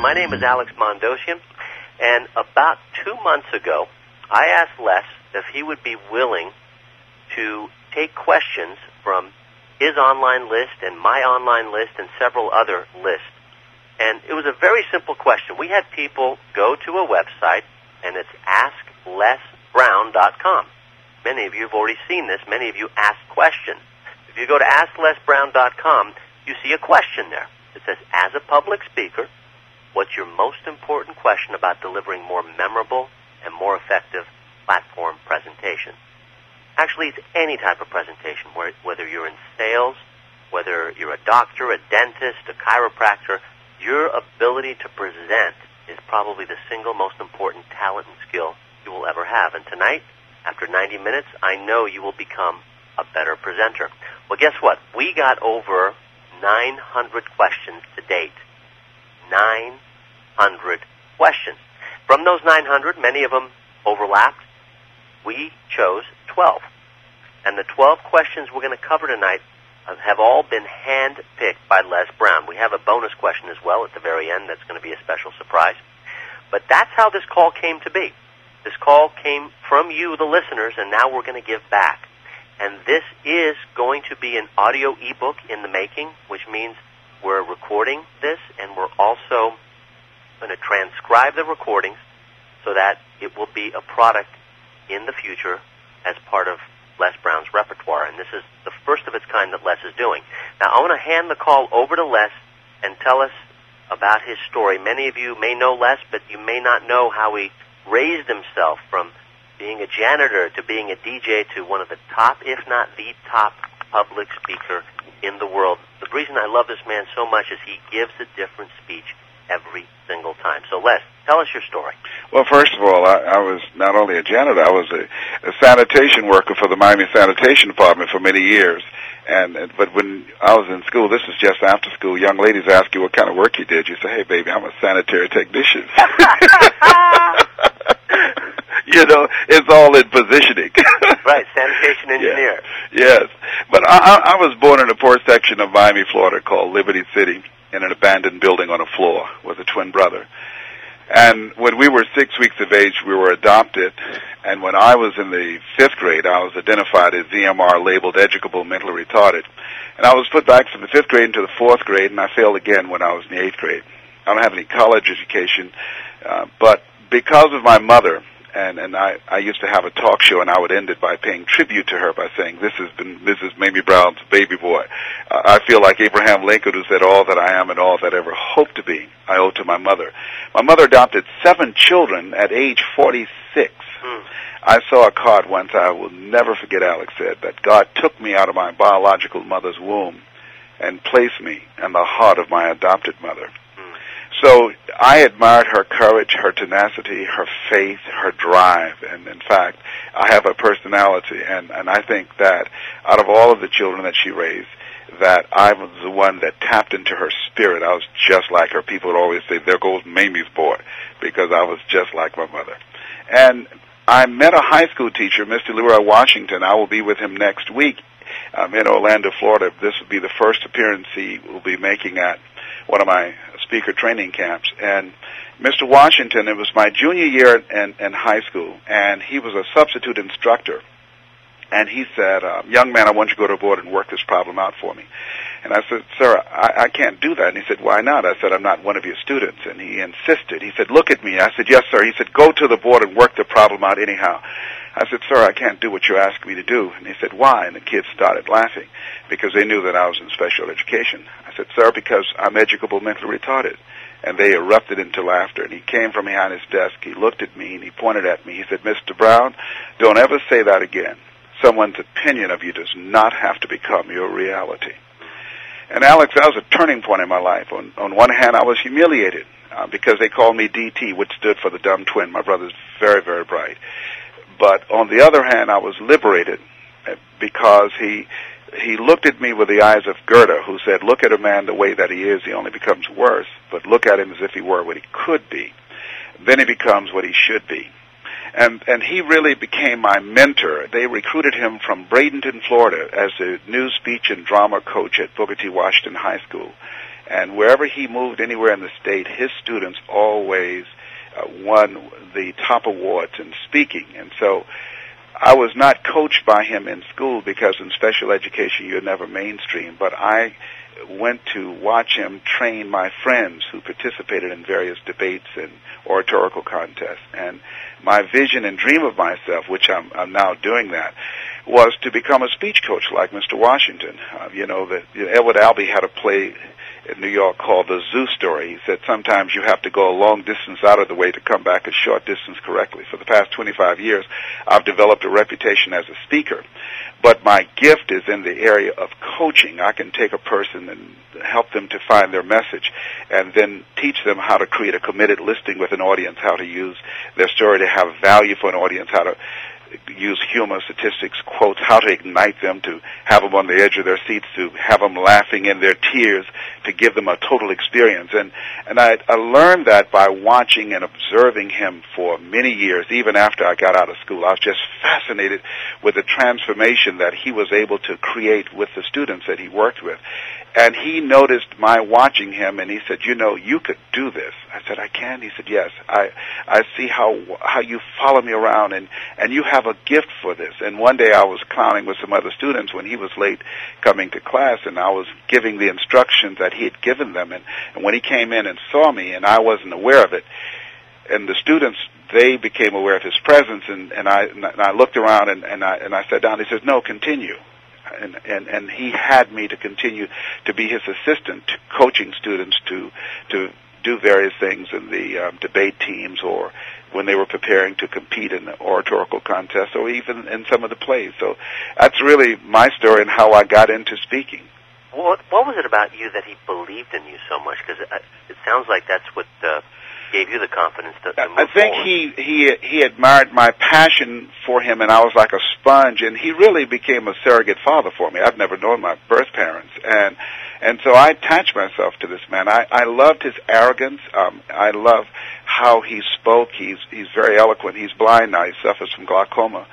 My name is Alex Mondosian, and about 2 months ago, I asked Les if he would be willing to take questions from his online list and my online list and several other lists. And it was a very simple question. We had people go to a website, and it's AskLesBrown.com. Many of you have already seen this. Many of you ask questions. If you go to AskLesBrown.com, you see a question there. It says, as a public speaker, what's your most important question about delivering more memorable and more effective platform presentation? Actually, it's any type of presentation, whether you're in sales, whether you're a doctor, a dentist, a chiropractor, your ability to present is probably the single most important talent and skill you will ever have. And tonight, after 90 minutes, I know you will become a better presenter. Well, guess what? We got over 900 questions to date. 900 questions. From those 900, many of them overlapped. We chose 12. And the 12 questions we're going to cover tonight have all been hand-picked by Les Brown. We have a bonus question as well at the very end that's going to be a special surprise. But that's how this call came to be. This call came from you, the listeners, and now we're going to give back. And this is going to be an audio ebook in the making, which means we're recording this, and we're also going to transcribe the recordings so that it will be a product in the future as part of Les Brown's repertoire. And this is the first of its kind that Les is doing. Now, I want to hand the call over to Les and tell us about his story. Many of you may know Les, but you may not know how he raised himself from being a janitor to being a DJ to one of the top, if not the top, public speaker in the world. The reason I love this man so much is he gives a different speech every single time. So, Les, tell us your story. Well, first of all, I was not only a janitor, I was a sanitation worker for the Miami Sanitation Department for many years. But when I was in school, this is just after school, young ladies ask you what kind of work you did. You say, hey, baby, I'm a sanitary technician. You know, it's all in positioning. Right, sanitation engineer. Yes. But I was born in a poor section of Miami, Florida called Liberty City in an abandoned building on a floor with a twin brother. And when we were 6 weeks of age, we were adopted. And when I was in the 5th grade, I was identified as ZMR, labeled educable mentally retarded. And I was put back from the 5th grade into the 4th grade, and I failed again when I was in the 8th grade. I don't have any college education, but because of my mother, and I used to have a talk show, and I would end it by paying tribute to her by saying, this has been Mrs. Mamie Brown's baby boy. I feel like Abraham Lincoln, who said, all that I am and all that I ever hope to be, I owe to my mother. My mother adopted 7 children at age 46. I saw a card once I will never forget, Alex said, that God took me out of my biological mother's womb and placed me in the heart of my adopted mother. So I admired her courage, her tenacity, her faith, her drive, and in fact, I have a personality, and I think that out of all of the children that she raised, that I was the one that tapped into her spirit. I was just like her. People would always say, there goes Mamie's boy, because I was just like my mother. And I met a high school teacher, Mr. Leroy Washington. I will be with him next week in Orlando, Florida. This will be the first appearance he will be making at one of my speaker training camps. And Mr. Washington, it was my junior year in high school, and he was a substitute instructor. And he said, young man, I want you to go to the board and work this problem out for me. And I said, sir, I can't do that. And he said, why not? I said, I'm not one of your students. And he insisted. He said, look at me. I said, yes, sir. He said, go to the board and work the problem out anyhow. I said, sir, I can't do what you're asking me to do. And he said, why? And the kids started laughing because they knew that I was in special education. I said, sir, because I'm educable mentally retarded. And they erupted into laughter. And he came from behind his desk. He looked at me and he pointed at me. He said, Mr. Brown, don't ever say that again. Someone's opinion of you does not have to become your reality. And Alex, that was a turning point in my life. On one hand, I was humiliated because they called me DT, which stood for the dumb twin. My brother's very, very bright. But on the other hand, I was liberated because he looked at me with the eyes of Goethe, who said, look at a man the way that he is, he only becomes worse, but look at him as if he were what he could be. Then he becomes what he should be. And he really became my mentor. They recruited him from Bradenton, Florida, as a new speech and drama coach at Booker T. Washington High School. And wherever he moved, anywhere in the state, his students always won the top awards in speaking. And so I was not coached by him in school because in special education you're never mainstream, but I went to watch him train my friends who participated in various debates and oratorical contests. And my vision and dream of myself, which I'm now doing that, was to become a speech coach like Mr. Washington. Edward Albee had a play in New York called The Zoo Story. He said sometimes you have to go a long distance out of the way to come back a short distance correctly. For the past 25 years, I've developed a reputation as a speaker. But my gift is in the area of coaching. I can take a person and help them to find their message and then teach them how to create a committed listening with an audience, how to use their story to have value for an audience, how to use humor, statistics, quotes, how to ignite them, to have them on the edge of their seats, to have them laughing in their tears, to give them a total experience. And I learned that by watching and observing him for many years, even after I got out of school. I was just fascinated with the transformation that he was able to create with the students that he worked with. And he noticed my watching him, and he said, you could do this. I said, I can? He said, yes. I see how you follow me around, and you have a gift for this. And one day I was clowning with some other students when he was late coming to class, and I was giving the instructions that he had given them. And when he came in and saw me, and I wasn't aware of it, and the students, they became aware of his presence, and I looked around, and I sat down. He says, no, continue. And he had me to continue to be his assistant, coaching students to do various things in the debate teams, or when they were preparing to compete in the oratorical contests, or even in some of the plays. So that's really my story and how I got into speaking. What was it about you that he believed in you so much? Because it sounds like that's what gave you the confidence to move I think forward. he admired my passion for him, and I was like a sponge, and he really became a surrogate father for me. I've never known my birth parents, and so I attached myself to this man. I loved his arrogance. I love how he spoke. He's very eloquent. He's blind now. He suffers from glaucoma.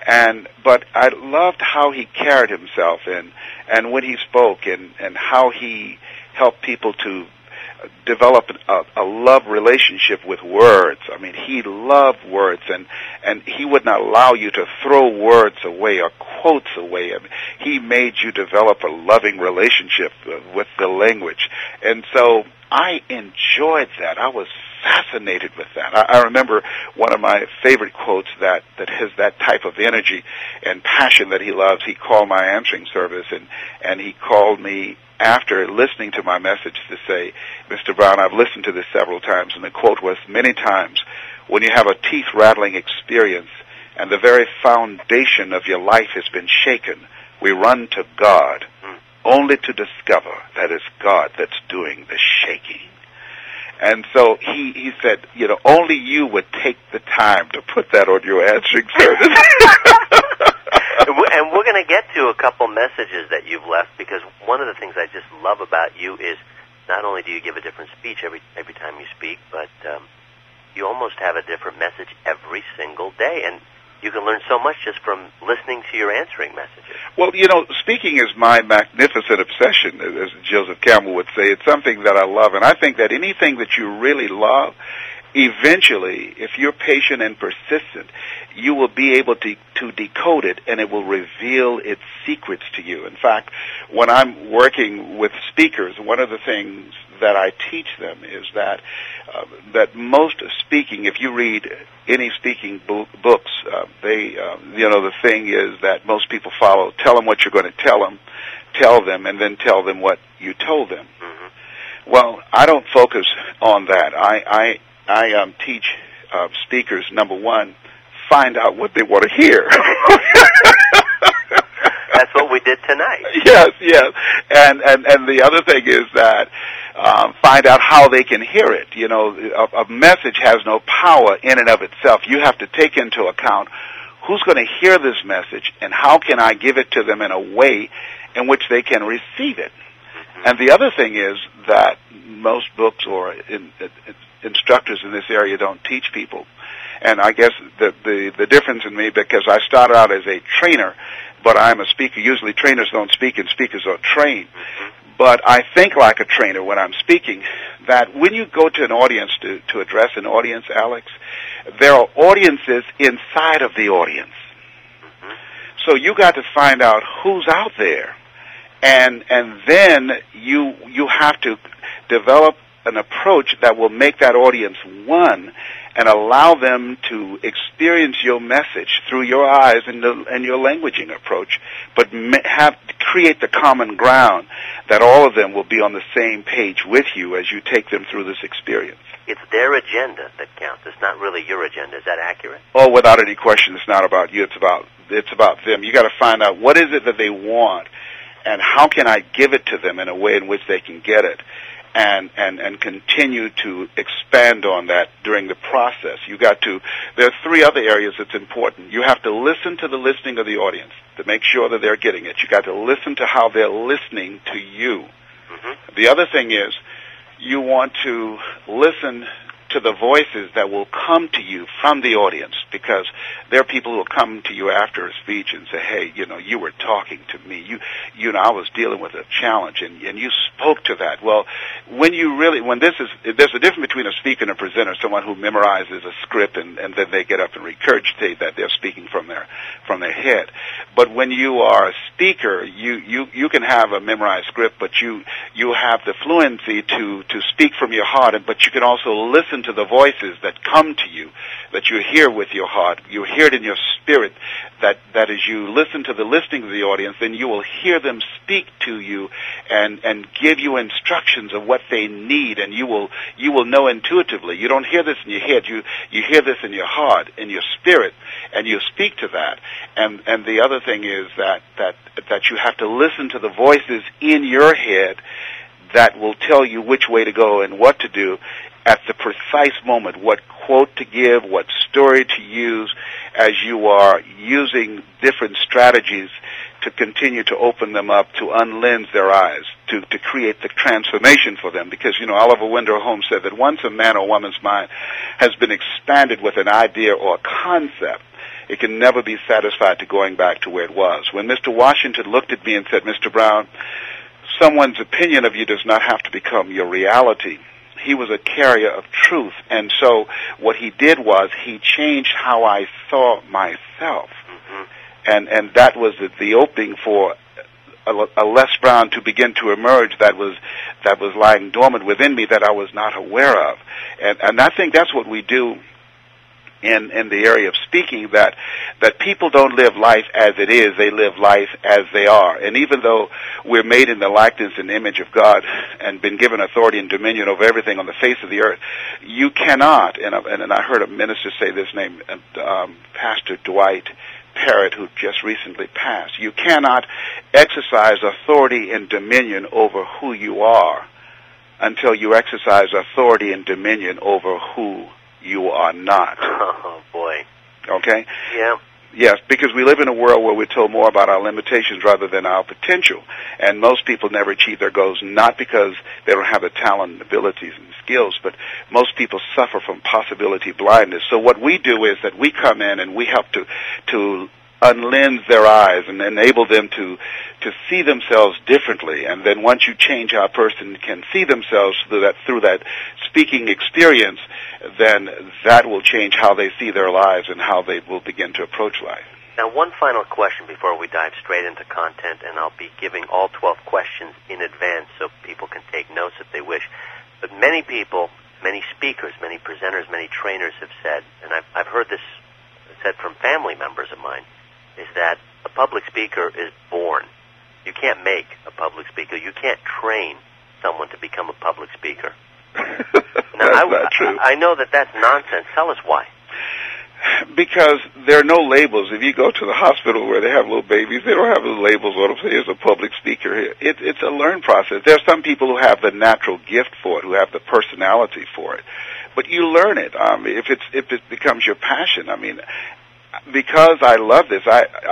But I loved how he carried himself and when he spoke and how he helped people to develop a love relationship with words. I mean, he loved words, and he would not allow you to throw words away or quotes away. I mean, he made you develop a loving relationship with the language. And so I enjoyed that. I was fascinated with that. I remember one of my favorite quotes that has that type of energy and passion that he loves. He called my answering service, and he called me after listening to my message to say, Mr. Brown, I've listened to this several times, and the quote was, many times when you have a teeth-rattling experience and the very foundation of your life has been shaken, we run to God, only to discover that it's God that's doing the shaking. And so he said, only you would take the time to put that on your answering service. And we're going to get to a couple messages that you've left, because one of the things I just love about you is not only do you give a different speech every time you speak, but you almost have a different message every single day. And you can learn so much just from listening to your answering messages. Well, speaking is my magnificent obsession, as Joseph Campbell would say. It's something that I love, and I think that anything that you really love, eventually, if you're patient and persistent, you will be able to decode it, and it will reveal its secrets to you. In fact, when I'm working with speakers, one of the things that I teach them is that most speaking, if you read any speaking books, the thing is that most people follow, tell them what you're going to tell them, and then tell them what you told them. Mm-hmm. Well, I don't focus on that. I teach speakers, number one, find out what they want to hear. That's what we did tonight. Yes. And the other thing is that find out how they can hear it. A message has no power in and of itself. You have to take into account who's going to hear this message and how can I give it to them in a way in which they can receive it. Mm-hmm. And the other thing is that most books or instructors in this area don't teach people. And I guess the difference in me, because I started out as a trainer, but I'm a speaker. Usually trainers don't speak and speakers are trained. Mm-hmm. But I think like a trainer when I'm speaking, that when you go to an audience to address an audience, Alex, there are audiences inside of the audience. So you got to find out who's out there. And then you have to develop an approach that will make that audience one and allow them to experience your message through your eyes and your languaging approach, but create the common ground that all of them will be on the same page with you as you take them through this experience. It's their agenda that counts. It's not really your agenda. Is that accurate? Oh, without any question, it's not about you. It's about them. You got to find out what is it that they want, and how can I give it to them in a way in which they can get it. And continue to expand on that during the process. There are three other areas that's important. You have to listen to the listening of the audience to make sure that they're getting it. You got to listen to how they're listening to you. Mm-hmm. The other thing is, you want to listen to the voices that will come to you from the audience, because there are people who will come to you after a speech and say, hey, you were talking to me. I was dealing with a challenge, and you spoke to that. Well, there's a difference between a speaker and a presenter, someone who memorizes a script and then they get up and regurgitate that they're speaking from their head. But when you are a speaker, you can have a memorized script, but you have the fluency to speak from your heart, but you can also listen to the voices that come to you, that you hear with your heart. You hear it in your spirit, that as you listen to the listening of the audience, then you will hear them speak to you and give you instructions of what they need, and you will know intuitively. You don't hear this in your head, you hear this in your heart, in your spirit, and you speak to that. And the other thing is that you have to listen to the voices in your head that will tell you which way to go and what to do at the precise moment, what quote to give, what story to use, as you are using different strategies to continue to open them up, to unlens their eyes, to create the transformation for them. Because, Oliver Wendell Holmes said that once a man or woman's mind has been expanded with an idea or a concept, it can never be satisfied to going back to where it was. When Mr. Washington looked at me and said, Mr. Brown, someone's opinion of you does not have to become your reality. He was a carrier of truth, and so what he did was he changed how I saw myself, and that was the opening for a Les Brown to begin to emerge that was lying dormant within me that I was not aware of, and I think that's what we do in the area of speaking, that people don't live life as it is, they live life as they are. And even though we're made in the likeness and image of God and been given authority and dominion over everything on the face of the earth, you cannot, and I heard a minister say this name, Pastor Dwight Parrott, who just recently passed, you cannot exercise authority and dominion over who you are until you exercise authority and dominion over who you are not. Oh, boy. Okay? Yeah. Yes, because we live in a world where we're told more about our limitations rather than our potential. And most people never achieve their goals, not because they don't have the talent and abilities and skills, but most people suffer from possibility blindness. So what we do is that we come in and we help to unlens their eyes and enable them to see themselves differently. And then once you change how a person can see themselves through that speaking experience, then that will change how they see their lives and how they will begin to approach life. Now, one final question before we dive straight into content, and I'll be giving all 12 questions in advance so people can take notes if they wish. But many people, many speakers, many presenters, many trainers have said, and I've heard this said from family members of mine, is that a public speaker is born. You can't make a public speaker. You can't train someone to become a public speaker. Now, that's not true. I know that's nonsense. Tell us why. Because there are no labels. If you go to the hospital where they have little babies, they don't have the labels on them. Say, here's a public speaker here. It's a learned process. There are some people who have the natural gift for it, who have the personality for it. But you learn it. If it becomes your passion, because I love this,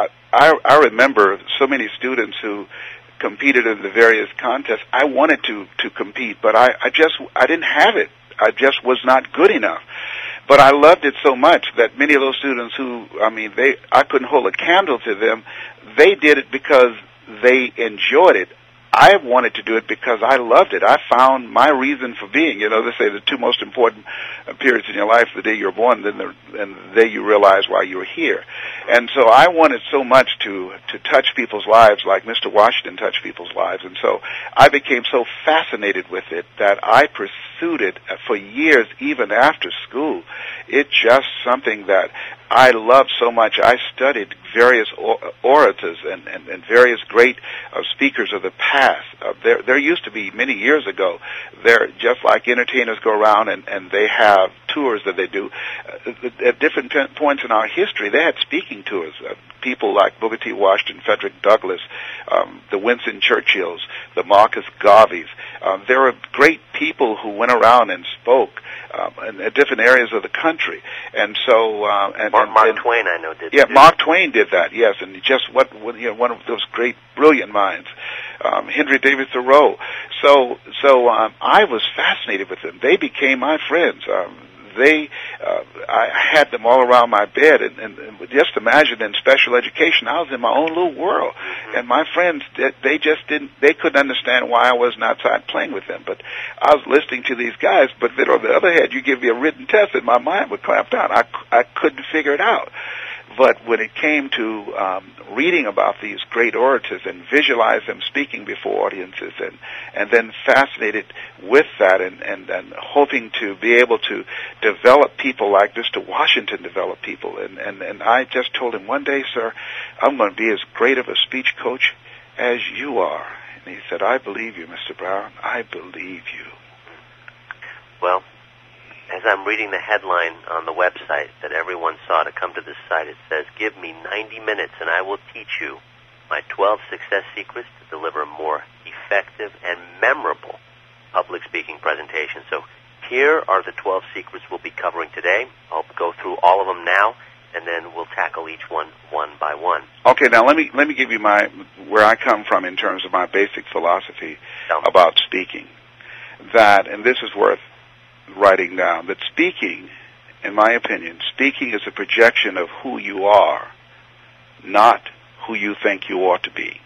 I remember so many students who competed in the various contests. I wanted to compete, but I didn't have it. I just was not good enough. But I loved it so much that many of those students who, I couldn't hold a candle to them, they did it because they enjoyed it. I wanted to do it because I loved it. I found my reason for being. They say the two most important periods in your life, the day you're born and the day you realize why you're here. And so I wanted so much to touch people's lives like Mr. Washington touched people's lives. And so I became so fascinated with it that I pursued it for years, even after school. It's just something that I loved so much. I studied various orators and various great speakers of the past. There used to be, many years ago, they're just like entertainers go around and they have tours that they do. At different points in our history, they had speaking tours. People like Booker T. Washington, Frederick Douglass, the Winston Churchills, the Marcus Garveys. There were great people who went around and spoke in different areas of the country. And so... Mark Twain, I know, did. Yeah, Mark Twain did that, yes, and just one of those great, brilliant minds. Henry David Thoreau. So I was fascinated with them. They became my friends. I had them all around my bed, and just imagine in special education, I was in my own little world, and my friends, they couldn't understand why I wasn't outside playing with them, but I was listening to these guys, but then on the other hand, you give me a written test and my mind would clamp down. I couldn't figure it out. But when it came to reading about these great orators and visualize them speaking before audiences and then fascinated with that and hoping to be able to develop people like Mr. Washington developed people. And I just told him, one day, sir, I'm going to be as great of a speech coach as you are. And he said, I believe you, Mr. Brown. I believe you. Well, as I'm reading the headline on the website that everyone saw to come to this site, it says, give me 90 minutes and I will teach you my 12 success secrets to deliver more effective and memorable public speaking presentations. So here are the 12 secrets we'll be covering today. I'll go through all of them now, and then we'll tackle each one by one. Okay, now let me give you where I come from in terms of my basic philosophy about speaking. That, and this is worth writing down, that speaking, in my opinion, speaking is a projection of who you are, not who you think you ought to be.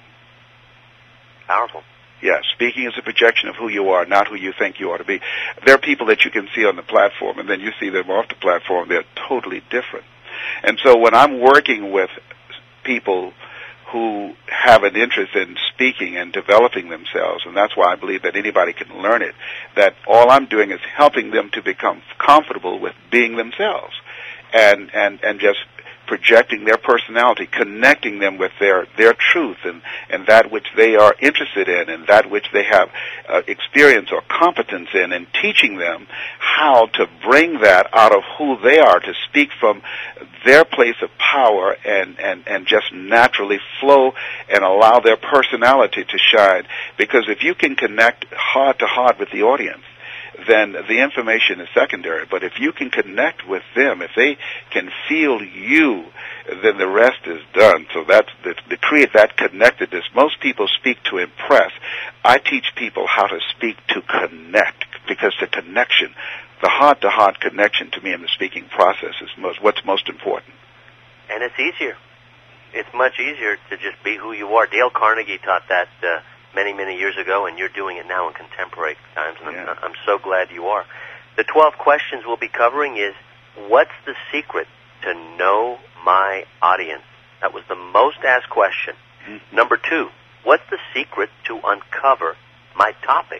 Powerful. Yeah, speaking is a projection of who you are, not who you think you ought to be. There are people that you can see on the platform, and then you see them off the platform. They're totally different. And so when I'm working with people who have an interest in speaking and developing themselves, and that's why I believe that anybody can learn it, that all I'm doing is helping them to become comfortable with being themselves and just projecting their personality, connecting them with their truth and that which they are interested in and that which they have experience or competence in, and teaching them how to bring that out of who they are, to speak from their place of power and just naturally flow and allow their personality to shine. Because if you can connect heart to heart with the audience, then the information is secondary. But if you can connect with them, if they can feel you, then the rest is done. So that's to create that connectedness. Most people speak to impress. I teach people how to speak to connect, because the connection, the heart-to-heart connection to me in the speaking process is what's most important. And it's easier. It's much easier to just be who you are. Dale Carnegie taught that many years ago, and you're doing it now in contemporary times, and yeah. I'm so glad you are. The 12 questions we'll be covering is, what's the secret to know my audience? That was the most asked question. Mm-hmm. Number 2, what's the secret to uncover my topic?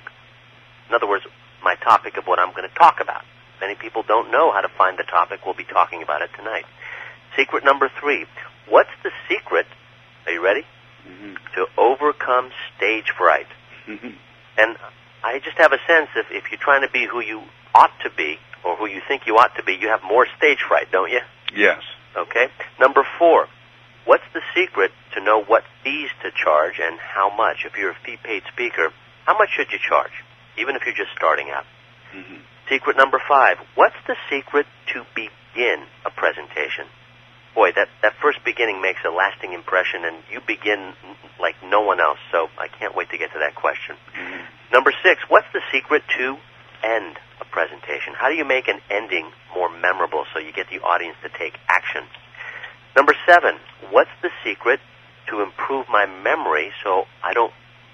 In other words, my topic of what I'm going to talk about. Many people don't know how to find the topic. We'll be talking about it tonight. Secret number 3, what's the secret, are you ready? Mm-hmm. To overcome stage fright. Mm-hmm. And I just have a sense if you're trying to be who you ought to be, or who you think you ought to be, you have more stage fright, don't you? Yes. Okay. Number 4, what's the secret to know what fees to charge and how much? If you're a fee-paid speaker, how much should you charge, even if you're just starting out? Mm-hmm. Secret number 5, what's the secret to begin a presentation? Boy, that first beginning makes a lasting impression, and you begin like no one else, so I can't wait to get to that question. Mm-hmm. Number 6, what's the secret to end a presentation? How do you make an ending more memorable so you get the audience to take action? Number 7, what's the secret to improve my memory so I don't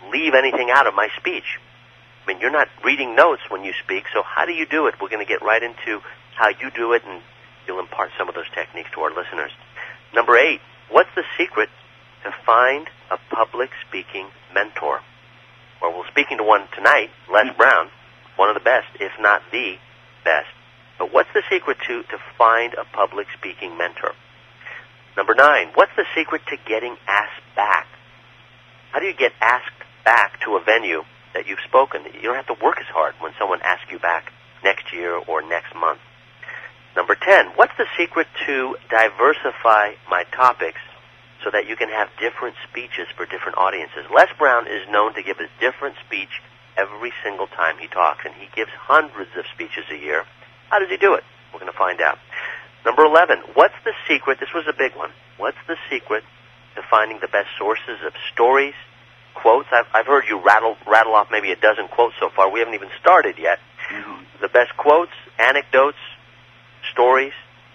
leave anything out of my speech. I mean, you're not reading notes when you speak, so how do you do it? We're going to get right into how you do it, and you'll impart some of those techniques to our listeners. Number 8, what's the secret to find a public speaking mentor? Well, we're speaking to one tonight, Les Brown, one of the best, if not the best. But what's the secret to find a public speaking mentor? Number 9, what's the secret to getting asked back? How do you get asked back to a venue that you've spoken? You don't have to work as hard when someone asks you back next year or next month. Number 10, what's the secret to diversify my topics so that you can have different speeches for different audiences? Les Brown is known to give a different speech every single time he talks, and he gives hundreds of speeches a year. How does he do it? We're going to find out. Number 11, what's the secret? This was a big one. What's the secret to finding the best sources of stories, quotes? I've heard you rattle off maybe a dozen quotes so far. We haven't even started yet. Mm-hmm. The best quotes, anecdotes, stories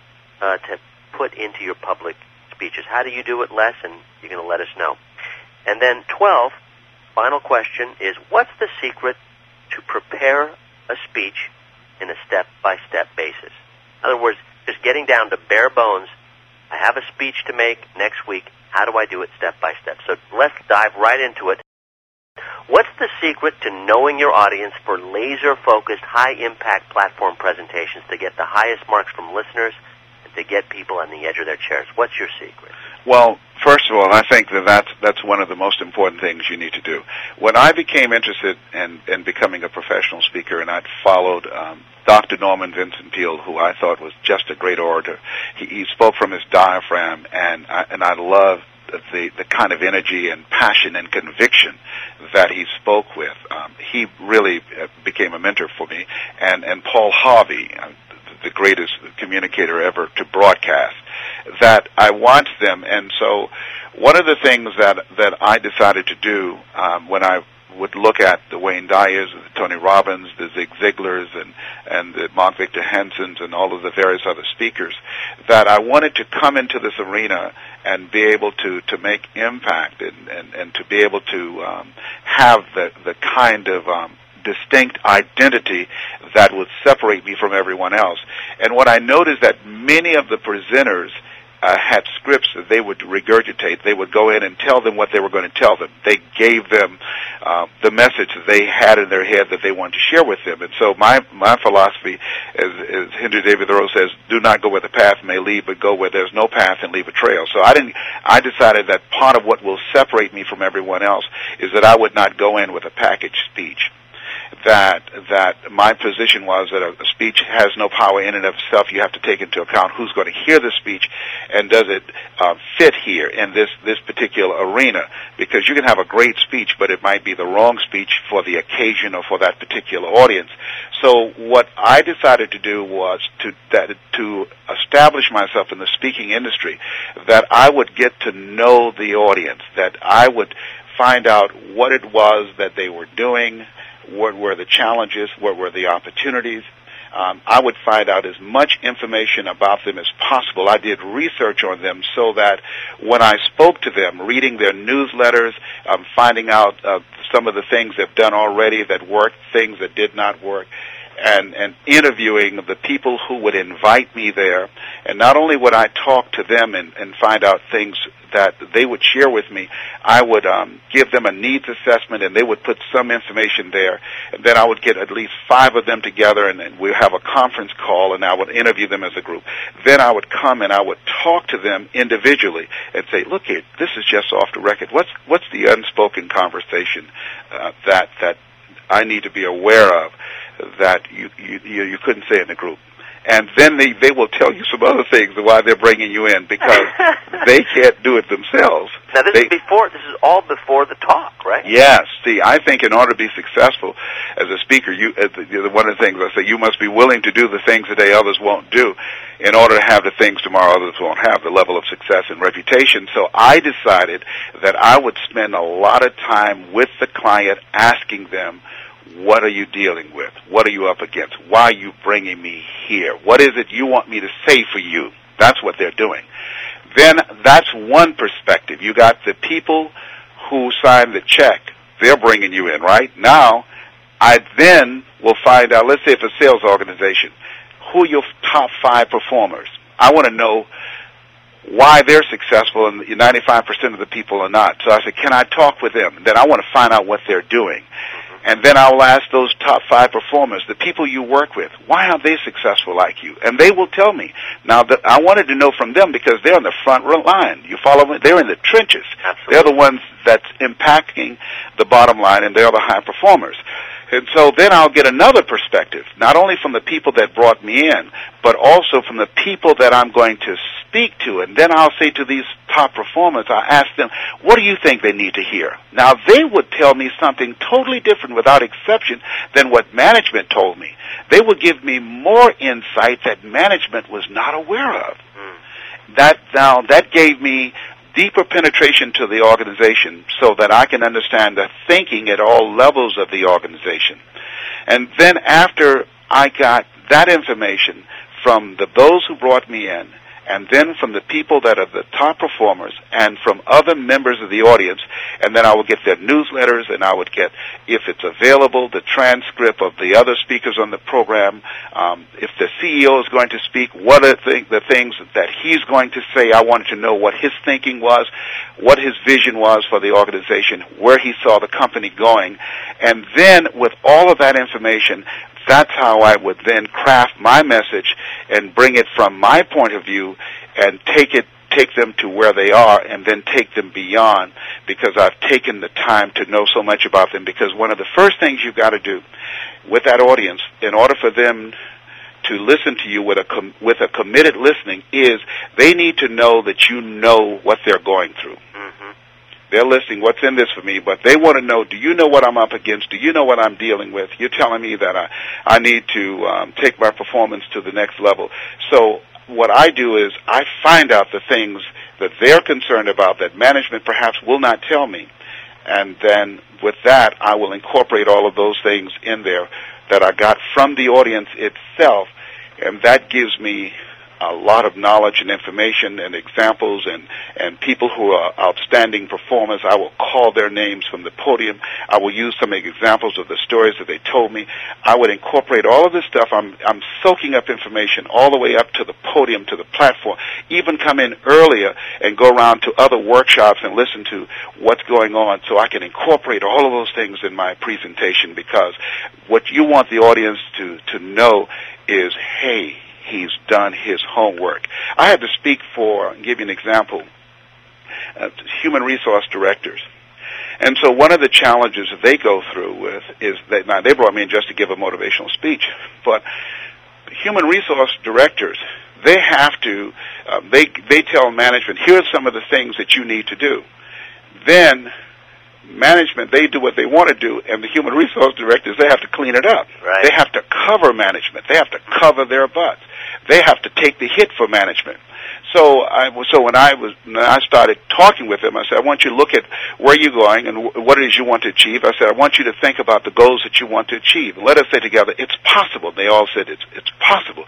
to put into your public speeches. How do you do it, Les? And you're going to let us know. And then 12, final question is, what's the secret to prepare a speech in a step-by-step basis? In other words, just getting down to bare bones, I have a speech to make next week. How do I do it step by step? So let's dive right into it. What's the secret to knowing your audience for laser-focused, high-impact platform presentations to get the highest marks from listeners and to get people on the edge of their chairs? What's your secret? Well, first of all, I think that's one of the most important things you need to do. When I became interested in becoming a professional speaker, and I'd followed Dr. Norman Vincent Peale, who I thought was just a great orator. He spoke from his diaphragm, and I loved the kind of energy and passion and conviction that he spoke with. He really became a mentor for me. And Paul Harvey, the greatest communicator ever to broadcast, that I watched them. And so one of the things that I decided to do when I would look at the Wayne Dyers, the Tony Robbins, the Zig Ziglars, and the Mark Victor Hansons, and all of the various other speakers, that I wanted to come into this arena and be able to make impact and to be able to have the kind of distinct identity that would separate me from everyone else. And what I noticed that many of the presenters had scripts that they would regurgitate. They would go in and tell them what they were going to tell them. They gave them the message that they had in their head that they wanted to share with them. And so my philosophy, as Henry David Thoreau says, do not go where the path may lead, but go where there's no path and leave a trail. So I decided that part of what will separate me from everyone else is that I would not go in with a packaged speech. That my position was that a speech has no power in and of itself. You have to take into account who's going to hear the speech and does it fit here in this particular arena. Because you can have a great speech, but it might be the wrong speech for the occasion or for that particular audience. So what I decided to do was to establish myself in the speaking industry, that I would get to know the audience, that I would find out what it was that they were doing, what were the challenges, what were the opportunities. I would find out as much information about them as possible. I did research on them so that when I spoke to them, reading their newsletters, finding out some of the things they've done already that worked, things that did not work, and interviewing the people who would invite me there. And not only would I talk to them and find out things that they would share with me, I would give them a needs assessment, and they would put some information there. And then I would get at least 5 of them together, and we'd have a conference call, and I would interview them as a group. Then I would come and I would talk to them individually and say, look here, this is just off the record. What's the unspoken conversation that I need to be aware of that you couldn't say in the group? And then they will tell you some other things why they're bringing you in, because they can't do it themselves. Now this is all before the talk, right? Yes. See, I think in order to be successful as a speaker, one of the things I say, you must be willing to do the things today others won't do in order to have the things tomorrow others won't have, the level of success and reputation. So I decided that I would spend a lot of time with the client asking them, what are you dealing with? What are you up against? Why are you bringing me here? What is it you want me to say for you? That's what they're doing. Then that's one perspective. You got the people who sign the check they're bringing you in, right? Now, I then will find out, let's say it's a sales organization, who are your top 5 performers? I want to know why they're successful and 95% of the people are not. So I said, can I talk with them? Then I want to find out what they're doing. And then I'll ask those top 5 performers, the people you work with, why aren't they successful like you? And they will tell me. Now, I wanted to know from them because they're on the front line. You follow me? They're in the trenches. Absolutely. They're the ones that's impacting the bottom line, and they're the high performers. And so then I'll get another perspective, not only from the people that brought me in, but also from the people that I'm going to speak to. And then I'll say to these top performers, I ask them, what do you think they need to hear? Now, they would tell me something totally different without exception than what management told me. They would give me more insight that management was not aware of. That gave me deeper penetration to the organization so that I can understand the thinking at all levels of the organization. And then after I got that information from those who brought me in, and then from the people that are the top performers, and from other members of the audience, and then I would get their newsletters, and I would get, if it's available, the transcript of the other speakers on the program. If the CEO is going to speak, what are the things that he's going to say? I wanted to know what his thinking was, what his vision was for the organization, where he saw the company going. And then with all of that information, that's how I would then craft my message and bring it from my point of view and take them to where they are and then take them beyond, because I've taken the time to know so much about them. Because one of the first things you've got to do with that audience, in order for them to listen to you with a committed listening, is they need to know that you know what they're going through. They're listening, what's in this for me, but they want to know, do you know what I'm up against? Do you know what I'm dealing with? You're telling me that I need to take my performance to the next level. So what I do is I find out the things that they're concerned about that management perhaps will not tell me. And then with that, I will incorporate all of those things in there that I got from the audience itself, and that gives me a lot of knowledge and information and examples and people who are outstanding performers. I will call their names from the podium. I will use some examples of the stories that they told me. I would incorporate all of this stuff. I'm soaking up information all the way up to the podium, to the platform, even come in earlier and go around to other workshops and listen to what's going on so I can incorporate all of those things in my presentation, because what you want the audience to know is, hey, he's done his homework. I had to speak for, give you an example, human resource directors. And so one of the challenges that they go through with is that, now they brought me in just to give a motivational speech, but human resource directors, they have to, they tell management, here's some of the things that you need to do. Then management, they do what they want to do, and the human resource directors, they have to clean it up. Right. They have to cover management. They have to cover their butts. They have to take the hit for management. So when I started talking with them, I said, I want you to look at where you're going and what it is you want to achieve. I said, I want you to think about the goals that you want to achieve. And let us say together, it's possible. They all said it's possible.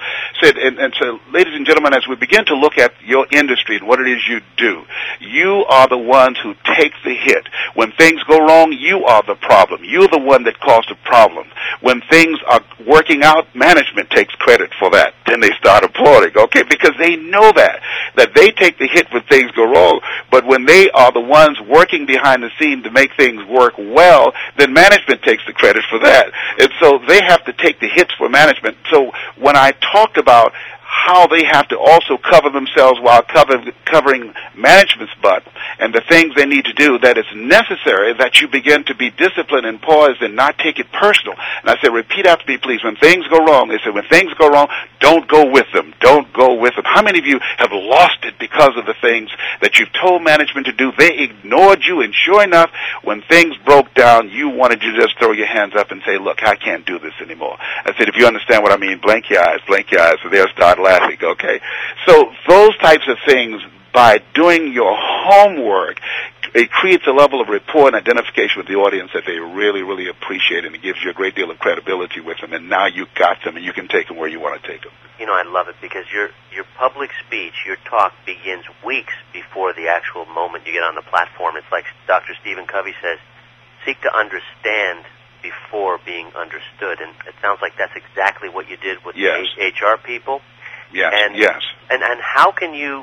So, ladies and gentlemen, as we begin to look at your industry and what it is you do, you are the ones who take the hit. When things go wrong, you are the problem. You're the one that caused the problem. When things are working out, management takes credit for that. Then they start applauding, okay, because they know that they take the hit when things go wrong. But when they are the ones working behind the scene to make things work well, then management takes the credit for that. And so they have to take the hits for management. So when I talked about how they have to also cover themselves while covering management's butt and the things they need to do, that it's necessary that you begin to be disciplined and poised and not take it personal. And I said, repeat after me, please. When things go wrong, they said, when things go wrong, don't go with them. Don't go with them. How many of you have lost it because of the things that you've told management to do? They ignored you, and sure enough, when things broke down, you wanted to just throw your hands up and say, look, I can't do this anymore. I said, if you understand what I mean, blink your eyes, so they'll start laughing, okay? So those types of things, by doing your homework, it creates a level of rapport and identification with the audience that they really, really appreciate, and it gives you a great deal of credibility with them, and now you got them, and you can take them where you want to take them. You know, I love it, because your public speech, your talk begins weeks before the actual moment you get on the platform. It's like Dr. Stephen Covey says, seek to understand before being understood, and it sounds like that's exactly what you did with Yes. the HR people. Yes. And, yes. And how can you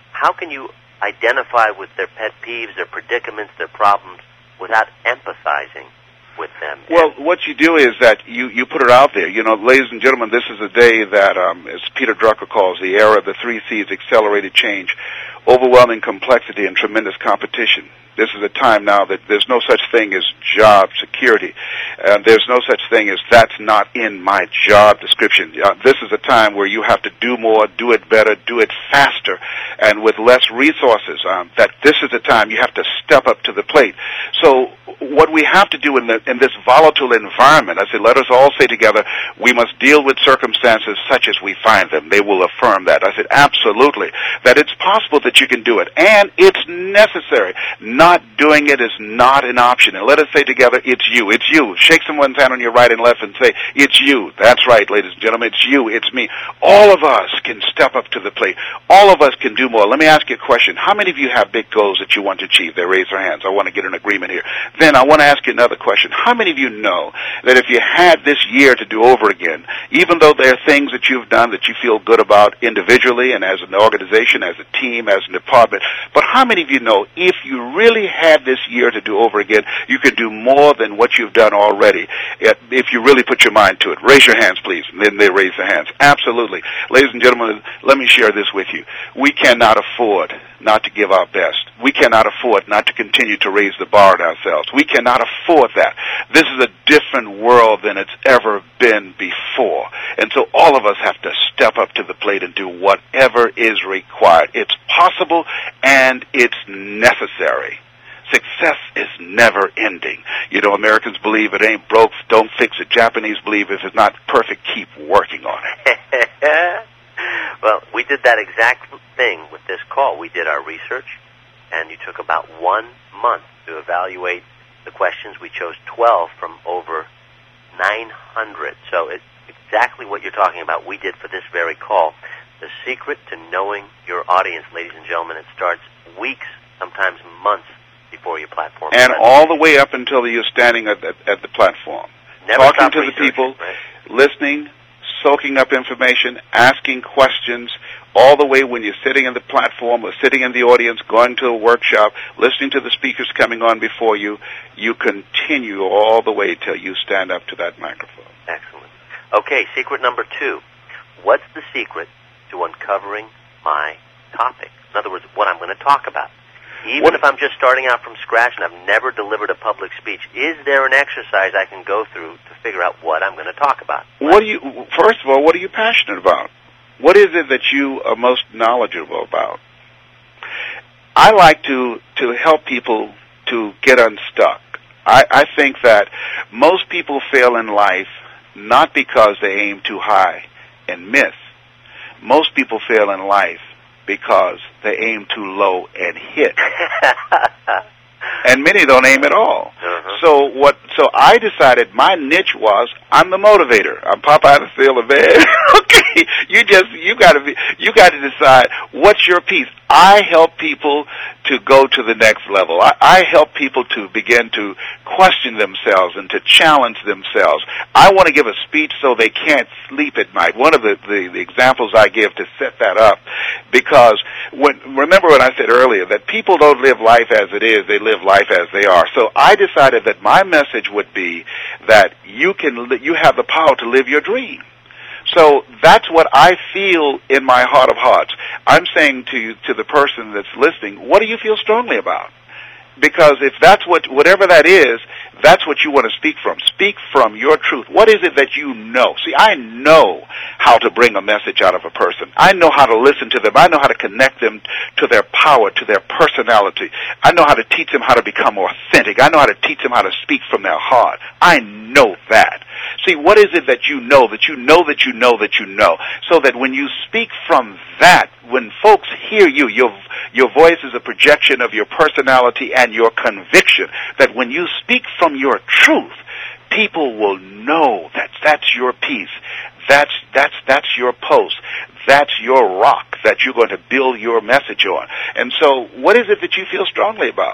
identify with their pet peeves, their predicaments, their problems without empathizing with them? Well, what you do is that you put it out there. You know, ladies and gentlemen, this is a day that, as Peter Drucker calls, the era of the 3 C's: accelerated change, overwhelming complexity, and tremendous competition. This is a time now that there's no such thing as job security. There's no such thing as that's not in my job description. This is a time where you have to do more, do it better, do it faster, and with less resources. That this is a time you have to step up to the plate. So what we have to do in this volatile environment, I said, let us all say together, we must deal with circumstances such as we find them. They will affirm that. I said, absolutely, that it's possible that you can do it, and it's necessary. Not doing it is not an option. And let us say together, it's you. It's you. Shake someone's hand on your right and left and say, it's you. That's right, ladies and gentlemen. It's you. It's me. All of us can step up to the plate. All of us can do more. Let me ask you a question. How many of you have big goals that you want to achieve? They raise their hands. I want to get an agreement here. Then I want to ask you another question. How many of you know that if you had this year to do over again, even though there are things that you've done that you feel good about individually and as an organization, as a team, as a department, but how many of you know if you really had this year to do over again, you could do more than what you've done already if you really put your mind to it? Raise your hands, please. And then they raise their hands. Absolutely. Ladies and gentlemen, let me share this with you. We cannot afford not to give our best. We cannot afford not to continue to raise the bar on ourselves. We cannot afford that. This is a different world than it's ever been before. And so all of us have to step up to the plate and do whatever is required. It's possible and it's necessary. Success is never ending. You know, Americans believe it ain't broke, don't fix it. Japanese believe if it's not perfect, keep working on it. Well, we did that exact thing with this call. We did our research, and you took about 1 month to evaluate the questions. We chose 12 from over 900. So it's exactly what you're talking about we did for this very call. The secret to knowing your audience, ladies and gentlemen, it starts weeks, sometimes months before your platform. And all the way up until you're standing at the platform. Never talking to the people, right? Listening, soaking up information, asking questions, all the way when you're sitting in the platform or sitting in the audience, going to a workshop, listening to the speakers coming on before you, you continue all the way till you stand up to that microphone. Excellent. Okay, secret number 2. What's the secret to uncovering my topic? In other words, what I'm going to talk about. Even if I'm just starting out from scratch and I've never delivered a public speech, is there an exercise I can go through to figure out what I'm going to talk about? First of all, what are you passionate about? What is it that you are most knowledgeable about? I like to help people to get unstuck. I think that most people fail in life not because they aim too high and miss. Most people fail in life because they aim too low and hit. And many don't aim at all. Uh-huh. So I decided my niche was I'm the motivator. I'm Popeye the Sailor Man. Okay, you got to decide what's your piece. I help people to go to the next level. I help people to begin to question themselves and to challenge themselves. I want to give a speech so they can't sleep at night. One of the examples I give to set that up, because remember what I said earlier, that people don't live life as it is, they live life as they are. So I decided that my message would be that you have the power to live your dream. So that's what I feel in my heart of hearts. I'm saying to the person that's listening, what do you feel strongly about? Because if that's whatever that is, that's what you want to speak from. Speak from your truth. What is it that you know? See, I know how to bring a message out of a person. I know how to listen to them. I know how to connect them to their power, to their personality. I know how to teach them how to become authentic. I know how to teach them how to speak from their heart. I know that. See, what is it that you know, that you know, that you know, that you know? So that when you speak from that, when folks hear you, your voice is a projection of your personality and your conviction, that when you speak from your truth, people will know that that's your piece. That's your post. That's your rock that you're going to build your message on. And so what is it that you feel strongly about?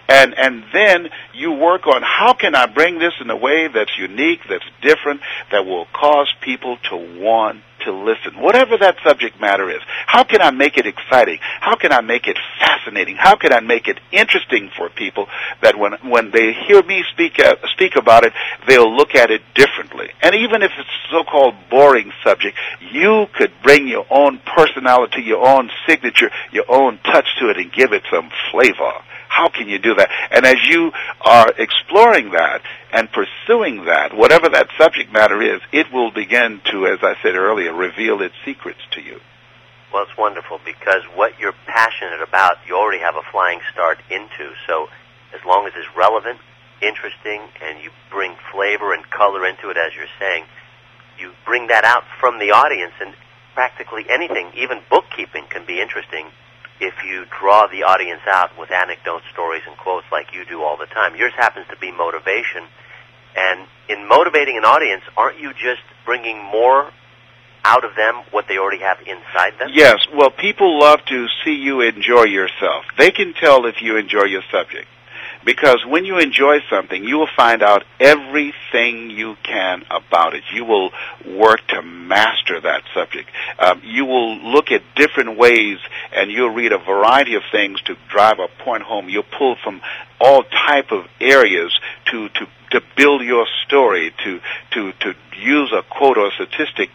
And then you work on how can I bring this in a way that's unique, that's different, that will cause people to want to listen, whatever that subject matter is. How can I make it exciting? How can I make it fascinating? How can I make it interesting for people that when they hear me speak about it, they'll look at it differently? And even if it's a so-called boring subject, you could bring your own personality, your own signature, your own touch to it and give it some flavor. How can you do that? And as you are exploring that and pursuing that, whatever that subject matter is, it will begin to, as I said earlier, reveal its secrets to you. Well, it's wonderful because what you're passionate about, you already have a flying start into. So as long as it's relevant, interesting, and you bring flavor and color into it, as you're saying, you bring that out from the audience, and practically anything, even bookkeeping, can be interesting if you draw the audience out with anecdotes, stories, and quotes like you do all the time. Yours happens to be motivation. And in motivating an audience, aren't you just bringing more out of them what they already have inside them? Yes. Well, people love to see you enjoy yourself. They can tell if you enjoy your subject. Because when you enjoy something, you will find out everything you can about it. You will work to master that subject. You will look at different ways, and you'll read a variety of things to drive a point home. You'll pull from all type of areas to build your story, to use a quote or a statistic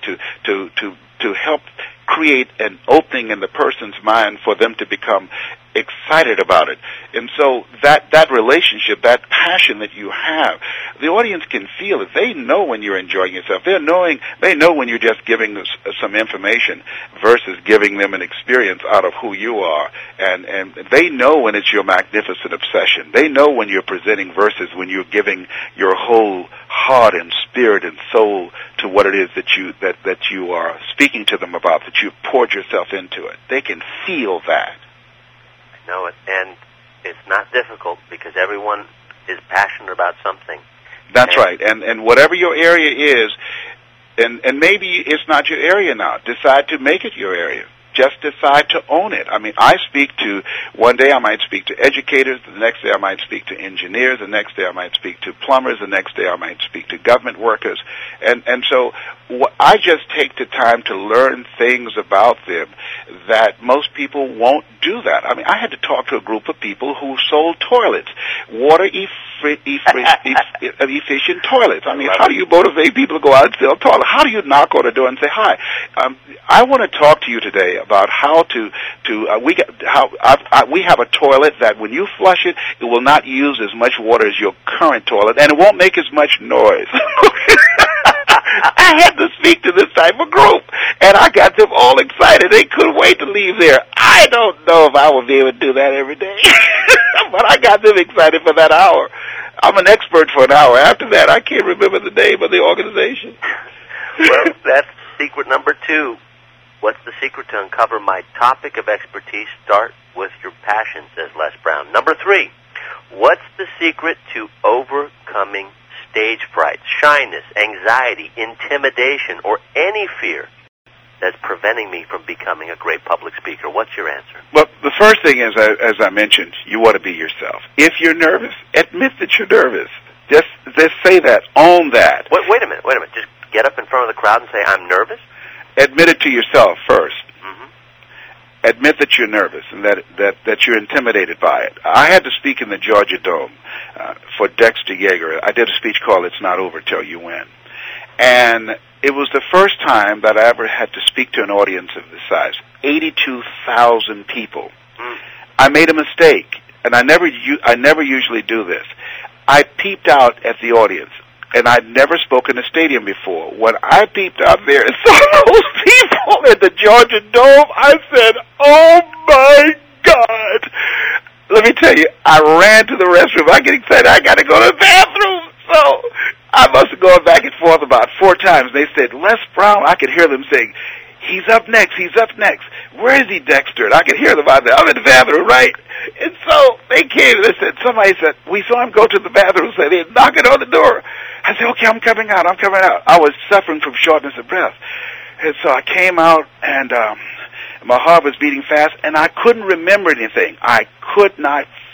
to help create an opening in the person's mind for them to become excited about it. And so that relationship, that passion that you have, the audience can feel it. They know when you're enjoying yourself. They know when you're just giving some information versus giving them an experience out of who you are. And they know when it's your magnificent obsession. They know when you're presenting versus when you're giving your whole heart and spirit and soul to what it is that you are speaking to them about, that you've poured yourself into it. They can feel that. I know it, and it's not difficult because everyone is passionate about something. That's right, and whatever your area is, and maybe it's not your area now, decide to make it your area. Just decide to own it. I mean, one day I might speak to educators, the next day I might speak to engineers, the next day I might speak to plumbers, the next day I might speak to government workers. And so I just take the time to learn things about them that most people won't do that. I mean, I had to talk to a group of people who sold toilets, water efficient toilets. I mean, how do you motivate people to go out and sell toilets? How do you knock on a door and say, hi, I want to talk to you today about how we have a toilet that when you flush it, it will not use as much water as your current toilet, and it won't make as much noise. I had to speak to this type of group, and I got them all excited. They couldn't wait to leave there. I don't know if I will be able to do that every day, but I got them excited for that hour. I'm an expert for an hour. After that, I can't remember the name of the organization. Well, that's secret number 2. What's the secret to uncover my topic of expertise? Start with your passion, says Les Brown. Number 3, what's the secret to overcoming stage fright, shyness, anxiety, intimidation, or any fear that's preventing me from becoming a great public speaker? What's your answer? Well, the first thing is, as I mentioned, you want to be yourself. If you're nervous, admit that you're nervous. Just say that. Own that. Wait a minute. Just get up in front of the crowd and say, I'm nervous? Admit it to yourself first. Mm-hmm. Admit that you're nervous and that you're intimidated by it. I had to speak in the Georgia Dome for Dexter Yeager. I did a speech called It's Not Over Till You Win. And it was the first time that I ever had to speak to an audience of this size, 82,000 people. Mm. I made a mistake, and I never usually do this. I peeped out at the audience. And I'd never spoken in a stadium before. When I peeped out there and saw those people at the Georgia Dome, I said, oh, my God. Let me tell you, I ran to the restroom. I get excited. I got to go to the bathroom. So I must have gone back and forth about 4 times. They said, Les Brown, I could hear them saying, he's up next. Where is he, Dexter? And I could hear them out there. I'm in the bathroom, right? And so they came and they said, somebody said, we saw him go to the bathroom. So they're knocking on the door. I said, okay, I'm coming out. I was suffering from shortness of breath. And so I came out, and my heart was beating fast, and I couldn't remember anything. I could not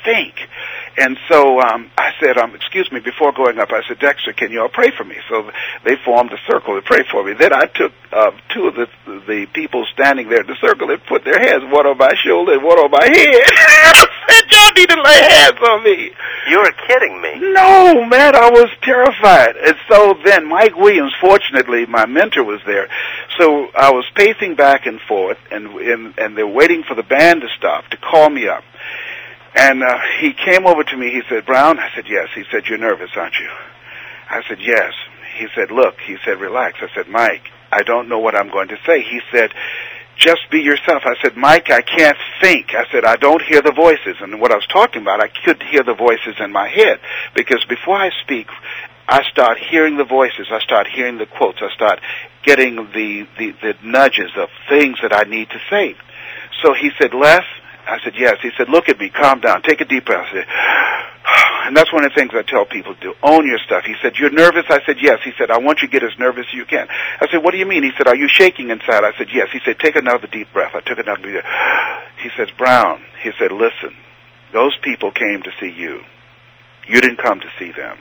think. And so I said, excuse me, before going up, I said, Dexter, can you all pray for me? So they formed a circle to pray for me. Then I took two of the people standing there in the circle and put their hands, one on my shoulder and one on my head. I said, y'all need to lay hands on me. You were kidding me. No, man, I was terrified. And so then Mike Williams, fortunately, my mentor was there. So I was pacing back and forth, and they're waiting for the band to stop to call me up. And he came over to me. He said, Brown? I said, yes. He said, you're nervous, aren't you? I said, yes. He said, look. He said, relax. I said, Mike, I don't know what I'm going to say. He said, just be yourself. I said, Mike, I can't think. I said, I don't hear the voices. And what I was talking about, I could hear the voices in my head. Because before I speak, I start hearing the voices. I start hearing the quotes. I start getting the nudges of things that I need to say. So he said, Les? I said, yes. He said, look at me, calm down, take a deep breath. I said, and that's one of the things I tell people to do, own your stuff. He said, you're nervous? I said, yes. He said, I want you to get as nervous as you can. I said, what do you mean? He said, are you shaking inside? I said, yes. He said, take another deep breath. I took another deep breath. He says, Brown, he said, listen, those people came to see you. You didn't come to see them.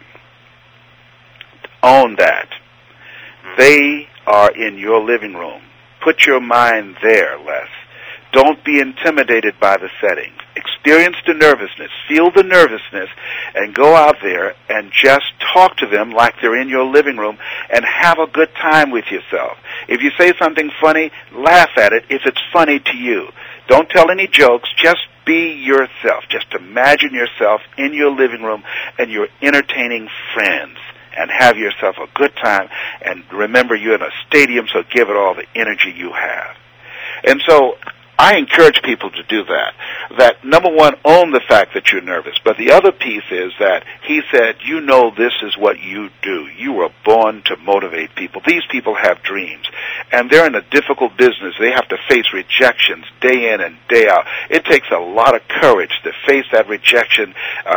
Own that. They are in your living room. Put your mind there, Les. Don't be intimidated by the setting. Experience the nervousness. Feel the nervousness and go out there and just talk to them like they're in your living room and have a good time with yourself. If you say something funny, laugh at it if it's funny to you. Don't tell any jokes. Just be yourself. Just imagine yourself in your living room and you're entertaining friends. And have yourself a good time. And remember, you're in a stadium, so give it all the energy you have. And so I encourage people to do that. That, number one, own the fact that you're nervous. But the other piece is that he said, you know this is what you do. You were born to motivate people. These people have dreams. And they're in a difficult business. They have to face rejections day in and day out. It takes a lot of courage to face that rejection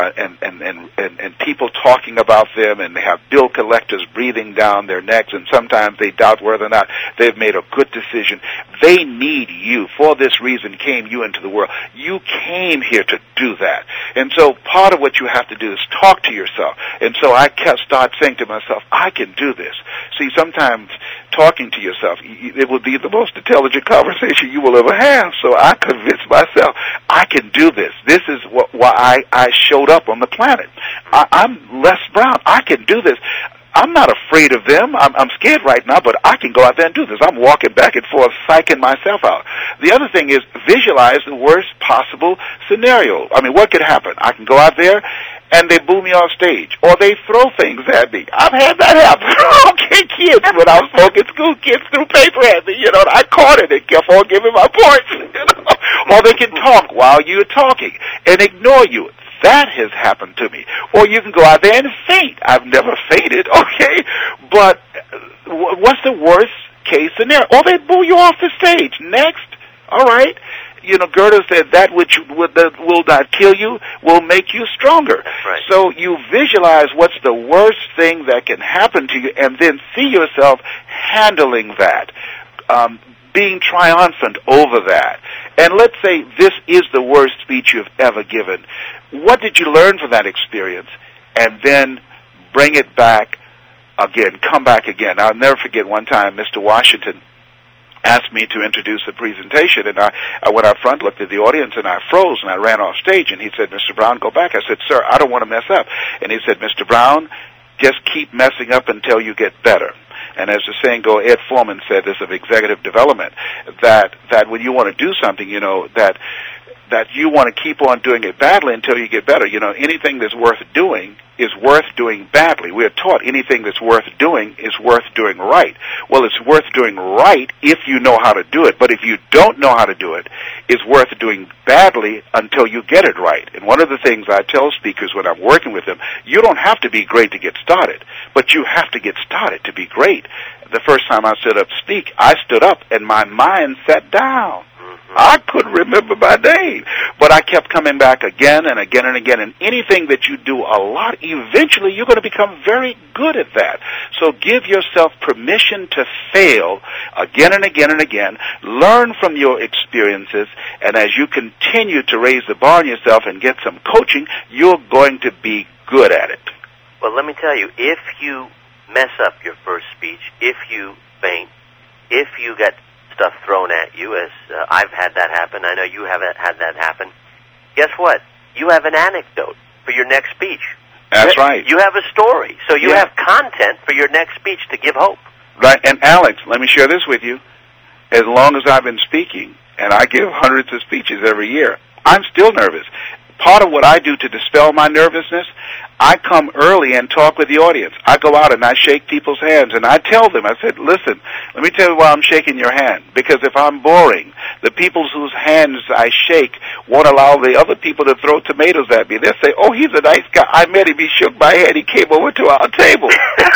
and people talking about them, and they have bill collectors breathing down their necks, and sometimes they doubt whether or not they've made a good decision. They need you. For this reason came you into the world. You came here to do that. And so part of what you have to do is talk to yourself. And so I start saying to myself, I can do this. See, sometimes talking to yourself, it would be the most intelligent conversation you will ever have. So I convinced myself, I can do this. This is why I showed up on the planet. I'm Les Brown. I can do this. I'm not afraid of them. I'm scared right now, but I can go out there and do this. I'm walking back and forth, psyching myself out. The other thing is visualize the worst possible scenario. I mean, what could happen? I can go out there and they boo me off stage, or they throw things at me. I've had that happen. Okay, kids, when I was smoking school, kids threw paper at me. You know, I caught it and kept on giving my points. You know? Or they can talk while you're talking and ignore you. That has happened to me. Or you can go out there and faint. I've never fainted, okay? But what's the worst case scenario? Or they boo you off the stage. Next, all right. You know, Goethe said that which will not kill you will make you stronger. Right. So you visualize what's the worst thing that can happen to you and then see yourself handling that, being triumphant over that. And let's say this is the worst speech you've ever given. What did you learn from that experience? And then bring it back again, come back again. I'll never forget one time Mr. Washington asked me to introduce the presentation, and I went out front, looked at the audience, and I froze, and I ran off stage, and he said, Mr. Brown, go back. I said, sir, I don't want to mess up. And he said, Mr. Brown, just keep messing up until you get better. And as the saying goes, Ed Foreman said this of executive development, that when you want to do something, you know, that you want to keep on doing it badly until you get better. You know, anything that's worth doing is worth doing badly. We are taught anything that's worth doing is worth doing right. Well, it's worth doing right if you know how to do it, but if you don't know how to do it, it's worth doing badly until you get it right. And one of the things I tell speakers when I'm working with them, you don't have to be great to get started, but you have to get started to be great. The first time I stood up to speak, I stood up and my mind sat down. I couldn't remember my name. But I kept coming back again and again and again. And anything that you do a lot, eventually you're going to become very good at that. So give yourself permission to fail again and again and again. Learn from your experiences. And as you continue to raise the bar on yourself and get some coaching, you're going to be good at it. Well, let me tell you, if you mess up your first speech, if you faint, if you get stuff thrown at you, as I've had that happen, I know you have had that happen, guess what? You have an anecdote for your next speech. That's right. You have a story, so you have content for your next speech to give hope. Right, and Alex, let me share this with you. As long as I've been speaking, and I give hundreds of speeches every year, I'm still nervous. Part of what I do to dispel my nervousness, I come early and talk with the audience. I go out and I shake people's hands, and I tell them, I said, listen, let me tell you why I'm shaking your hand. Because if I'm boring, the people whose hands I shake won't allow the other people to throw tomatoes at me. They'll say, oh, he's a nice guy. I met him. He shook my hand. He came over to our table.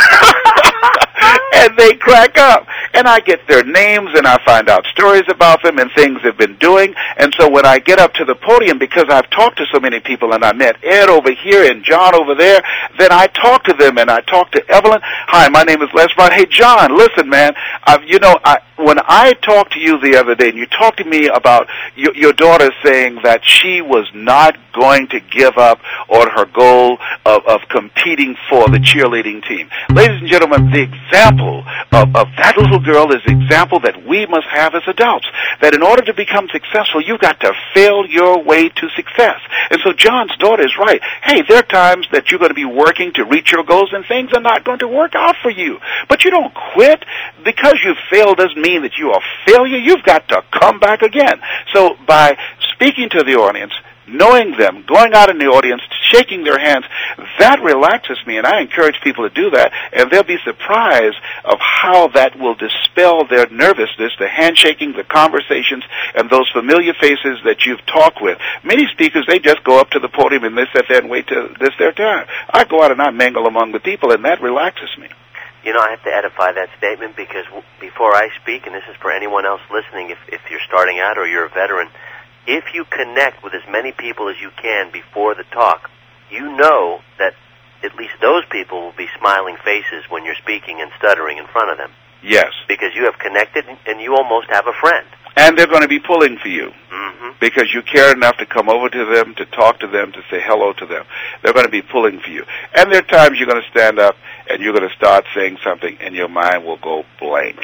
And they crack up. And I get their names, and I find out stories about them and things they've been doing. And so when I get up to the podium, because I've talked to so many people, and I met Ed over here and John over there, then I talk to them, and I talk to Evelyn. Hi, my name is Les Brown. Hey, John, listen, man, when I talked to you the other day, and you talked to me about your daughter saying that she was not going to give up on her goal of competing for the cheerleading team. Ladies and gentlemen, the example of that little girl is the example that we must have as adults, that in order to become successful, you've got to fail your way to success. And so John's daughter is right. Hey, there are times that you're going to be working to reach your goals, and things are not going to work out for you. But you don't quit. Because you failed doesn't mean that you are a failure. You've got to come back again. So by speaking to the audience, knowing them, going out in the audience, shaking their hands, that relaxes me, and I encourage people to do that, and they'll be surprised of how that will dispel their nervousness, the handshaking, the conversations, and those familiar faces that you've talked with. Many speakers, they just go up to the podium and they sit there and wait till this their time. I go out and I mingle among the people, and that relaxes me. You know, I have to edify that statement because before I speak, and this is for anyone else listening, if you're starting out or you're a veteran, if you connect with as many people as you can before the talk, you know that at least those people will be smiling faces when you're speaking and stuttering in front of them. Yes. Because you have connected and you almost have a friend. And they're going to be pulling for you. Mm-hmm. Because you care enough to come over to them, to talk to them, to say hello to them. They're going to be pulling for you. And there are times you're going to stand up and you're going to start saying something and your mind will go blank.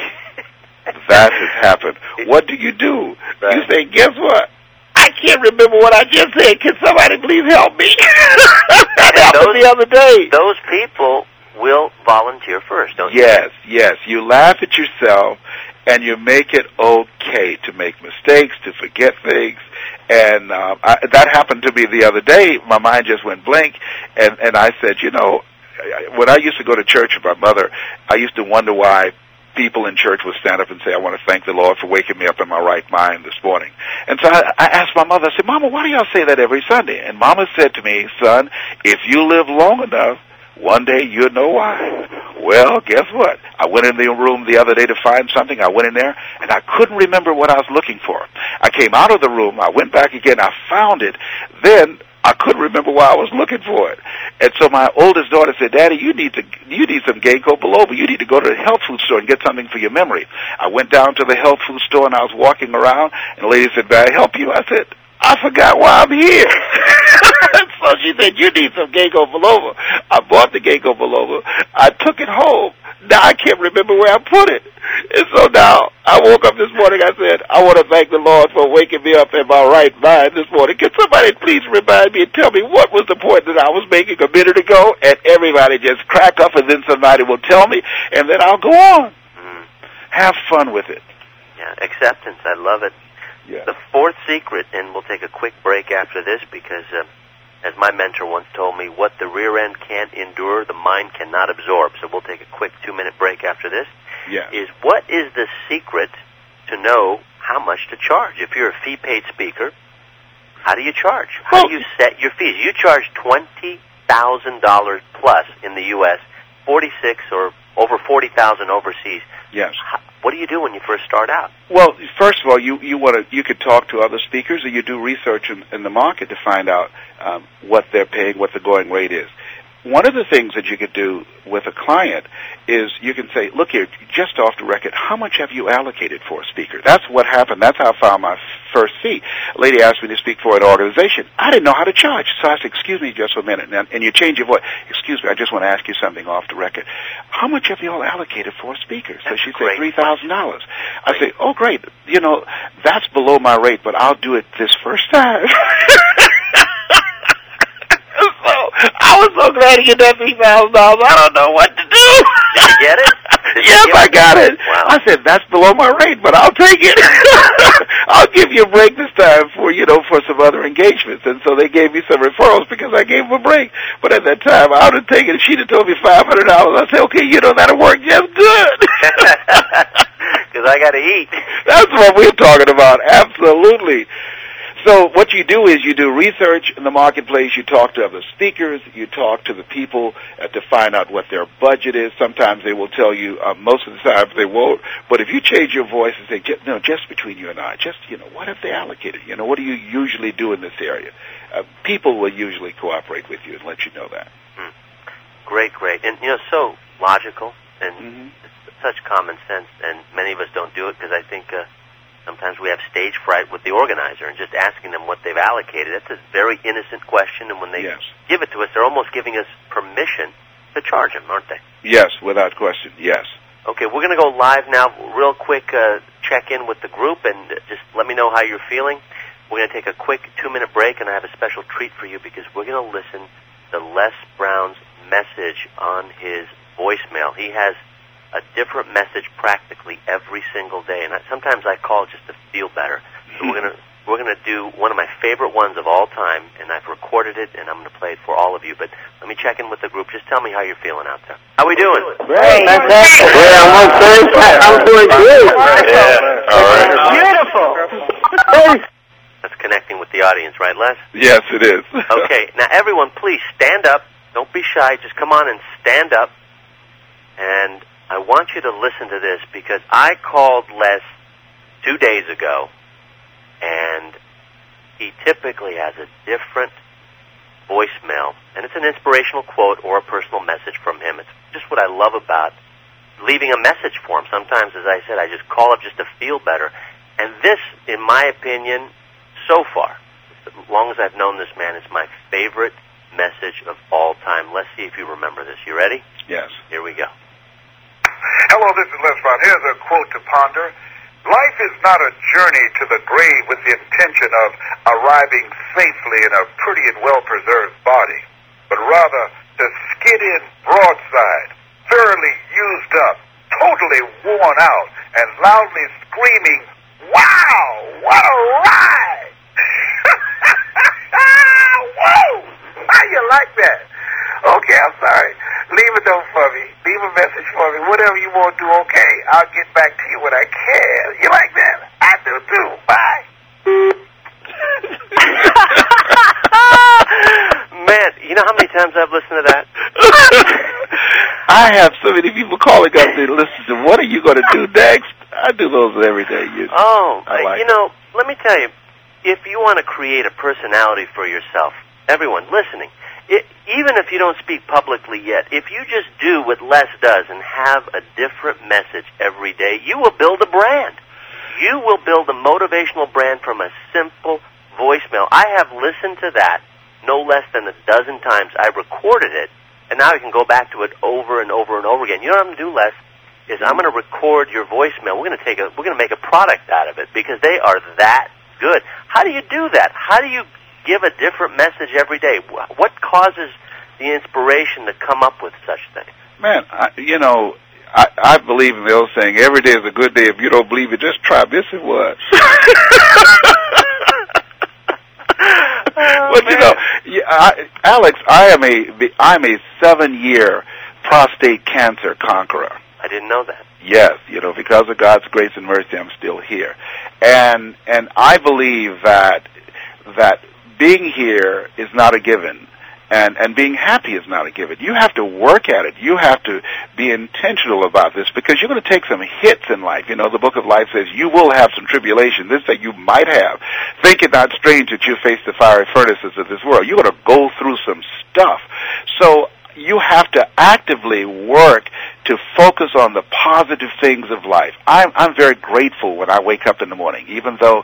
That has happened. What do? Right. You say, guess what? I can't remember what I just said. Can somebody please help me? That happened the other day. Those people will volunteer first, don't you? Yes. You laugh at yourself, and you make it okay to make mistakes, to forget things. And that happened to me the other day. My mind just went blank, and I said, when I used to go to church with my mother, I used to wonder why people in church would stand up and say, I want to thank the Lord for waking me up in my right mind this morning. And so I asked my mother, I said, Mama, why do y'all say that every Sunday? And Mama said to me, son, if you live long enough, one day you'll know why. Well, guess what? I went in the room the other day to find something. I went in there, and I couldn't remember what I was looking for. I came out of the room. I went back again. I found it. Then I couldn't remember why I was looking for it. And so my oldest daughter said, Daddy, you need some Ginkgo biloba. You need to go to the health food store and get something for your memory. I went down to the health food store, and I was walking around, and the lady said, may I help you? I said, I forgot why I'm here. So she said, you need some Ginkgo biloba. I bought the Ginkgo biloba. I took it home. Now I can't remember where I put it. And so now I woke up this morning, I said, I want to thank the Lord for waking me up in my right mind this morning. Can somebody please remind me and tell me what was the point that I was making a minute ago? And everybody just crack up, and then somebody will tell me, and then I'll go on. Mm. Have fun with it. Yeah, acceptance. I love it. Yeah. The fourth secret, and we'll take a quick break after this because, as my mentor once told me, what the rear end can't endure, the mind cannot absorb. So we'll take a quick 2-minute break after this. Yeah. Is what is the secret to know how much to charge? If you're a fee-paid speaker, how do you charge? How do you set your fees? You charge $20,000 plus in the U.S., 46 or over 40,000 overseas. Yes. What do you do when you first start out? Well, first of all, you could talk to other speakers, or you do research in the market to find out what they're paying, what the going rate is. One of the things that you could do with a client is you can say, look here, just off the record, how much have you allocated for a speaker? That's what happened. That's how I found my first fee. A lady asked me to speak for an organization. I didn't know how to charge. So I said, excuse me just for a minute. And you change your voice. Excuse me, I just want to ask you something off the record. How much have you all allocated for a speaker? So she said $3,000. I say, oh, great. You know, that's below my rate, but I'll do it this first time. I was so glad to get that $3,000. I don't know what to do. Did you get it? Yes, I got it. Wow. I said, that's below my rate, but I'll take it. I'll give you a break this time for some other engagements. And so they gave me some referrals because I gave them a break. But at that time, I would have taken it. She'd have told me $500. I said, okay, that'll work just good. Because I got to eat. That's what we're talking about. Absolutely. So what you do is you do research in the marketplace, you talk to other speakers, you talk to the people to find out what their budget is. Sometimes they will tell you, most of the time they won't, but if you change your voice and say, just between you and I, what have they allocated? What do you usually do in this area? People will usually cooperate with you and let you know that. Great. And, so logical and such common sense, and many of us don't do it because I think sometimes we have stage fright with the organizer and just asking them what they've allocated. That's a very innocent question, and when they give it to us, they're almost giving us permission to charge them, aren't they? Yes, without question, yes. Okay, we're going to go live now. Real quick check-in with the group, and just let me know how you're feeling. We're going to take a quick 2-minute break, and I have a special treat for you because we're going to listen to Les Brown's message on his voicemail. He has a different message practically every single day, and sometimes I call just to feel better. So we're gonna do one of my favorite ones of all time, and I've recorded it, and I'm gonna play it for all of you. But let me check in with the group. Just tell me how you're feeling out there. How we doing? Great. Fantastic. I'm doing good. Yeah. All right. Beautiful. That's connecting with the audience, right, Les? Yes, it is. Okay. Now, everyone, please stand up. Don't be shy. Just come on and stand up. And I want you to listen to this because I called Les 2 days ago, and he typically has a different voicemail, and it's an inspirational quote or a personal message from him. It's just what I love about leaving a message for him. Sometimes, as I said, I just call up just to feel better. And this, in my opinion, so far, as long as I've known this man, is my favorite message of all time. Let's see if you remember this. You ready? Yes. Here we go. Hello, this is Les Brown. Here's a quote to ponder. Life is not a journey to the grave with the intention of arriving safely in a pretty and well-preserved body, but rather to skid in broadside, thoroughly used up, totally worn out, and loudly screaming, "Wow, what a ride!" Whoa! How you like that? Okay, I'm sorry. Leave a note for me. Leave a message for me. Whatever you want to do, okay. I'll get back to you when I can. You like that? I do too. Bye. Man, you know how many times I've listened to that? I have so many people calling up to listen to what are you going to do next? I do those every day. Let me tell you, if you want to create a personality for yourself, everyone listening, even if you don't speak publicly yet, if you just do what Les does and have a different message every day, you will build a brand. You will build a motivational brand from a simple voicemail. I have listened to that no less than a dozen times. I recorded it, and now I can go back to it over and over and over again. You know what I'm going to do, Les? Is I'm going to record your voicemail. We're going to make a product out of it because they are that good. How do you do that? How do you give a different message every day? What causes the inspiration to come up with such things? Man, I believe in the old saying, every day is a good day. If you don't believe it, just try this and what. But Alex, I'm a 7-year prostate cancer conqueror. I didn't know that. Yes, because of God's grace and mercy, I'm still here, and I believe that being here is not a given, And being happy is not a given. You have to work at it. You have to be intentional about this because you're going to take some hits in life. You know, the book of life says you will have some tribulation. This that you might have. Think it not strange that you face the fiery furnaces of this world. You're going to go through some stuff. So you have to actively work to focus on the positive things of life. I'm very grateful when I wake up in the morning, even though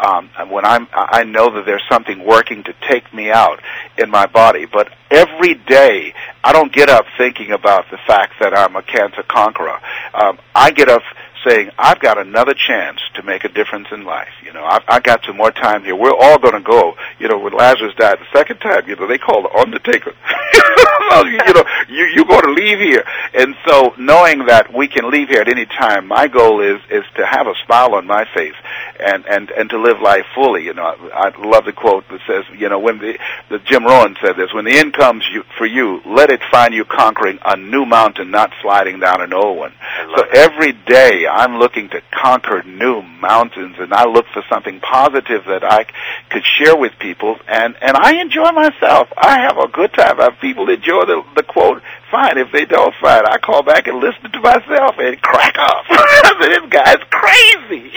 I know that there's something working to take me out in my body. But every day, I don't get up thinking about the fact that I'm a cancer conqueror. I get up saying, I've got another chance to make a difference in life. You know, I got some more time here. We're all going to go. You know, when Lazarus died the second time, you know, they called the undertaker. You know, you're going to leave here. And so knowing that we can leave here at any time, my goal is to have a smile on my face and to live life fully. You know, I love the quote that says, you know, when the Jim Rohn said this, when the end comes for you, let it find you conquering a new mountain, not sliding down an old one. So every day I'm looking to conquer new mountains, and I look for something positive that I could share with people, and I enjoy myself. I have a good time. If people enjoy the quote, fine. If they don't, fine. I call back and listen to myself and crack up. This guy's crazy.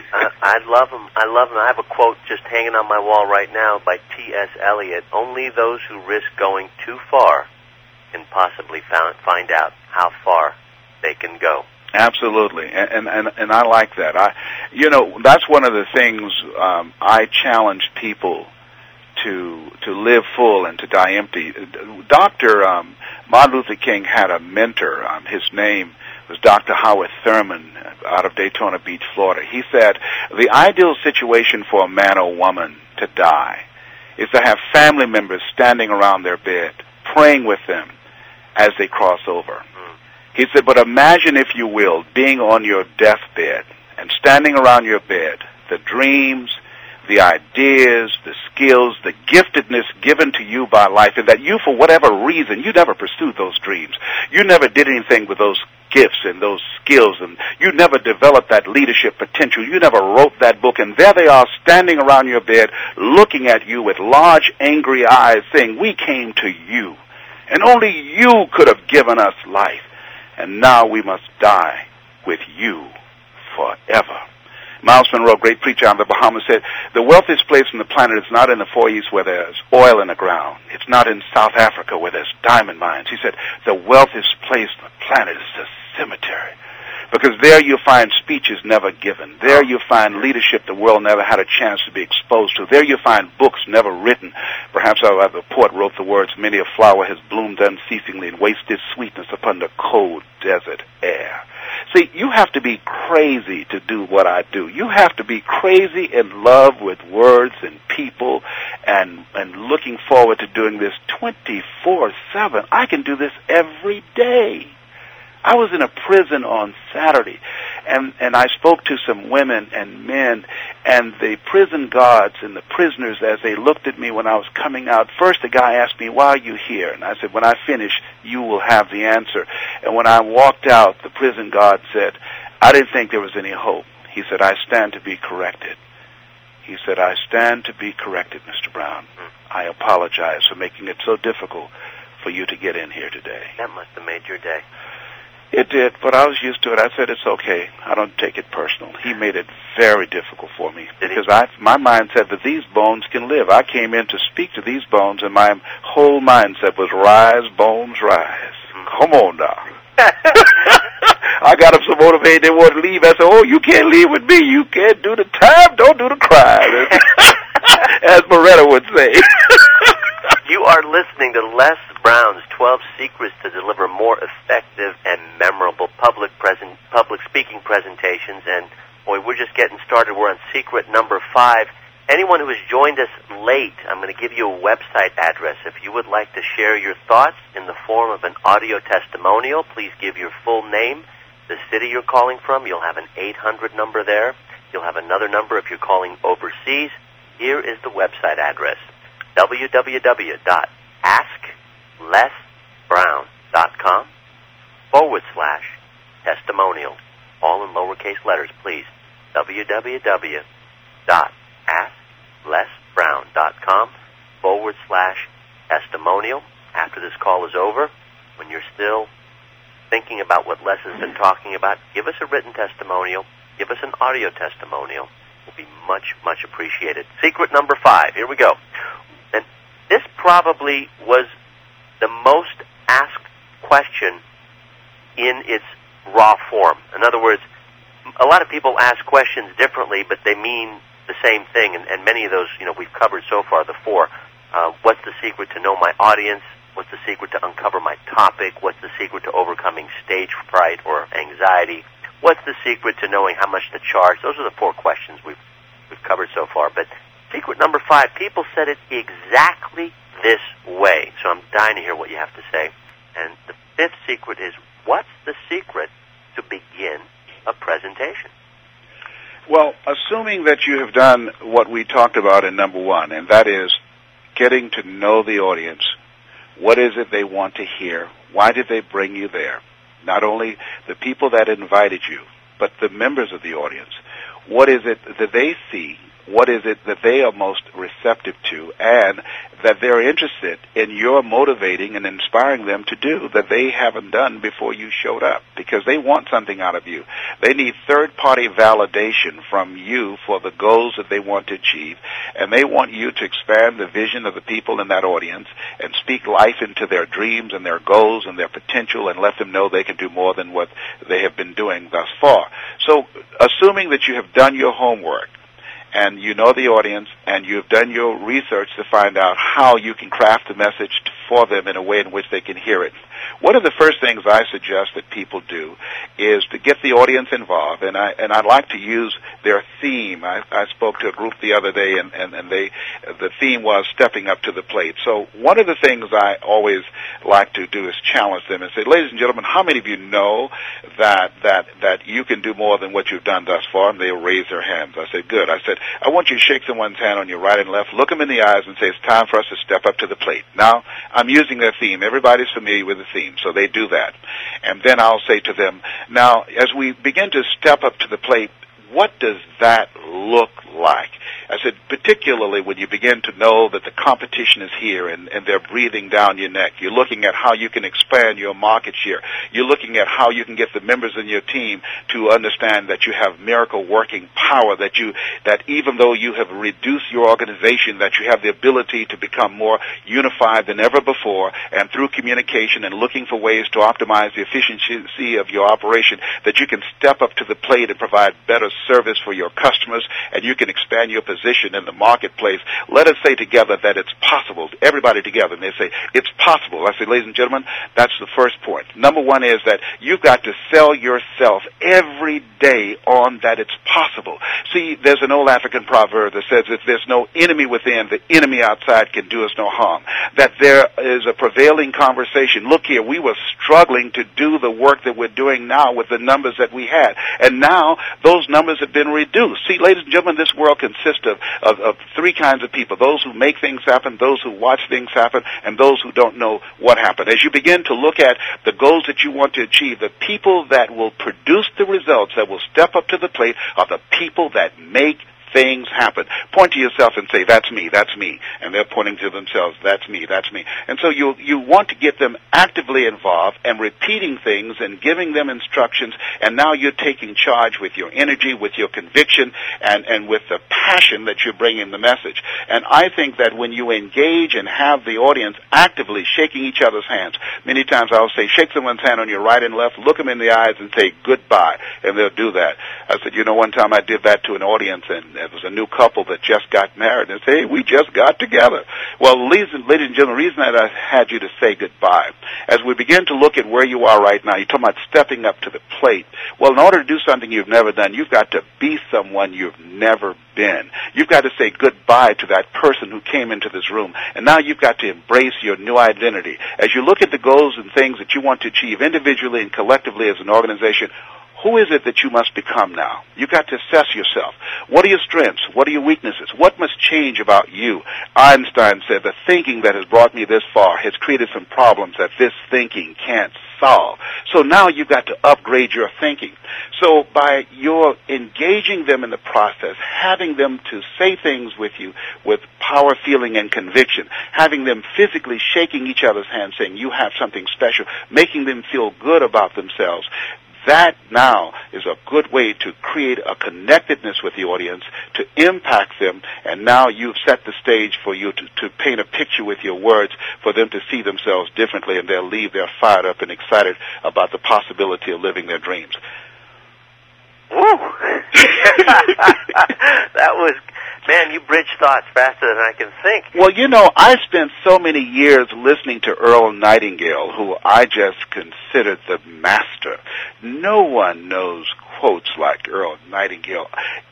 I love him. I love him. I have a quote just hanging on my wall right now by T.S. Eliot. Only those who risk going too far can possibly find out how far they can go. Absolutely, and I like that. You know, that's one of the things I challenge people to live full and to die empty. Dr. Martin Luther King had a mentor. His name was Dr. Howard Thurman out of Daytona Beach, Florida. He said, the ideal situation for a man or woman to die is to have family members standing around their bed, praying with them as they cross over. He said, but imagine, if you will, being on your deathbed and standing around your bed, the dreams, the ideas, the skills, the giftedness given to you by life, and that you, for whatever reason, you never pursued those dreams. You never did anything with those gifts and those skills, and you never developed that leadership potential. You never wrote that book, and there they are standing around your bed looking at you with large, angry eyes saying, we came to you, and only you could have given us life. And now we must die with you forever. Miles Monroe, great preacher out of the Bahamas, said, the wealthiest place on the planet is not in the Far East where there's oil in the ground. It's not in South Africa where there's diamond mines. He said, the wealthiest place on the planet is the cemetery. Because there you find speeches never given. There you find leadership the world never had a chance to be exposed to. There you find books never written. Perhaps the poet wrote the words, many a flower has bloomed unceasingly and wasted sweetness upon the cold desert air. See, you have to be crazy to do what I do. You have to be crazy in love with words and people and looking forward to doing this 24/7. I can do this every day. I was in a prison on Saturday, and I spoke to some women and men, and the prison guards and the prisoners, as they looked at me when I was coming out, first the guy asked me, why are you here? And I said, when I finish, you will have the answer. And when I walked out, the prison guard said, I didn't think there was any hope. He said, I stand to be corrected. He said, I stand to be corrected, Mr. Brown. I apologize for making it so difficult for you to get in here today. That must have made your day. It did, but I was used to it. I said, it's okay. I don't take it personal. He made it very difficult for me because my mind said that these bones can live. I came in to speak to these bones, and my whole mindset was rise, bones, rise. Come on now. I got them so motivated they wanted to leave. I said, oh, you can't leave with me. You can't do the time, don't do the crime, as Beretta would say. You are listening to Les Brown's 12 Secrets to Deliver More Effective and Memorable Public Speaking Presentations. And, boy, we're just getting started. We're on secret number 5. Anyone who has joined us late, I'm going to give you a website address. If you would like to share your thoughts in the form of an audio testimonial, please give your full name, the city you're calling from. You'll have an 800 number there. You'll have another number if you're calling overseas. Here is the website address. www.asklesbrown.com/testimonial. All in lowercase letters, please. www.asklesbrown.com/testimonial. testimonial after this call is over. When you're still thinking about what Les has been talking about, give us a written testimonial. Give us an audio testimonial. It will be much, much appreciated. Secret number 5. Here we go. And this probably was the most asked question in its raw form. In other words, a lot of people ask questions differently, but they mean the same thing, and many of those, we've covered so far, the 4. What's the secret to know my audience? What's the secret to uncover my topic? What's the secret to overcoming stage fright or anxiety? What's the secret to knowing how much to charge? Those are the 4 questions we've covered so far. But secret number 5, people said it exactly this way. So I'm dying to hear what you have to say. And the 5th secret is, what's the secret to begin a presentation? Well, assuming that you have done what we talked about in number 1, and that is getting to know the audience. What is it they want to hear? Why did they bring you there? Not only the people that invited you, but the members of the audience. What is it that they see? What is it that they are most receptive to, and that they're interested in your motivating and inspiring them to do that they haven't done before you showed up? Because they want something out of you. They need third-party validation from you for the goals that they want to achieve, and they want you to expand the vision of the people in that audience and speak life into their dreams and their goals and their potential and let them know they can do more than what they have been doing thus far. So, assuming that you have done your homework, and you know the audience, and you've done your research to find out how you can craft the message for them in a way in which they can hear it. One of the first things I suggest that people do is to get the audience involved, and I like to use their theme. I spoke to a group the other day, and the theme was stepping up to the plate. So one of the things I always like to do is challenge them and say, ladies and gentlemen, how many of you know that you can do more than what you've done thus far? And they'll raise their hands. I said, good. I said, I want you to shake someone's hand on your right and left, look them in the eyes, and say, it's time for us to step up to the plate. Now, I'm using their theme. Everybody's familiar with the theme, so they do that. And then I'll say to them, now, as we begin to step up to the plate, what does that look like? I said, particularly when you begin to know that the competition is here and they're breathing down your neck. You're looking at how you can expand your market share. You're looking at how you can get the members in your team to understand that you have miracle working power, that even though you have reduced your organization, that you have the ability to become more unified than ever before, and through communication and looking for ways to optimize the efficiency of your operation, that you can step up to the plate and provide better service for your customers, and you can expand your position in the marketplace. Let us say together that it's possible. Everybody together, and they say, it's possible. I say, ladies and gentlemen, that's the first point. Number 1 is that you've got to sell yourself every day on that it's possible. See, there's an old African proverb that says, if there's no enemy within, the enemy outside can do us no harm. That there is a prevailing conversation. Look here, we were struggling to do the work that we're doing now with the numbers that we had. And now those numbers have been reduced. See, ladies and gentlemen, this world consists of 3 kinds of people. Those who make things happen, those who watch things happen, and those who don't know what happened. As you begin to look at the goals that you want to achieve, the people that will produce the results, that will step up to the plate, are the people that make things happen. Point to yourself and say, that's me, that's me. And they're pointing to themselves, that's me, that's me. And so you want to get them actively involved and repeating things and giving them instructions, and now you're taking charge with your energy, with your conviction, and with the passion that you're bringing the message. And I think that when you engage and have the audience actively shaking each other's hands, many times I'll say, shake someone's hand on your right and left, look them in the eyes and say goodbye, and they'll do that. I said, one time I did that to an audience, and it was a new couple that just got married, and say, hey, we just got together. Well, ladies and gentlemen, the reason that I had you to say goodbye, as we begin to look at where you are right now, you're talking about stepping up to the plate. Well, in order to do something you've never done, you've got to be someone you've never been. You've got to say goodbye to that person who came into this room, and now you've got to embrace your new identity. As you look at the goals and things that you want to achieve individually and collectively as an organization, who is it that you must become now? You've got to assess yourself. What are your strengths? What are your weaknesses? What must change about you? Einstein said, the thinking that has brought me this far has created some problems that this thinking can't solve. So now you've got to upgrade your thinking. So by your engaging them in the process, having them to say things with you with power, feeling, and conviction, having them physically shaking each other's hands saying you have something special, making them feel good about themselves, that now is a good way to create a connectedness with the audience, to impact them, and now you've set the stage for you to paint a picture with your words for them to see themselves differently, and they'll leave there fired up and excited about the possibility of living their dreams. Woo! That was, man, you bridge thoughts faster than I can think. Well, you know, I spent so many years listening to Earl Nightingale, who I just considered the master. No one knows quotes like Earl Nightingale.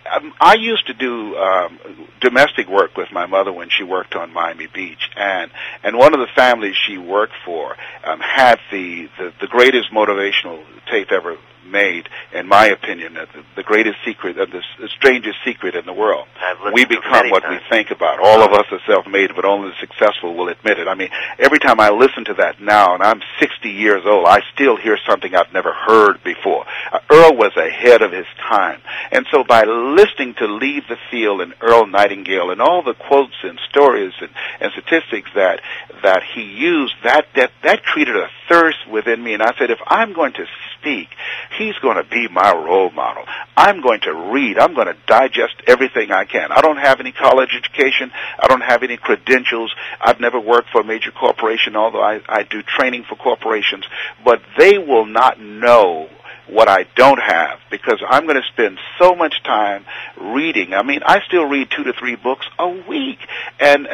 I used to do domestic work with my mother when she worked on Miami Beach, and one of the families she worked for had the greatest motivational tape ever made, in my opinion, the greatest secret, the strangest secret in the world. We become what we think about. All of us are self-made, but only the successful will admit it. I mean, every time I listen to that now, and I'm 60 years old, I still hear something I've never heard before. Earl was ahead of his time. And so by listening to Leave the Field and Earl Nightingale and all the quotes and stories and statistics that he used, that created a thirst within me. And I said, if I'm going to speak, he's going to be my role model. I'm going to read. I'm going to digest everything I can. I don't have any college education. I don't have any credentials. I've never worked for a major corporation, although I do training for corporations. But they will not know what I don't have, because I'm going to spend so much time reading. I mean, I still read 2 to 3 books a week, and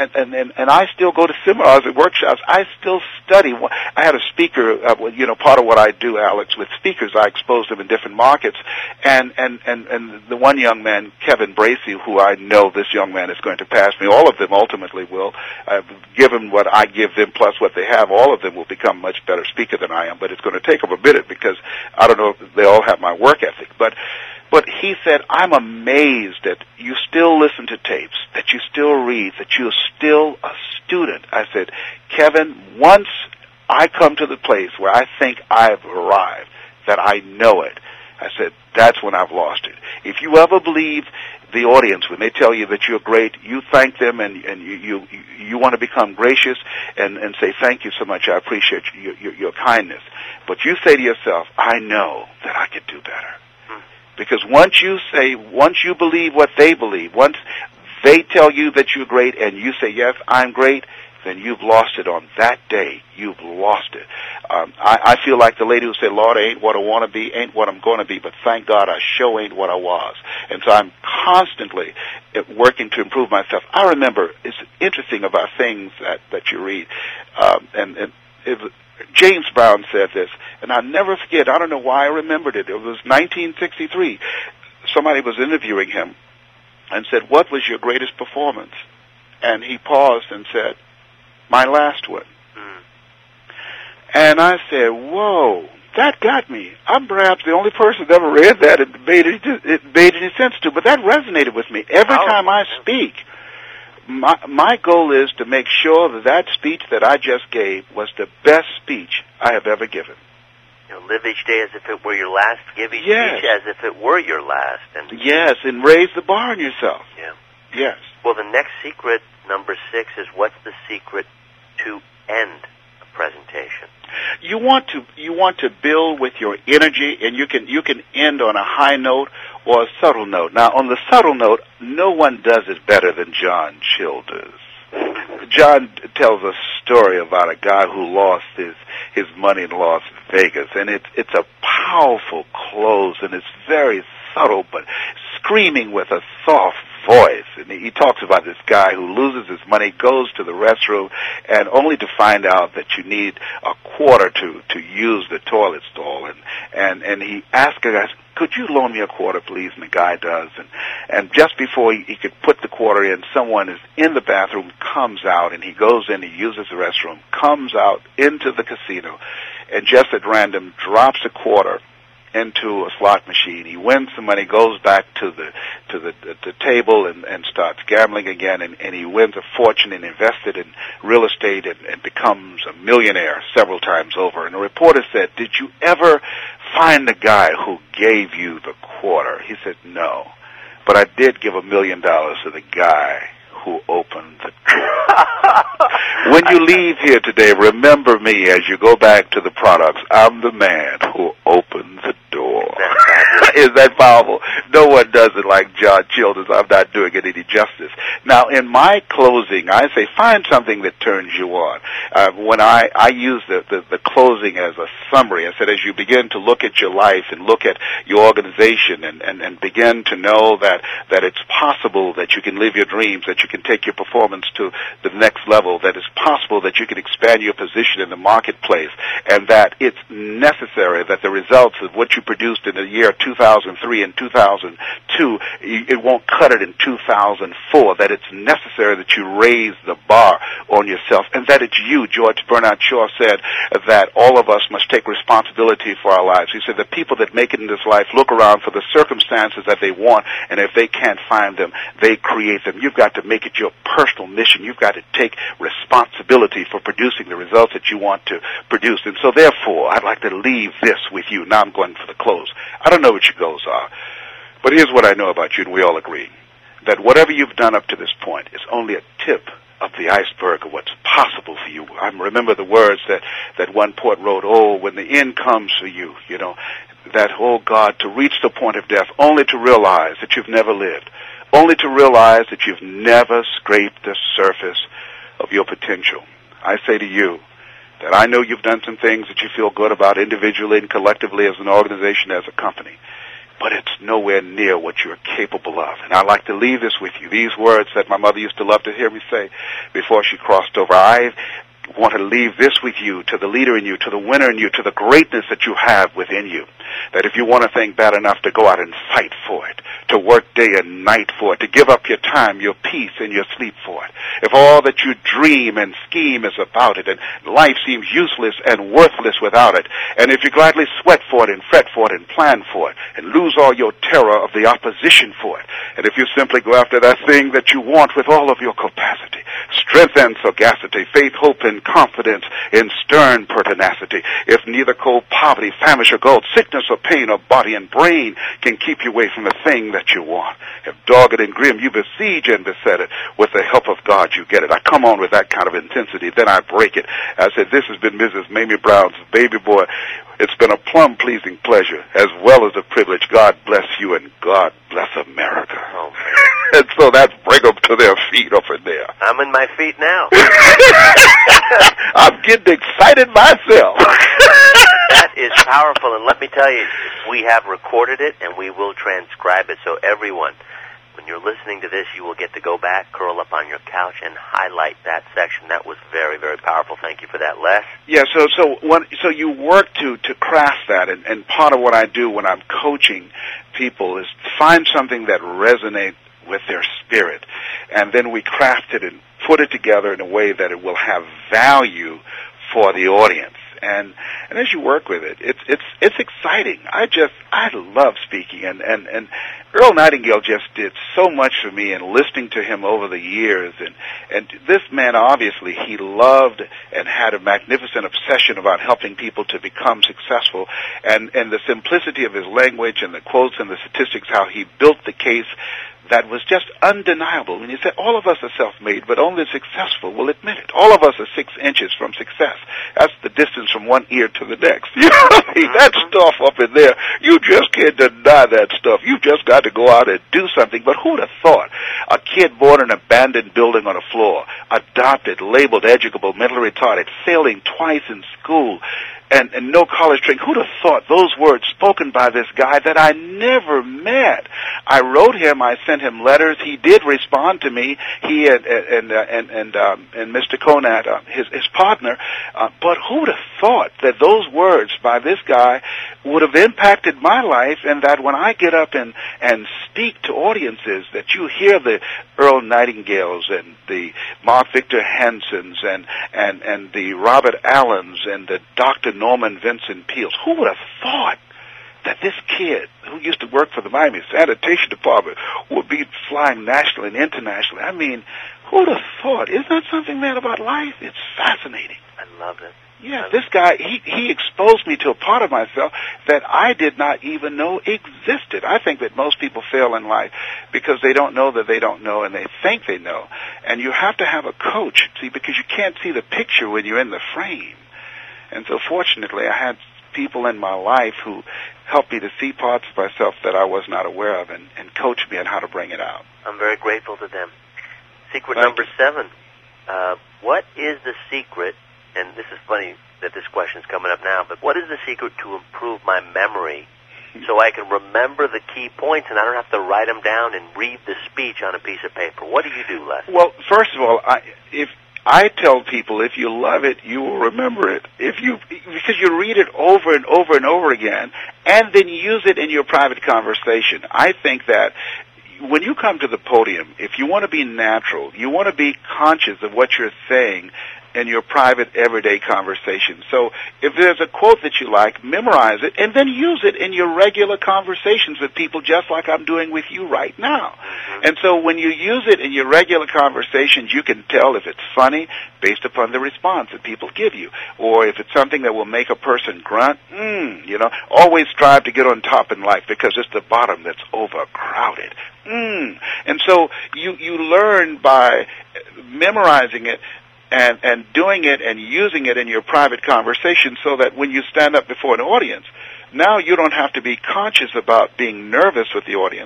I still go to seminars and workshops. I still study. I had a speaker, part of what I do, Alex, with speakers, I expose them in different markets, and the one young man, Kevin Bracey, who I know this young man is going to pass me, all of them ultimately will, given what I give them plus what they have, all of them will become much better speaker than I am, but it's going to take them a minute, because I don't know if they all have my work ethic, but he said, I'm amazed that you still listen to tapes, that you still read, that you're still a student. I said, Kevin, once I come to the place where I think I've arrived, that I know it, I said, that's when I've lost it. If you ever believe the audience, when they tell you that you're great, you thank them and you want to become gracious and say, thank you so much, I appreciate your kindness. But you say to yourself, I know that I could do better. Because once you believe what they believe, once they tell you that you're great and you say, yes, I'm great, then you've lost it on that day. You've lost it. I feel like the lady who said, Lord, I ain't what I want to be, ain't what I'm going to be, but thank God I sure ain't what I was. And so I'm constantly working to improve myself. I remember, it's interesting about things that you read, James Brown said this, and I'll never forget, I don't know why I remembered it. It was 1963. Somebody was interviewing him and said, what was your greatest performance? And he paused and said, my last one. And I said, whoa, that got me. I'm perhaps the only person that ever read that it made any sense to, but that resonated with me. Every time I speak, my goal is to make sure that speech that I just gave was the best speech I have ever given. Live each day as if it were your last. Give each speech as if it were your last. Yes, and raise the bar on yourself. Yeah. Yes. Well, the next secret, number 6, is what's the secret to end a presentation? You want to build with your energy, and you can end on a high note or a subtle note. Now, on the subtle note, no one does it better than John Childers. John tells a story about a guy who lost his money in Las Vegas, and it's a powerful close, and it's very subtle, but screaming with a soft voice. And he talks about this guy who loses his money, goes to the restroom, and only to find out that you need a quarter to use the toilet stall. And he asks the guy, could you loan me a quarter, please? And the guy does. And just before he could put the quarter in, someone is in the bathroom, comes out, and he goes in, he uses the restroom, comes out into the casino, and just at random drops a quarter into a slot machine. He wins some money, goes back to the table and starts gambling again, and he wins a fortune and invested in real estate and becomes a millionaire several times over. And the reporter said, "Did you ever find the guy who gave you the quarter?" He said, "No, but I did give $1 million to the guy who opened the door." When you leave here today, remember me as you go back to the products. I'm the man who opened the door. Is that powerful? No one does it like John Childers. I'm not doing it any justice. Now, in my closing, I say find something that turns you on. When I use the closing as a summary, I said as you begin to look at your life and look at your organization and begin to know that it's possible that you can live your dreams, that you can take your performance to the next level, that it's possible that you can expand your position in the marketplace, and that it's necessary that the results of what you produced in the year 2003 and 2002, it won't cut it in 2004, that it's necessary that you raise the bar on yourself, and that it's you. George Bernard Shaw said that all of us must take responsibility for our lives. He said the people that make it in this life look around for the circumstances that they want, and if they can't find them, they create them. You've got to make it your personal mission. You've got to take responsibility for producing the results that you want to produce. And so therefore, I'd like to leave this with you. Now I'm going for the close. I don't know what your goals are, but here's what I know about you, and we all agree, that whatever you've done up to this point is only a tip of the iceberg of what's possible for you. I remember the words that one poet wrote, "Oh, when the end comes for you, that, oh God, to reach the point of death, only to realize that you've never lived, only to realize that you've never scraped the surface of your potential." I say to you that I know you've done some things that you feel good about individually and collectively as an organization, as a company, but it's nowhere near what you're capable of. And I'd like to leave this with you. These words that my mother used to love to hear me say before she crossed over. I want to leave this with you, to the leader in you, to the winner in you, to the greatness that you have within you. That if you want a thing bad enough, to go out and fight for it, to work day and night for it, to give up your time, your peace, and your sleep for it. If all that you dream and scheme is about it, and life seems useless and worthless without it, and if you gladly sweat for it and fret for it and plan for it, and lose all your terror of the opposition for it, and if you simply go after that thing that you want with all of your capacity, strength and sagacity, faith, hope, and confidence in stern pertinacity, if neither cold poverty, famish or gold, sickness or pain or body and brain can keep you away from the thing that you want, if dogged and grim you besiege and beset it, with the help of God you get it. I come on with that kind of intensity, then I break it. I said, this has been Mrs. Mamie Brown's Baby Boy. It's been a plum-pleasing pleasure, as well as a privilege. God bless you, and God bless America. Oh, man. And so that's bring them to their feet up in there. I'm in my feet now. I'm getting excited myself. That is powerful, and let me tell you, we have recorded it, and we will transcribe it. So everyone, when you're listening to this, you will get to go back, curl up on your couch, and highlight that section. That was very, very powerful. Thank you for that, Les. Yeah, so you work to craft that, and part of what I do when I'm coaching people is find something that resonates with their spirit, and then we craft it and put it together in a way that it will have value for the audience. And as you work with it, it's exciting. I love speaking, and Earl Nightingale just did so much for me, and listening to him over the years, and this man, obviously, he loved and had a magnificent obsession about helping people to become successful, and the simplicity of his language and the quotes and the statistics, how he built the case that was just undeniable. When you said all of us are self-made, but only the successful will admit it. All of us are 6 inches from success. That's the distance from one ear to the next. You know, that stuff up in there, you just can't deny that stuff. You've just got to go out and do something. But who'd have thought? A kid born in an abandoned building on a floor, adopted, labeled, educable, mentally retarded, failing twice in school, and no college training. Who'd have thought those words spoken by this guy that I never met? I wrote him. I sent him letters. He did respond to me. He and Mr. Conant, his partner. But who'd have thought that those words by this guy would have impacted my life, and that when I get up and speak to audiences, that you hear the Earl Nightingales and the Mark Victor Hansons and the Robert Allens and the Dr. Norman Vincent Peales. Who would have thought that this kid who used to work for the Miami Sanitation Department would be flying nationally and internationally. I mean, who'd have thought? Isn't that something, man, about life? It's fascinating. I love it. Yeah, this guy, he exposed me to a part of myself that I did not even know existed. I think that most people fail in life because they don't know that they don't know, and they think they know. And you have to have a coach, see, because you can't see the picture when you're in the frame. And so fortunately, I had people in my life who helped me to see parts of myself that I was not aware of and coached me on how to bring it out. I'm very grateful to them. Secret number 7. What is the secret, and this is funny that this question's coming up now, but what is the secret to improve my memory so I can remember the key points and I don't have to write them down and read the speech on a piece of paper? What do you do, Les? Well, first of all, I tell people, if you love it, you will remember it. Because you read it over and over and over again, and then use it in your private conversation. I think that when you come to the podium, if you want to be natural, you want to be conscious of what you're saying in your private, everyday conversation. So if there's a quote that you like, memorize it, and then use it in your regular conversations with people, just like I'm doing with you right now. And so when you use it in your regular conversations, you can tell if it's funny based upon the response that people give you, or if it's something that will make a person grunt. Always strive to get on top in life because it's the bottom that's overcrowded. And so you learn by memorizing it and doing it and using it in your private conversation so that when you stand up before an audience, now you don't have to be conscious about being nervous with the audience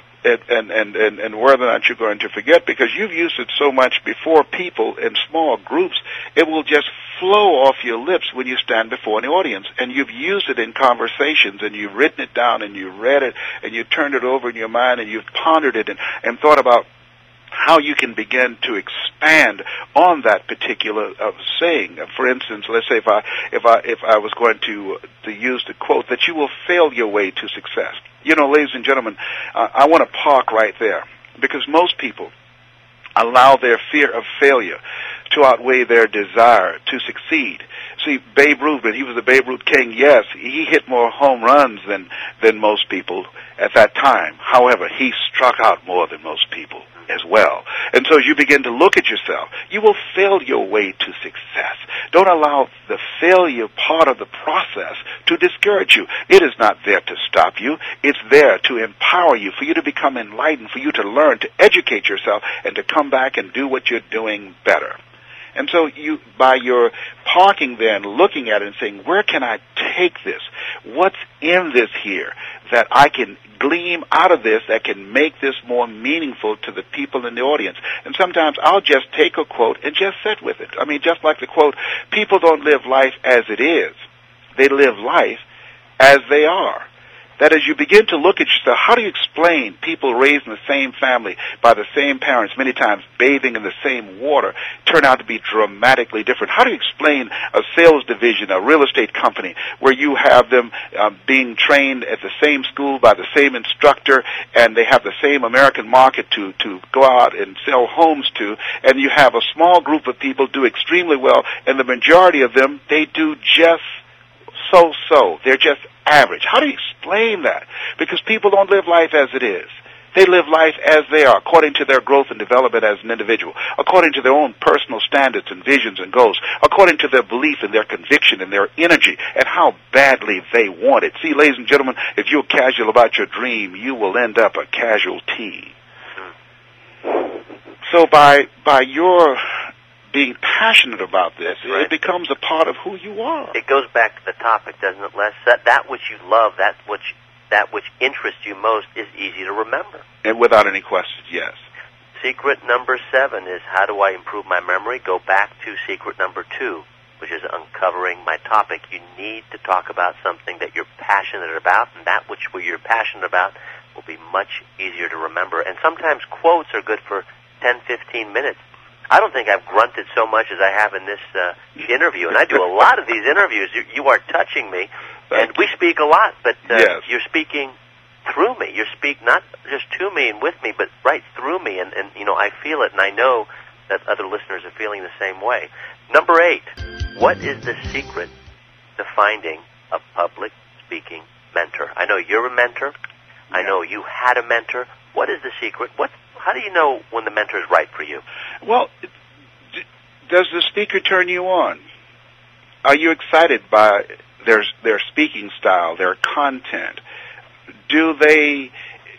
and whether or not you're going to forget, because you've used it so much before people in small groups, it will just flow off your lips when you stand before an audience. And you've used it in conversations, and you've written it down, and you read it, and you turned it over in your mind, and you've pondered it and thought about how you can begin to expand on that particular saying. For instance, let's say if I was going to use the quote that you will fail your way to success. Ladies and gentlemen, I want to park right there, because most people allow their fear of failure to outweigh their desire to succeed. See, Babe Ruth, he was the Babe Ruth king. Yes, he hit more home runs than most people at that time. However, he struck out more than most people as well. And so as you begin to look at yourself, you will fail your way to success. Don't allow the failure part of the process to discourage you. It is not there to stop you. It's there to empower you, for you to become enlightened, for you to learn, to educate yourself, and to come back and do what you're doing better. And so you, by your parking there and looking at it and saying, where can I take this? What's in this here that I can glean out of this that can make this more meaningful to the people in the audience? And sometimes I'll just take a quote and just sit with it. I mean, just like the quote, people don't live life as it is. They live life as they are. That as you begin to look at yourself, how do you explain people raised in the same family by the same parents, many times bathing in the same water, turn out to be dramatically different? How do you explain a sales division, a real estate company, where you have them being trained at the same school by the same instructor, and they have the same American market to go out and sell homes to, and you have a small group of people do extremely well, and the majority of them, they do just so. They're just average. How do you explain that? Because people don't live life as it is. They live life as they are, according to their growth and development as an individual, according to their own personal standards and visions and goals, according to their belief and their conviction and their energy and how badly they want it. See, ladies and gentlemen, if you're casual about your dream, you will end up a casualty. So by your being passionate about this, right, it becomes a part of who you are. It goes back to the topic, doesn't it, Les? That which you love, that which interests you most is easy to remember. And without any question, yes. Secret number 7 is, how do I improve my memory? Go back to secret number 2, which is uncovering my topic. You need to talk about something that you're passionate about, and that which you're passionate about will be much easier to remember. And sometimes quotes are good for 10, 15 minutes. I don't think I've grunted so much as I have in this interview, and I do a lot of these interviews. You are touching me, and we speak a lot, but yes, you're speaking through me. You speak not just to me and with me, but right through me, and I feel it, and I know that other listeners are feeling the same way. Number 8, what is the secret to finding a public speaking mentor? I know you're a mentor. I know you had a mentor. What is the secret? How do you know when the mentor is right for you? Well, does the speaker turn you on? Are you excited by their speaking style, their content? Do they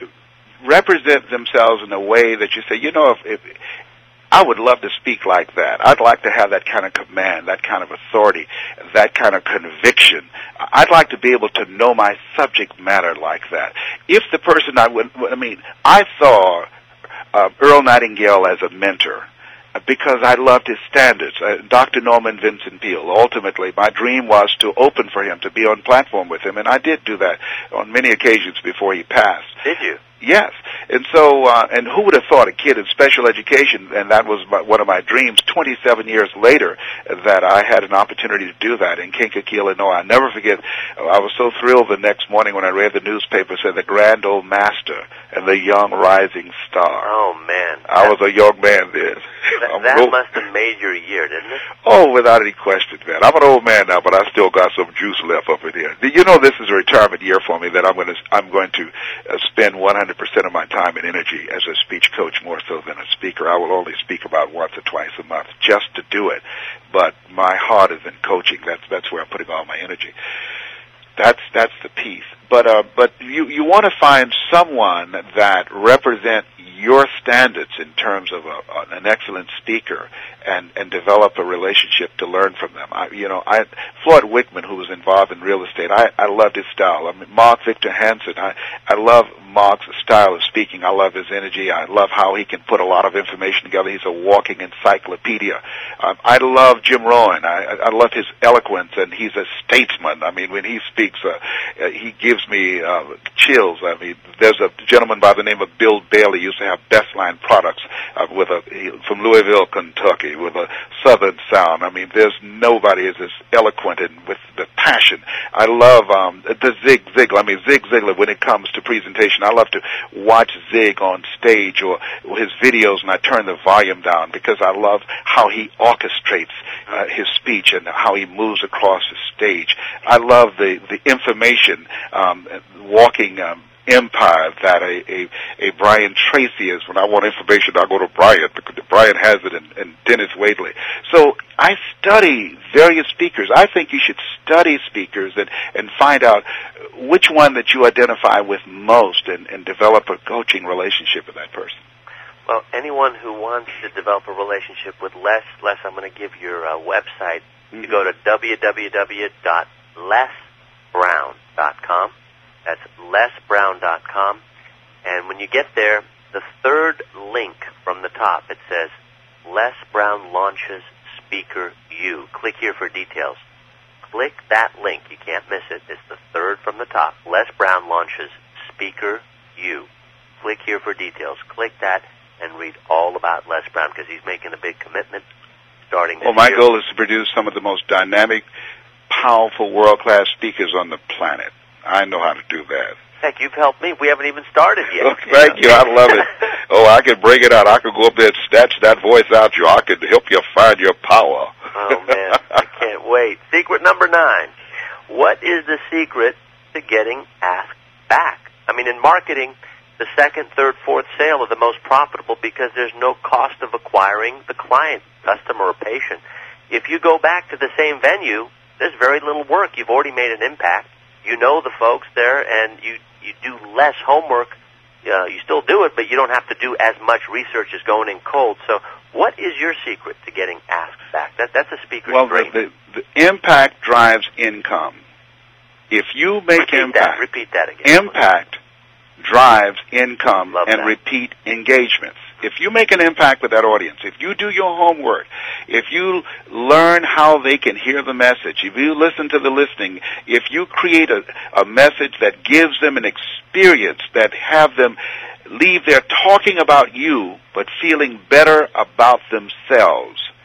represent themselves in a way that you say, if I would love to speak like that. I'd like to have that kind of command, that kind of authority, that kind of conviction. I'd like to be able to know my subject matter like that. If the person I saw Earl Nightingale as a mentor because I loved his standards. Dr. Norman Vincent Peale. Ultimately, my dream was to open for him, to be on platform with him, and I did do that on many occasions before he passed. Did you? Yes. And so, and who would have thought a kid in special education, and that was one of my dreams, 27 years later, that I had an opportunity to do that in Kankakee, Illinois. I'll never forget, I was so thrilled the next morning when I read the newspaper, said the grand old master and the young rising star. Oh, man. I was a young man then. That must have made your year, didn't it? Oh, without any question, man. I'm an old man now, but I still got some juice left up in here. You know, this is a retirement year for me that I'm going to spend 100% of my time and energy as a speech coach more so than a speaker. I will only speak about once or twice a month just to do it. But my heart is in coaching. That's where I'm putting all my energy. That's the piece. But you want to find someone that represents your standards in terms of an excellent speaker and develop a relationship to learn from them. Floyd Wickman, who was involved in real estate, I loved his style. I mean, Mark Victor Hansen, I love Mark's style of speaking. I love his energy. I love how he can put a lot of information together. He's a walking encyclopedia. I love Jim Rohn. I love his eloquence, and he's a statesman. I mean, when he speaks, he gives me chills. I mean, there's a gentleman by the name of Bill Bailey, used to have Best Line Products from Louisville, Kentucky, with a southern sound. I mean, there's nobody is as eloquent and with the passion. I love the Zig Ziglar. I mean, Zig Ziglar, when it comes to presentation, I love to watch Zig on stage or his videos, and I turn the volume down because I love how he orchestrates his speech and how he moves across the stage. I love the information walking empire that a Brian Tracy is. When I want information, I go to Brian, because Brian has it, and Dennis Wadley. So I study various speakers. I think you should study speakers and find out which one that you identify with most and develop a coaching relationship with that person. Well, anyone who wants to develop a relationship with Les, I'm going to give your website. Mm-hmm. You go to www.lesbrown.com. That's lesbrown.com. And when you get there, the third link from the top, it says, Les Brown launches Speaker U. Click here for details. Click that link. You can't miss it. It's the third from the top. Les Brown launches Speaker U. Click here for details. Click that and read all about Les Brown, because he's making a big commitment starting this year. Well, my goal is to produce some of the most dynamic, powerful, world-class speakers on the planet. I know how to do that. Heck, you've helped me. We haven't even started yet. Oh, thank you. I love it. Oh, I can bring it out. I can go up there and snatch that voice out you. I can help you find your power. Oh, man. I can't wait. Secret number 9. What is the secret to getting asked back? I mean, in marketing, the second, third, fourth sale are the most profitable because there's no cost of acquiring the client, customer, or patient. If you go back to the same venue, there's very little work. You've already made an impact. You know the folks there, and you do less homework. You still do it, but you don't have to do as much research as going in cold. So what is your secret to getting asked back? That's a speaker's dream. Well, the impact drives income. If you make impact... Repeat that again. Impact drives income and that. Repeat engagements. If you make an impact with that audience, if you do your homework, if you learn how they can hear the message, if you listen to the listening, if you create a message that gives them an experience that have them leave there talking about you but feeling better about themselves,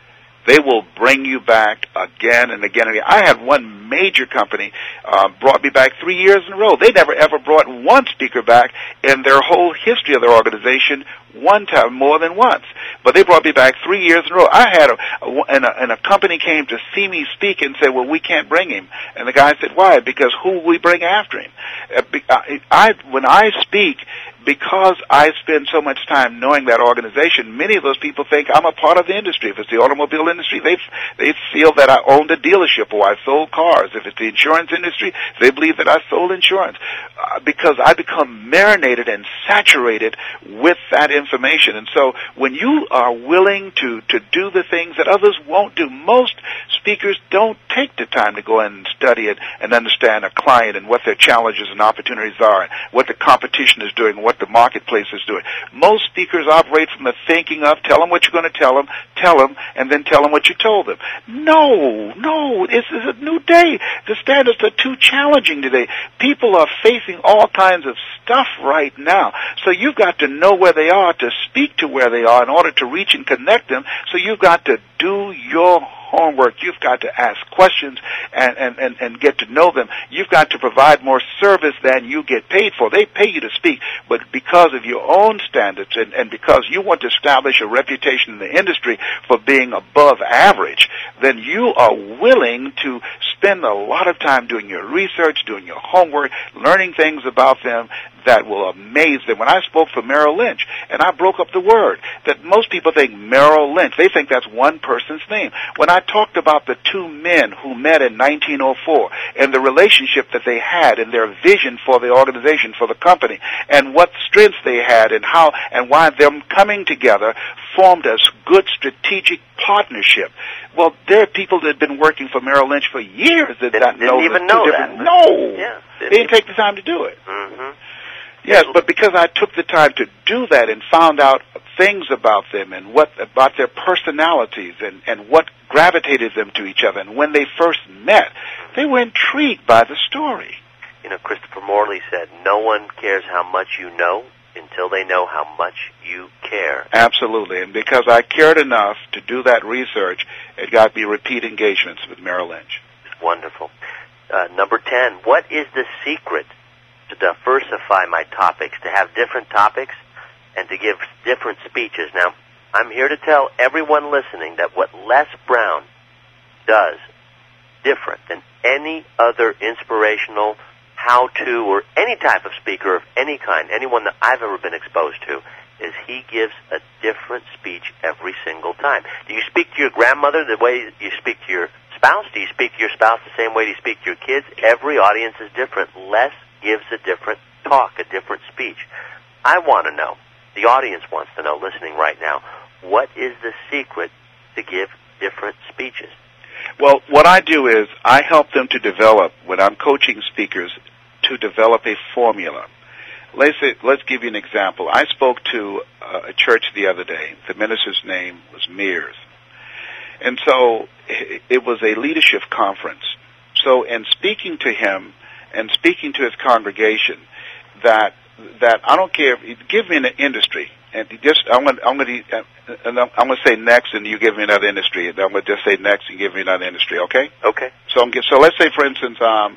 They will bring you back again and again and again. I had one major company brought me back 3 years in a row. They never ever brought one speaker back in their whole history of their organization one time, more than once. But they brought me back 3 years in a row. I had a company came to see me speak and said, well, we can't bring him. And the guy said, why? Because who will we bring after him? When I speak, because I spend so much time knowing that organization, many of those people think I'm a part of the industry. If it's the automobile industry, they feel that I owned a dealership or I sold cars. If it's the insurance industry, they believe that I sold insurance. Because I become marinated and saturated with that information. And so when you are willing to do the things that others won't do, most speakers don't take the time to go and study it and understand a client and what their challenges and opportunities are, and what the competition is doing, what the marketplace is doing. Most speakers operate from the thinking of, tell them what you're going to tell them, and then tell them what you told them. No, this is a new day. The standards are too challenging today. People are facing all kinds of stuff right now. So you've got to know where they are to speak to where they are in order to reach and connect them. So you've got to do your homework. You've got to ask questions and get to know them. You've got to provide more service than you get paid for. They pay you to speak, but because of your own standards and because you want to establish a reputation in the industry for being above average, then you are willing to spend a lot of time doing your research, doing your homework, learning things about them that will amaze them. When I spoke for Merrill Lynch, and I broke up the word, that most people think Merrill Lynch, they think that's one person's name. When I talked about the two men who met in 1904 and the relationship that they had and their vision for the organization, for the company, and what strengths they had and how and why them coming together formed a good strategic partnership. Well, there are people that have been working for Merrill Lynch for years that didn't even know that. No, yeah, they didn't take the time to do it. Mm-hmm. Yes, but because I took the time to do that and found out things about them and about their personalities and what gravitated them to each other, and when they first met, they were intrigued by the story. You know, Christopher Morley said, no one cares how much you know until they know how much you care. Absolutely, and because I cared enough to do that research, it got me repeat engagements with Merrill Lynch. It's wonderful. Number 10, what is the secret to diversify my topics, to have different topics and to give different speeches? Now, I'm here to tell everyone listening that what Les Brown does different than any other inspirational, how-to, or any type of speaker of any kind, anyone that I've ever been exposed to, is he gives a different speech every single time. Do you speak to your grandmother the way you speak to your spouse? Do you speak to your spouse the same way you speak to your kids? Every audience is different. Les gives a different talk, a different speech. I want to know, the audience wants to know, listening right now, what is the secret to give different speeches? Well, what I do is I help them to develop, when I'm coaching speakers, to develop a formula. Let's give you an example. I spoke to a church the other day. The minister's name was Mears. And so it was a leadership conference. So in speaking to him and speaking to his congregation, that I don't care, give me an industry. And I'm going to say next, and you give me another industry. And I'm going to just say next and give me another industry. Okay? Okay. So let's say, for instance,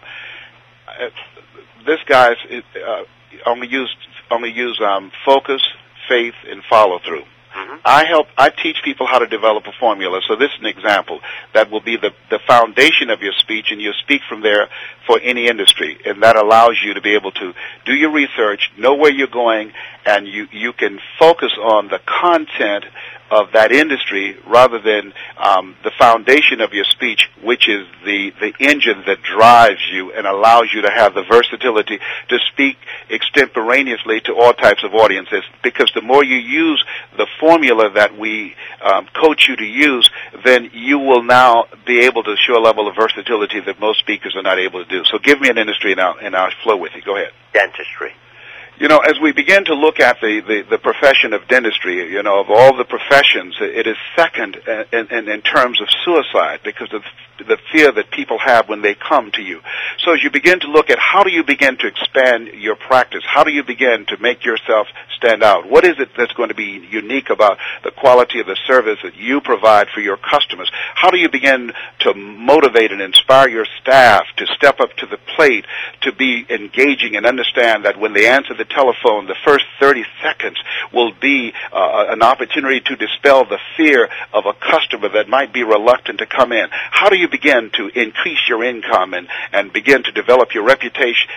this guy's. I'm going to use focus, faith, and follow through. Mm-hmm. I teach people how to develop a formula. So this is an example that will be the foundation of your speech, and you'll speak from there for any industry. And that allows you to be able to do your research, know where you're going, and you can focus on the content of that industry rather than the foundation of your speech, which is the engine that drives you and allows you to have the versatility to speak extemporaneously to all types of audiences. Because the more you use the formula that we coach you to use, then you will now be able to show a level of versatility that most speakers are not able to do. So give me an industry and I'll flow with you. Go ahead. Dentistry. You know, as we begin to look at the profession of dentistry, you know, of all the professions, it is second in terms of suicide because of the fear that people have when they come to you. So as you begin to look at how do you begin to expand your practice, how do you begin to make yourself stand out? What is it that's going to be unique about the quality of the service that you provide for your customers? How do you begin to motivate and inspire your staff to step up to the plate, to be engaging and understand that when they answer the telephone, the first 30 seconds will be an opportunity to dispel the fear of a customer that might be reluctant to come in? How do you begin to increase your income and begin to develop your reputation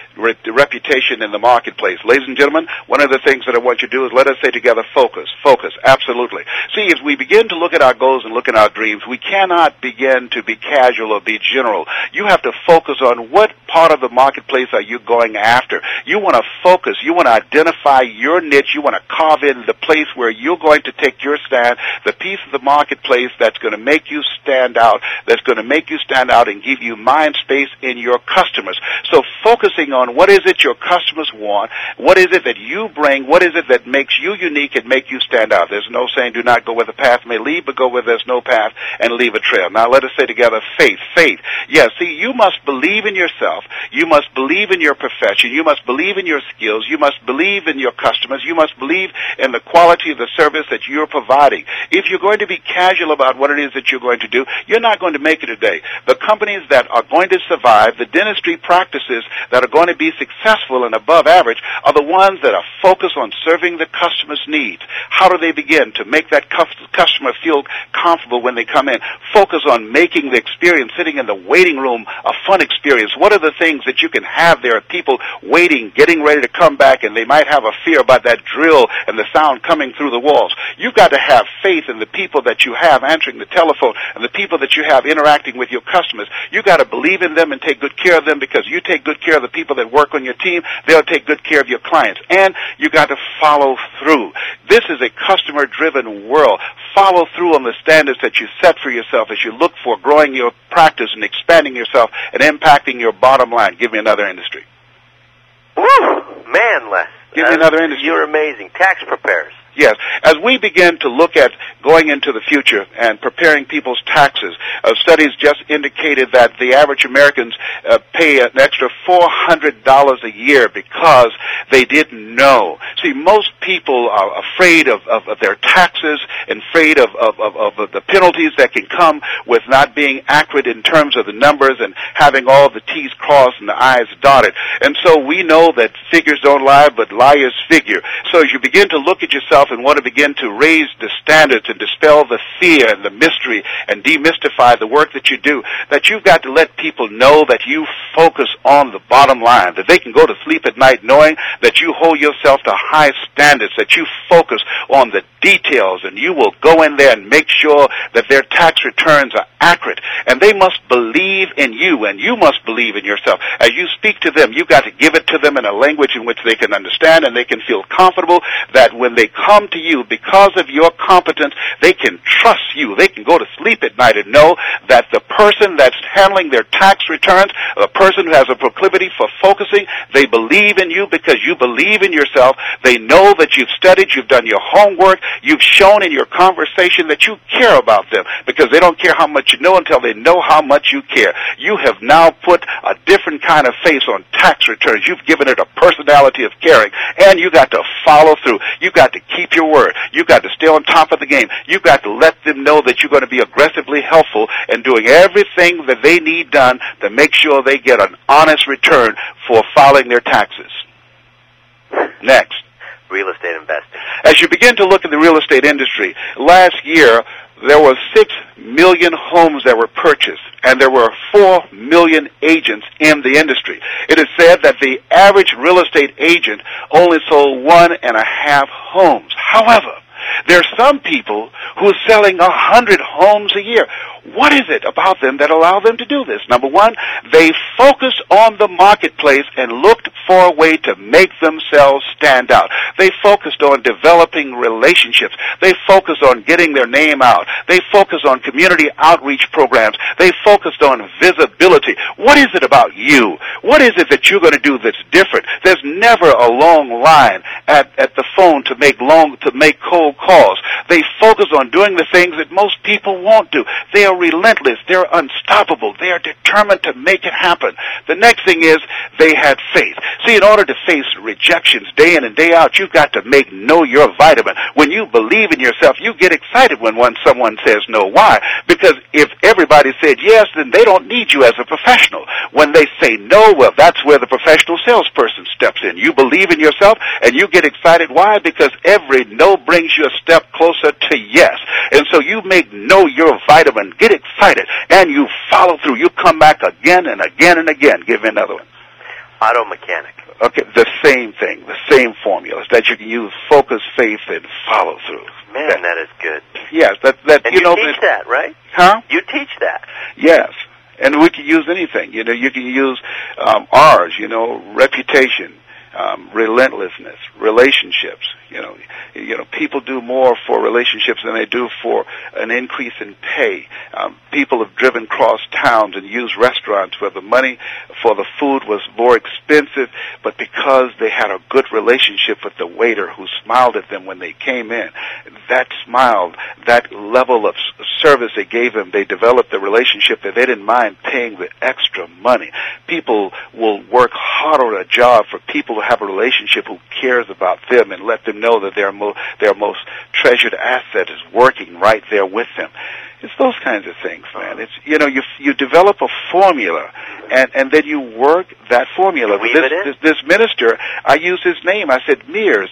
in the marketplace? Ladies and gentlemen, one of the things that I want you to do is let us say together, focus, absolutely. See, as we begin to look at our goals and look at our dreams, we cannot begin to be casual or be general. You have to focus on what part of the marketplace are you going after. You want to focus. You want to identify your niche. You want to carve in the place where you're going to take your stand, the piece of the marketplace that's going to make you stand out, that's going to make you stand out and give you mind space in your customers. So focusing on what is it your customers want, what is it that you bring, what is it that makes you unique and make you stand out. There's no saying do not go where the path may lead, but go where there's no path and leave a trail. Now let us say together, faith. Yes, see, you must believe in yourself. You must believe in your profession. You must believe in your skills. You must believe in your customers. You must believe in the quality of the service that you're providing. If you're going to be casual about what it is that you're going to do, you're not going to make it today. The companies that are going to survive, the dentistry practices that are going to be successful and above average are the ones that are focused on serving the customer's needs. How do they begin to make that customer feel comfortable when they come in? Focus on making the experience sitting in the waiting room a fun experience. What are the things that you can have there? People waiting, getting ready to come back, and they might have a fear about that drill and the sound coming through the walls. You've got to have faith in the people that you have answering the telephone and the people that you have interacting with your customers. You've got to believe in them and take good care of them, because you take good care of the people that work on your team, they'll take good care of your clients. And you got to follow through. This is a customer-driven world. Follow through on the standards that you set for yourself as you look for growing your practice and expanding yourself and impacting your bottom line. Give me another industry. Woo! Man, Les. Give me another industry. You're amazing. Tax preparers. Yes. As we begin to look at going into the future and preparing people's taxes, studies just indicated that the average Americans pay an extra $400 a year because they didn't know. See, most people are afraid of their taxes and afraid of the penalties that can come with not being accurate in terms of the numbers and having all the T's crossed and the I's dotted. And so we know that figures don't lie, but liars figure. So as you begin to look at yourself and want to begin to raise the standards and dispel the fear and the mystery and demystify the work that you do, that you've got to let people know that you focus on the bottom line, that they can go to sleep at night knowing that you hold yourself to high standards, that you focus on the details, and you will go in there and make sure that their tax returns are accurate. And they must believe in you, and you must believe in yourself. As you speak to them, you've got to give it to them in a language in which they can understand and they can feel comfortable that when they come to you, because of your competence, they can trust you. They can go to sleep at night and know that the person that's handling their tax returns, the person who has a proclivity for focusing, they believe in you because you believe in yourself. They know that you've studied, you've done your homework, you've shown in your conversation that you care about them, because they don't care how much you know until they know how much you care. You have now put a different kind of face on tax returns. You've given it a personality of caring, and you got to follow through. You've got to keep your word. You've got to stay on top of the game. You've got to let them know that you're going to be aggressively helpful and doing everything that they need done to make sure they get an honest return for filing their taxes. Next. Real estate investing. As you begin to look at the real estate industry, last year there were 6 million homes that were purchased, and there were 4 million agents in the industry. It is said that the average real estate agent only sold 1.5 homes. However, There are some people who are selling 100 homes a year. What is it about them that allow them to do this? Number one, they focus on the marketplace and looked for a way to make themselves stand out. They focused on developing relationships. They focused on getting their name out. They focused on community outreach programs. They focused on visibility. What is it about you? What is it that you're going to do that's different? There's never a long line at the phone to make cold calls. They focus on doing the things that most people won't do. They are relentless. They're unstoppable. They are determined to make it happen. The next thing is they had faith. See, in order to face rejections day in and day out, you've got to know your vitamin. When you believe in yourself, you get excited when someone says no. Why? Because if everybody said yes, then they don't need you as a professional. When they say no, well, that's where the professional salesperson steps in. You believe in yourself, and you get excited. Why? Because every no brings you a step closer to yes. And so you make no your vitamin. Get excited, and you follow through. You come back again and again and again. Give me another one. Auto mechanic. Okay, the same thing, the same formulas that you can use: focus, faith, and follow through. Man, that is good. Yes, that and you teach that, right? Huh? You teach that. Yes, and we can use anything. You can use R's. Reputation, relentlessness, relationships. People do more for relationships than they do for an increase in pay. People have driven across towns and used restaurants where the money for the food was more expensive, but because they had a good relationship with the waiter who smiled at them when they came in, that smile, that level of service they gave them, they developed a relationship that they didn't mind paying the extra money. People will work hard on a job for people who have a relationship who cares about them and let them know that their most treasured asset is working right there with them. It's those kinds of things, man. It's you develop a formula, and then you work that formula. This minister, I used his name. I said, Mears.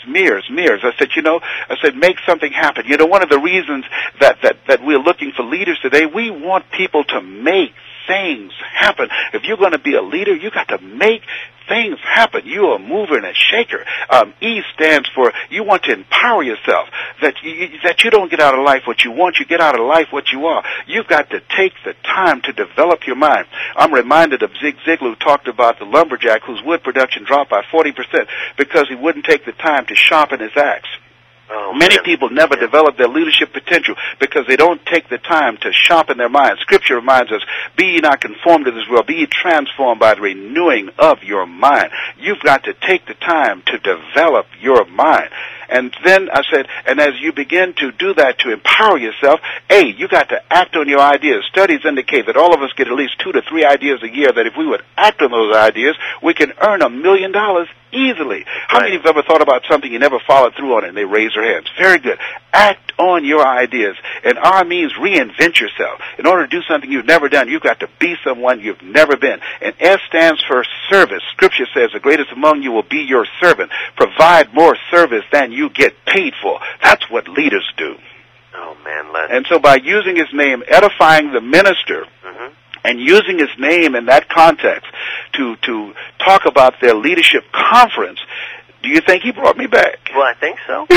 I said, make something happen. One of the reasons that we're looking for leaders today, we want people to make things happen. If you're going to be a leader, you got to make things happen. You are a mover and a shaker. E stands for you want to empower yourself. That you don't get out of life what you want, you get out of life what you are. You've got to take the time to develop your mind. I'm reminded of Zig Ziglar, who talked about the lumberjack whose wood production dropped by 40% because he wouldn't take the time to sharpen his axe. Many people never develop their leadership potential because they don't take the time to sharpen their minds. Scripture reminds us, be ye not conformed to this world, be ye transformed by the renewing of your mind. You've got to take the time to develop your mind. And then I said, and as you begin to do that to empower yourself, you got to act on your ideas. Studies indicate that all of us get at least 2 to 3 ideas a year, that if we would act on those ideas, we can earn $1 million easily. How many of you have ever thought about something you never followed through on it and they raise their hands? Very good. Act on your ideas. And R means reinvent yourself. In order to do something you've never done, you've got to be someone you've never been. And S stands for service. Scripture says the greatest among you will be your servant. Provide more service than you get paid for. That's what leaders do. Oh, man, Les. And so by using his name, edifying the minister, and using his name in that context to talk about their leadership conference, do you think he brought me back? Well, I think so.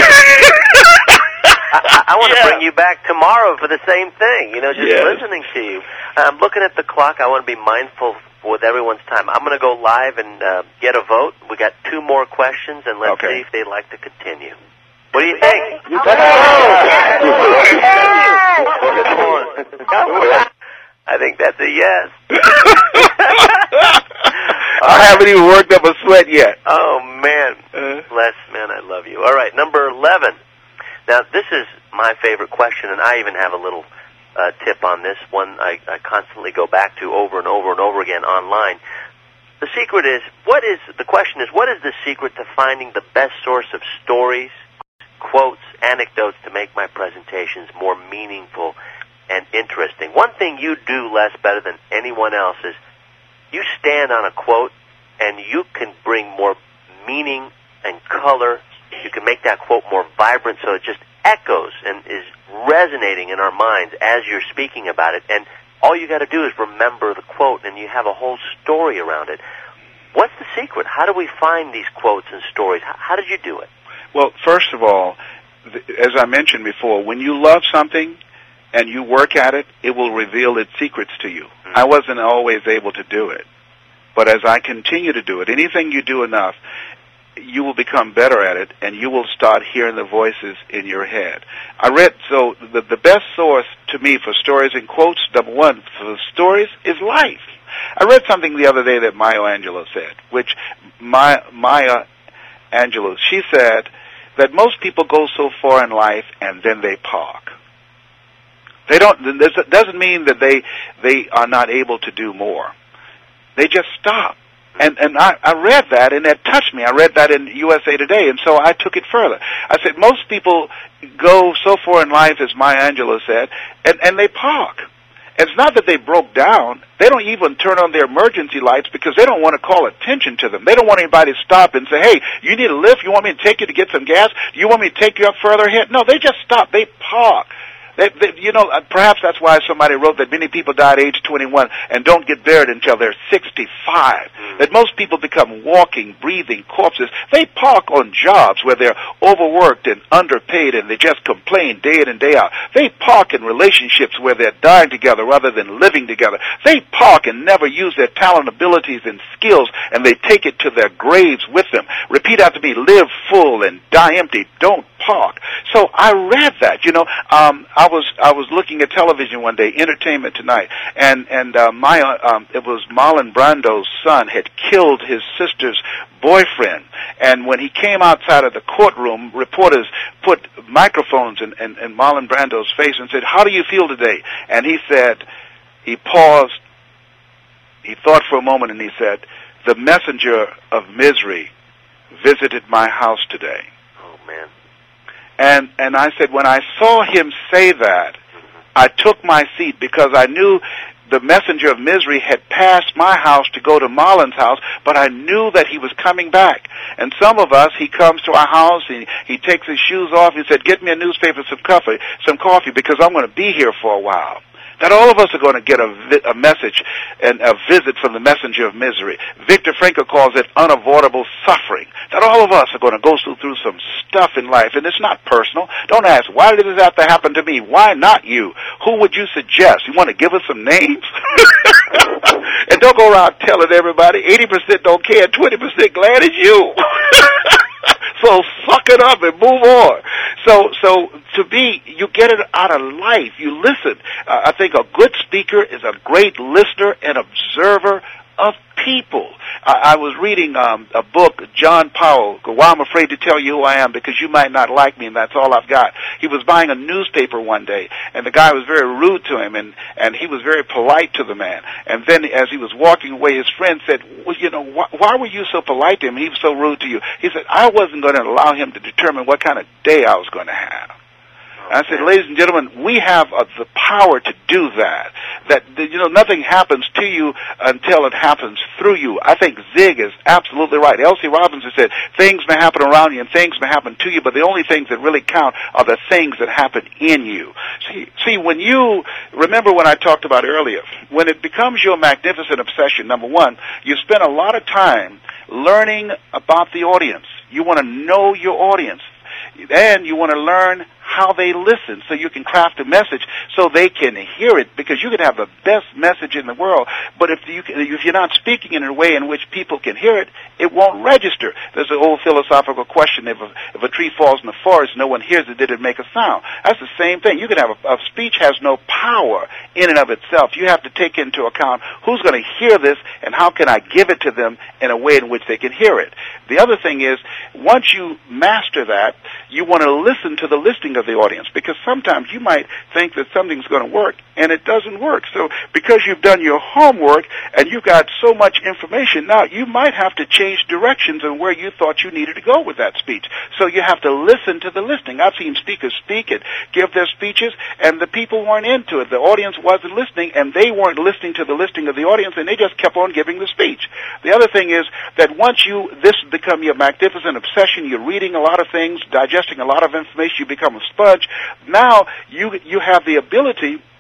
I want to bring you back tomorrow for the same thing, listening to you. I'm looking at the clock. I want to be mindful with everyone's time. I'm going to go live and get a vote. We got 2 more questions, and let's see if they'd like to continue. What do you think? I think that's a yes. I haven't even worked up a sweat yet. Oh, man. Les, man, I love you. All right, number 11. Now, this is my favorite question, and I even have a little tip on this one I constantly go back to over and over and over again online. The secret is, what is the secret to finding the best source of stories, quotes, anecdotes to make my presentations more meaningful and interesting? One thing you do, Les, better than anyone else is you stand on a quote and you can bring more meaning and color. You can make that quote more vibrant so it just echoes and is resonating in our minds as you're speaking about it. And all you got to do is remember the quote and you have a whole story around it. What's the secret? How do we find these quotes and stories? How did you do it? Well, first of all, as I mentioned before, when you love something and you work at it, it will reveal its secrets to you. I wasn't always able to do it. But as I continue to do it, anything you do enough, you will become better at it, and you will start hearing the voices in your head. I read, so the best source to me for stories and quotes, number one, for stories is life. I read something the other day that Maya Angelou said, which Maya Angelou, she said that most people go so far in life and then they park. They don't, this doesn't mean that they are not able to do more. They just stop. And I read that, and that touched me. I read that in USA Today, and so I took it further. I said, most people go so far in life, as Maya Angelou said, and they park. It's not that they broke down. They don't even turn on their emergency lights because they don't want to call attention to them. They don't want anybody to stop and say, hey, you need a lift? You want me to take you to get some gas? Do you want me to take you up further ahead? No, they just stop. They park. Perhaps that's why somebody wrote that many people die at age 21 and don't get buried until they're 65. That most people become walking, breathing corpses. They park on jobs where they're overworked and underpaid and they just complain day in and day out. They park in relationships where they're dying together rather than living together. They park and never use their talent, abilities, and skills, and they take it to their graves with them. Repeat after me, live full and die empty. Don't park. So I read that, I was looking at television one day, Entertainment Tonight, and it was Marlon Brando's son had killed his sister's boyfriend, and when he came outside of the courtroom, reporters put microphones in Marlon Brando's face and said, how do you feel today? And he said, he paused, he thought for a moment, and he said, the messenger of misery visited my house today. Oh, man. And I said, when I saw him say that, I took my seat because I knew the messenger of misery had passed my house to go to Marlon's house, but I knew that he was coming back. And some of us, he comes to our house, he takes his shoes off, he said, get me a newspaper, some coffee, because I'm going to be here for a while. That all of us are going to get a message and a visit from the messenger of misery. Viktor Frankl calls it unavoidable suffering. That all of us are going to go through some stuff in life, and it's not personal. Don't ask, why did this have to happen to me? Why not you? Who would you suggest? You want to give us some names? And don't go around telling everybody 80% don't care, 20% glad it's you. So suck it up and move on. So to me, you get it out of life. You listen. I think a good speaker is a great listener and observer of people. I was reading a book, John Powell, Why I'm Afraid to Tell You Who I Am, because you might not like me, and that's all I've got. He was buying a newspaper one day, and the guy was very rude to him, and he was very polite to the man. And then as he was walking away, his friend said, well, why were you so polite to him? He was so rude to you. He said, I wasn't going to allow him to determine what kind of day I was going to have. I said, ladies and gentlemen, we have the power to do that. That, nothing happens to you until it happens through you. I think Zig is absolutely right. L.C. Robinson said, things may happen around you and things may happen to you, but the only things that really count are the things that happen in you. See, when you, remember when I talked about earlier, when it becomes your magnificent obsession, number one, you spend a lot of time learning about the audience. You want to know your audience. And you want to learn how they listen so you can craft a message so they can hear it, because you can have the best message in the world, but if you're not speaking in a way in which people can hear it, it won't register. There's an old philosophical question, if a tree falls in the forest, no one hears it, did it make a sound? That's the same thing. You can have a speech has no power in and of itself. You have to take into account who's going to hear this and how can I give it to them in a way in which they can hear it. The other thing is, once you master that, you want to listen to the listening of the audience, because sometimes you might think that something's going to work and it doesn't work. So because you've done your homework and you've got so much information, now you might have to change directions on where you thought you needed to go with that speech. So you have to listen to the listening. I've seen speakers speak and give their speeches, and the people weren't into it. The audience wasn't listening, and they weren't listening to the listening of the audience, and they just kept on giving the speech. The other thing is that once this become your magnificent obsession, you're reading a lot of things, digesting a lot of information, you become a sponge. Now you have the ability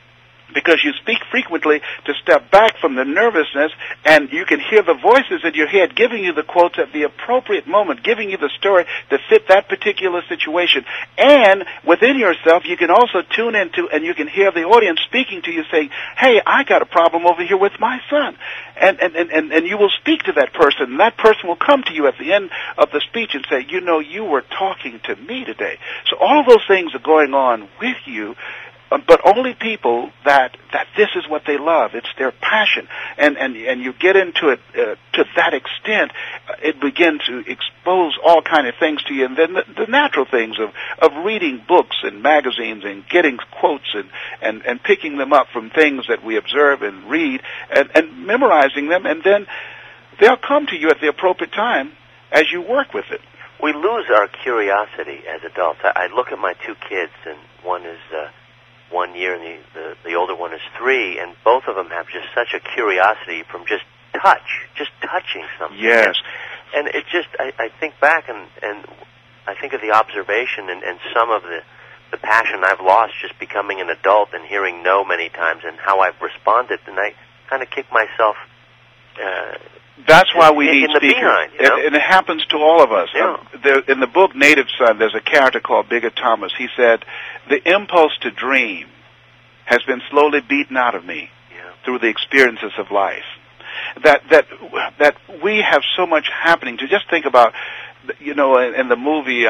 because you speak frequently to step back from the nervousness, and you can hear the voices in your head giving you the quotes at the appropriate moment, giving you the story to fit that particular situation. And within yourself, you can also tune into, and you can hear the audience speaking to you saying, hey, I got a problem over here with my son. And you will speak to that person, and that person will come to you at the end of the speech and say, you know, you were talking to me today. So all of those things are going on with you, but only people that this is what they love. It's their passion. And you get into it to that extent, it begins to expose all kind of things to you. And then the natural things of reading books and magazines and getting quotes and picking them up from things that we observe and read and memorizing them. And then they'll come to you at the appropriate time as you work with it. We lose our curiosity as adults. I look at my two kids, and one is 1 year, and the older one is 3, and both of them have just such a curiosity from just touching something. Yes. And it just, I think back and I think of the observation and some of the passion I've lost just becoming an adult and hearing no many times and how I've responded, and I kind of kick myself that's why we need in the speakers. behind, you know? And it happens to all of us. Yeah. In the book Native Son, there's a character called Bigger Thomas. He said, the impulse to dream has been slowly beaten out of me through the experiences of life. That we have so much happening. To just think about, you know, in the movie,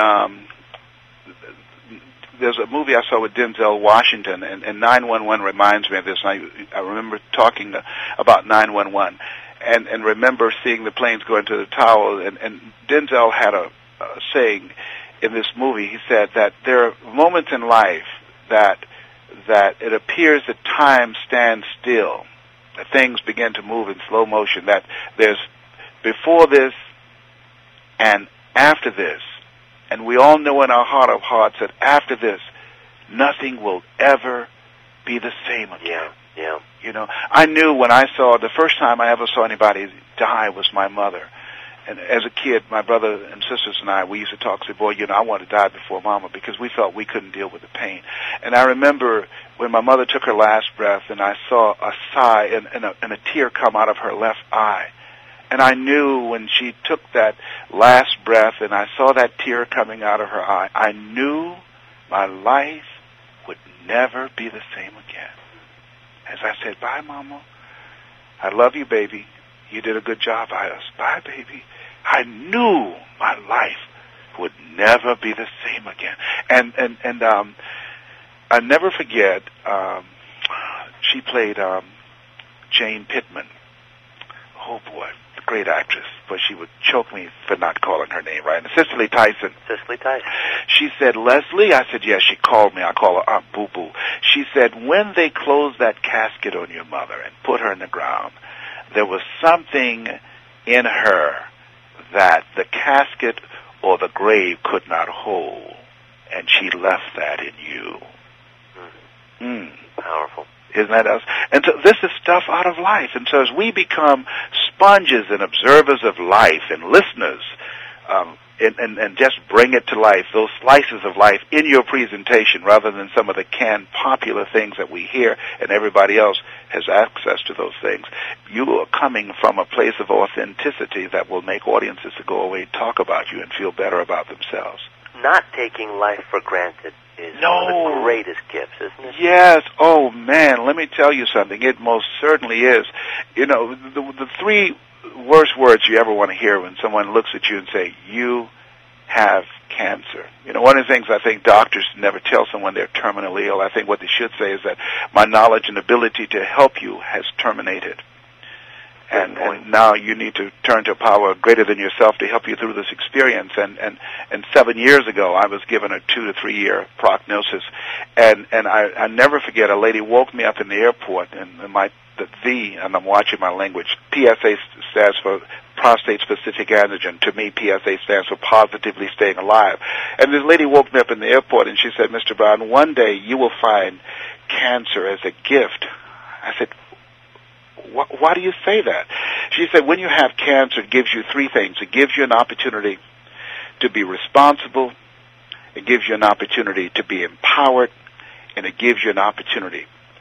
there's a movie I saw with Denzel Washington, and 911 reminds me of this. And I remember talking about 911. And remember seeing the planes go into the tower, and Denzel had a saying in this movie. He said that there are moments in life that it appears that time stands still, that things begin to move in slow motion, that there's before this and after this, and we all know in our heart of hearts that after this, nothing will ever be the same again. Yeah. You know, I knew when I saw, the first time I ever saw anybody die was my mother. And as a kid, my brother and sisters and I, we used to talk, say, boy, you know, I want to die before Mama, because we felt we couldn't deal with the pain. And I remember when my mother took her last breath, and I saw a sigh and a tear come out of her left eye. And I knew when she took that last breath and I saw that tear coming out of her eye, I knew my life would never be the same again. As I said, bye, Mama. I love you, baby. You did a good job by us. Bye, baby. I knew my life would never be the same again. And I never forget, she played Jane Pittman. Oh, boy, the great actress. But she would choke me for not calling her name right. And Cicely Tyson. Cicely Tyson. She said, Leslie? I said, yes. She called me. I call her Aunt Boo Boo. She said, when they closed that casket on your mother and put her in the ground, there was something in her that the casket or the grave could not hold, and she left that in you. Powerful. Isn't that us? And so this is stuff out of life. And so as we become sponges and observers of life and listeners, and just bring it to life, those slices of life in your presentation, rather than some of the canned popular things that we hear and everybody else has access to those things, you are coming from a place of authenticity that will make audiences to go away and talk about you and feel better about themselves. Not taking life for granted is one of the greatest gifts, isn't it? Yes. Oh, man, let me tell you something. It most certainly is. You know, the three worst words you ever want to hear when someone looks at you and say, you have cancer. You know, one of the things I think doctors never tell someone they're terminally ill. I think what they should say is that my knowledge and ability to help you has terminated. And now you need to turn to a power greater than yourself to help you through this experience. And 7 years ago, I was given a 2 to 3 year prognosis. And I never forget, a lady woke me up in the airport, and and I'm watching my language. PSA stands for prostate-specific antigen. To me, PSA stands for positively staying alive. And this lady woke me up in the airport, and she said, Mr. Brown, one day you will find cancer as a gift. I said, why do you say that? She said, when you have cancer, it gives you three things. It gives you an opportunity to be responsible, it gives you an opportunity to be empowered, and it gives you an opportunity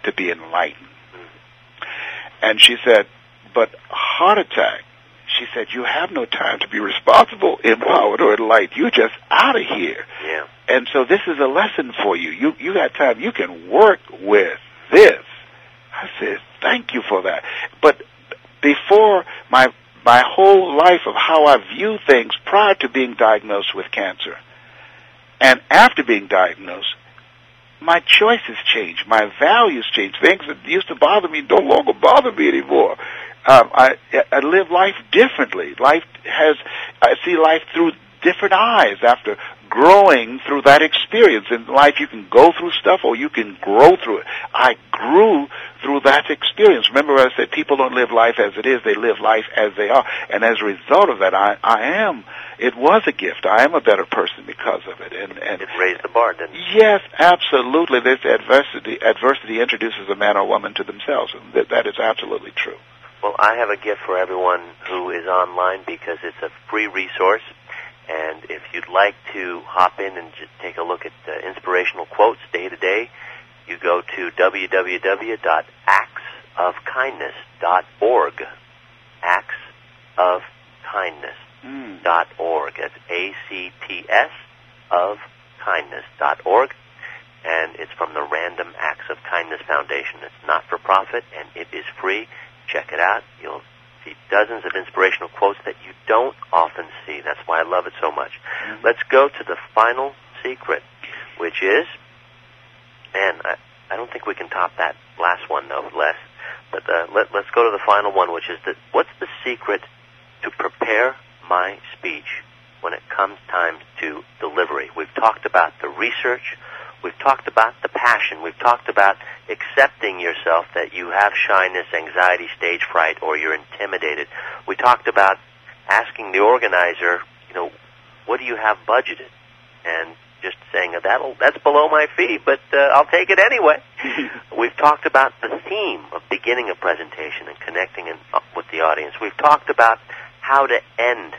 to be enlightened. And she said, but heart attack, she said, you have no time to be responsible, empowered, or enlightened. You're just out of here. Yeah. And so this is a lesson for you. You got time. You can work with this. I said, thank you for that. But before my whole life of how I view things prior to being diagnosed with cancer and after being diagnosed, my choices changed. My values changed. Things that used to bother me no longer bother me anymore. I live life differently. I see life through different eyes after growing through that experience. In life, you can go through stuff or you can grow through it. I grew through that experience. Remember I said people don't live life as it is, they live life as they are. And as a result of that, it was a gift. I am a better person because of it. And it raised the bar, didn't it? Yes, absolutely. This adversity introduces a man or woman to themselves. And that is absolutely true. Well, I have a gift for everyone who is online because it's a free resource. And if you'd like to hop in and just take a look at inspirational quotes day to day, you go to www.actsofkindness.org. Actsofkindness.org. That's ACTS of kindness.org. And it's from the Random Acts of Kindness Foundation. It's not for profit, and it is free. Check it out. You'll see dozens of inspirational quotes that you don't often see. That's why I love it so much. Mm-hmm. Let's go to the final secret, which is, and I don't think we can top that last one, though, Les. But let's go to the final one, which is what's the secret to prepare my speech when it comes time to delivery? We've talked about the research. We've talked about the passion. We've talked about accepting yourself that you have shyness, anxiety, stage fright, or you're intimidated. We talked about asking the organizer, what do you have budgeted? And just saying, that's below my fee, but I'll take it anyway. We've talked about the theme of beginning a presentation and connecting with the audience. We've talked about how to end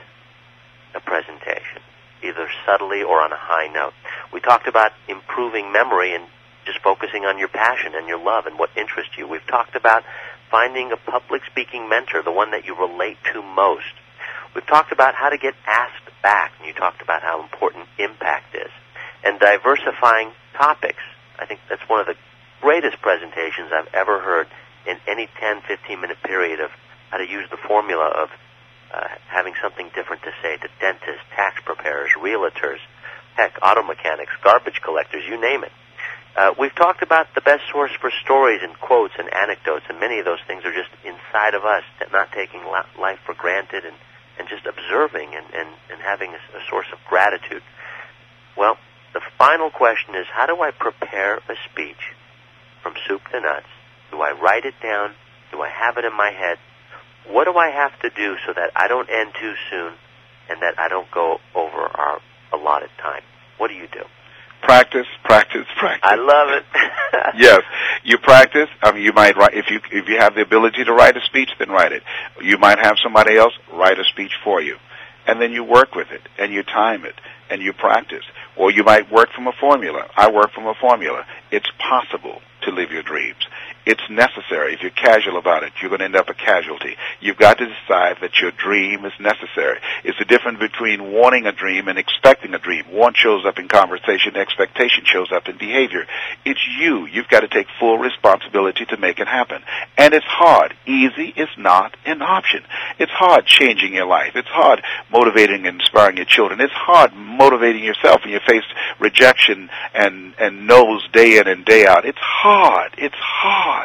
a presentation, either subtly or on a high note. We talked about improving memory and just focusing on your passion and your love and what interests you. We've talked about finding a public speaking mentor, the one that you relate to most. We've talked about how to get asked back, and you talked about how important impact is. And diversifying topics. I think that's one of the greatest presentations I've ever heard in any 10, 15-minute period of how to use the formula of having something different to say to dentists, tax preparers, realtors, heck, auto mechanics, garbage collectors, you name it. We've talked about the best source for stories and quotes and anecdotes, and many of those things are just inside of us, not taking life for granted and just observing and having a source of gratitude. Well, the final question is, how do I prepare a speech from soup to nuts? Do I write it down? Do I have it in my head? What do I have to do so that I don't end too soon and that I don't go over our allotted time? What do you do? Practice, practice, practice. I love it. Yes, you practice. You might write if you have the ability to write a speech, then write it. You might have somebody else write a speech for you, and then you work with it and you time it and you practice. Or you might work from a formula. I work from a formula. It's possible to live your dreams. It's necessary. If you're casual about it, you're going to end up a casualty. You've got to decide that your dream is necessary. It's the difference between wanting a dream and expecting a dream. Want shows up in conversation, expectation shows up in behavior. It's you. You've got to take full responsibility to make it happen. And it's hard. Easy is not an option. It's hard changing your life. It's hard motivating and inspiring your children. It's hard motivating yourself when you face rejection and no's day in and day out. It's hard. It's hard.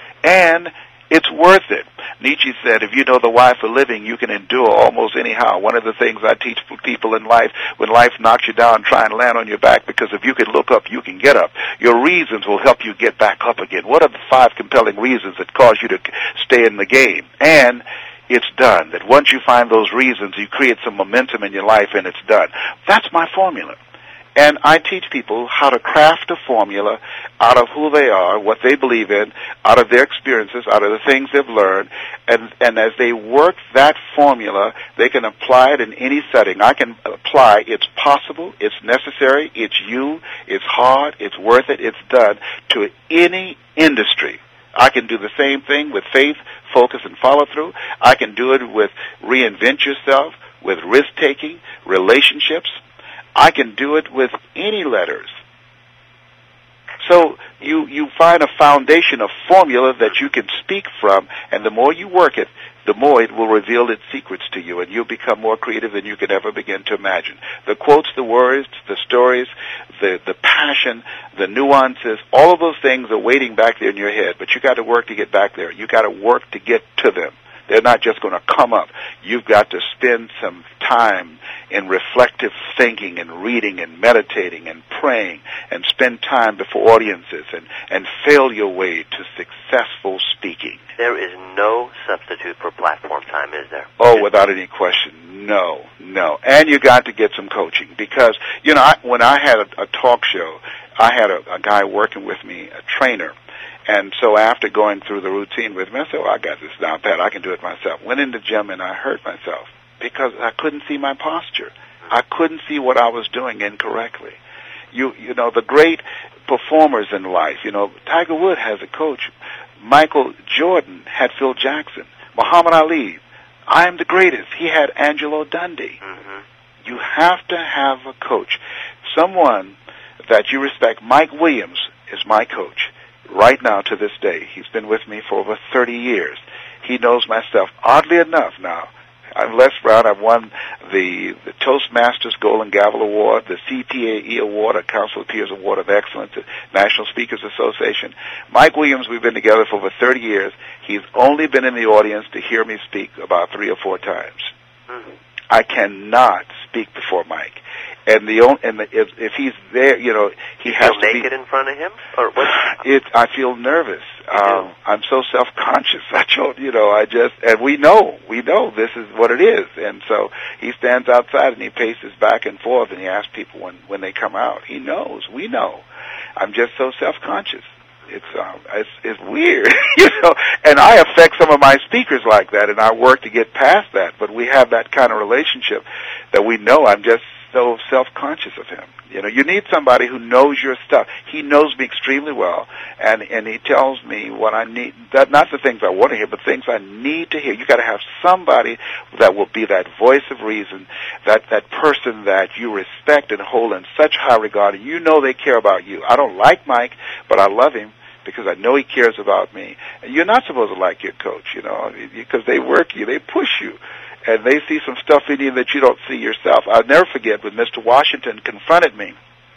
And it's worth it. Nietzsche said, if you know the why for living, you can endure almost anyhow. One of the things I teach people in life, when life knocks you down, try and land on your back, because if you can look up, you can get up. Your reasons will help you get back up again. What are the 5 compelling reasons that cause you to stay in the game? And it's done. That once you find those reasons, you create some momentum in your life, and it's done. That's my formula. And I teach people how to craft a formula out of who they are, what they believe in, out of their experiences, out of the things they've learned. And as they work that formula, they can apply it in any setting. I can apply it's possible, it's necessary, it's you, it's hard, it's worth it, it's done to any industry. I can do the same thing with faith, focus, and follow-through. I can do it with reinvent yourself, with risk-taking, relationships. I can do it with any letters. So you find a foundation, a formula that you can speak from, and the more you work it, the more it will reveal its secrets to you, and you'll become more creative than you could ever begin to imagine. The quotes, the words, the stories, the passion, the nuances, all of those things are waiting back there in your head, but you got to work to get back there. You got to work to get to them. They're not just going to come up. You've got to spend some time in reflective thinking and reading and meditating and praying and spend time before audiences and fail your way to successful speaking. There is no substitute for platform time, is there? Oh, without any question, no. And you got to get some coaching because, when I had a talk show, I had a guy working with me, a trainer. And so after going through the routine with me, I said, I got this down pat. I can do it myself. Went in the gym and I hurt myself because I couldn't see my posture. I couldn't see what I was doing incorrectly. You know, the great performers in life, Tiger Woods has a coach. Michael Jordan had Phil Jackson. Muhammad Ali, I am the greatest. He had Angelo Dundee. Mm-hmm. You have to have a coach. Someone that you respect. Mike Williams is my coach. Right now, to this day, he's been with me for over 30 years. He knows my stuff. Oddly enough, now, I'm Les Brown. I've won the Toastmasters Golden Gavel Award, the CPAE Award, a Council of Peers Award of Excellence, the National Speakers Association. Mike Williams, we've been together for over 30 years. He's only been in the audience to hear me speak about 3 or 4 times. Mm-hmm. I cannot speak before Mike. And if he's there, he has to be. You feel naked in front of him, or what? I feel nervous. I'm so self-conscious. And we know this is what it is. And so he stands outside and he paces back and forth and he asks people when they come out. He knows. We know. I'm just so self-conscious. It's weird, and I affect some of my speakers like that, and I work to get past that. But we have that kind of relationship that we know I'm just so self-conscious of him. You need somebody who knows your stuff. He knows me extremely well, and he tells me what I need. Not the things I want to hear, but things I need to hear. You got to have somebody that will be that voice of reason, that person that you respect and hold in such high regard, and they care about you. I don't like Mike, but I love him because I know he cares about me. And you're not supposed to like your coach, because they work you, they push you. And they see some stuff in you that you don't see yourself. I'll never forget when Mr. Washington confronted me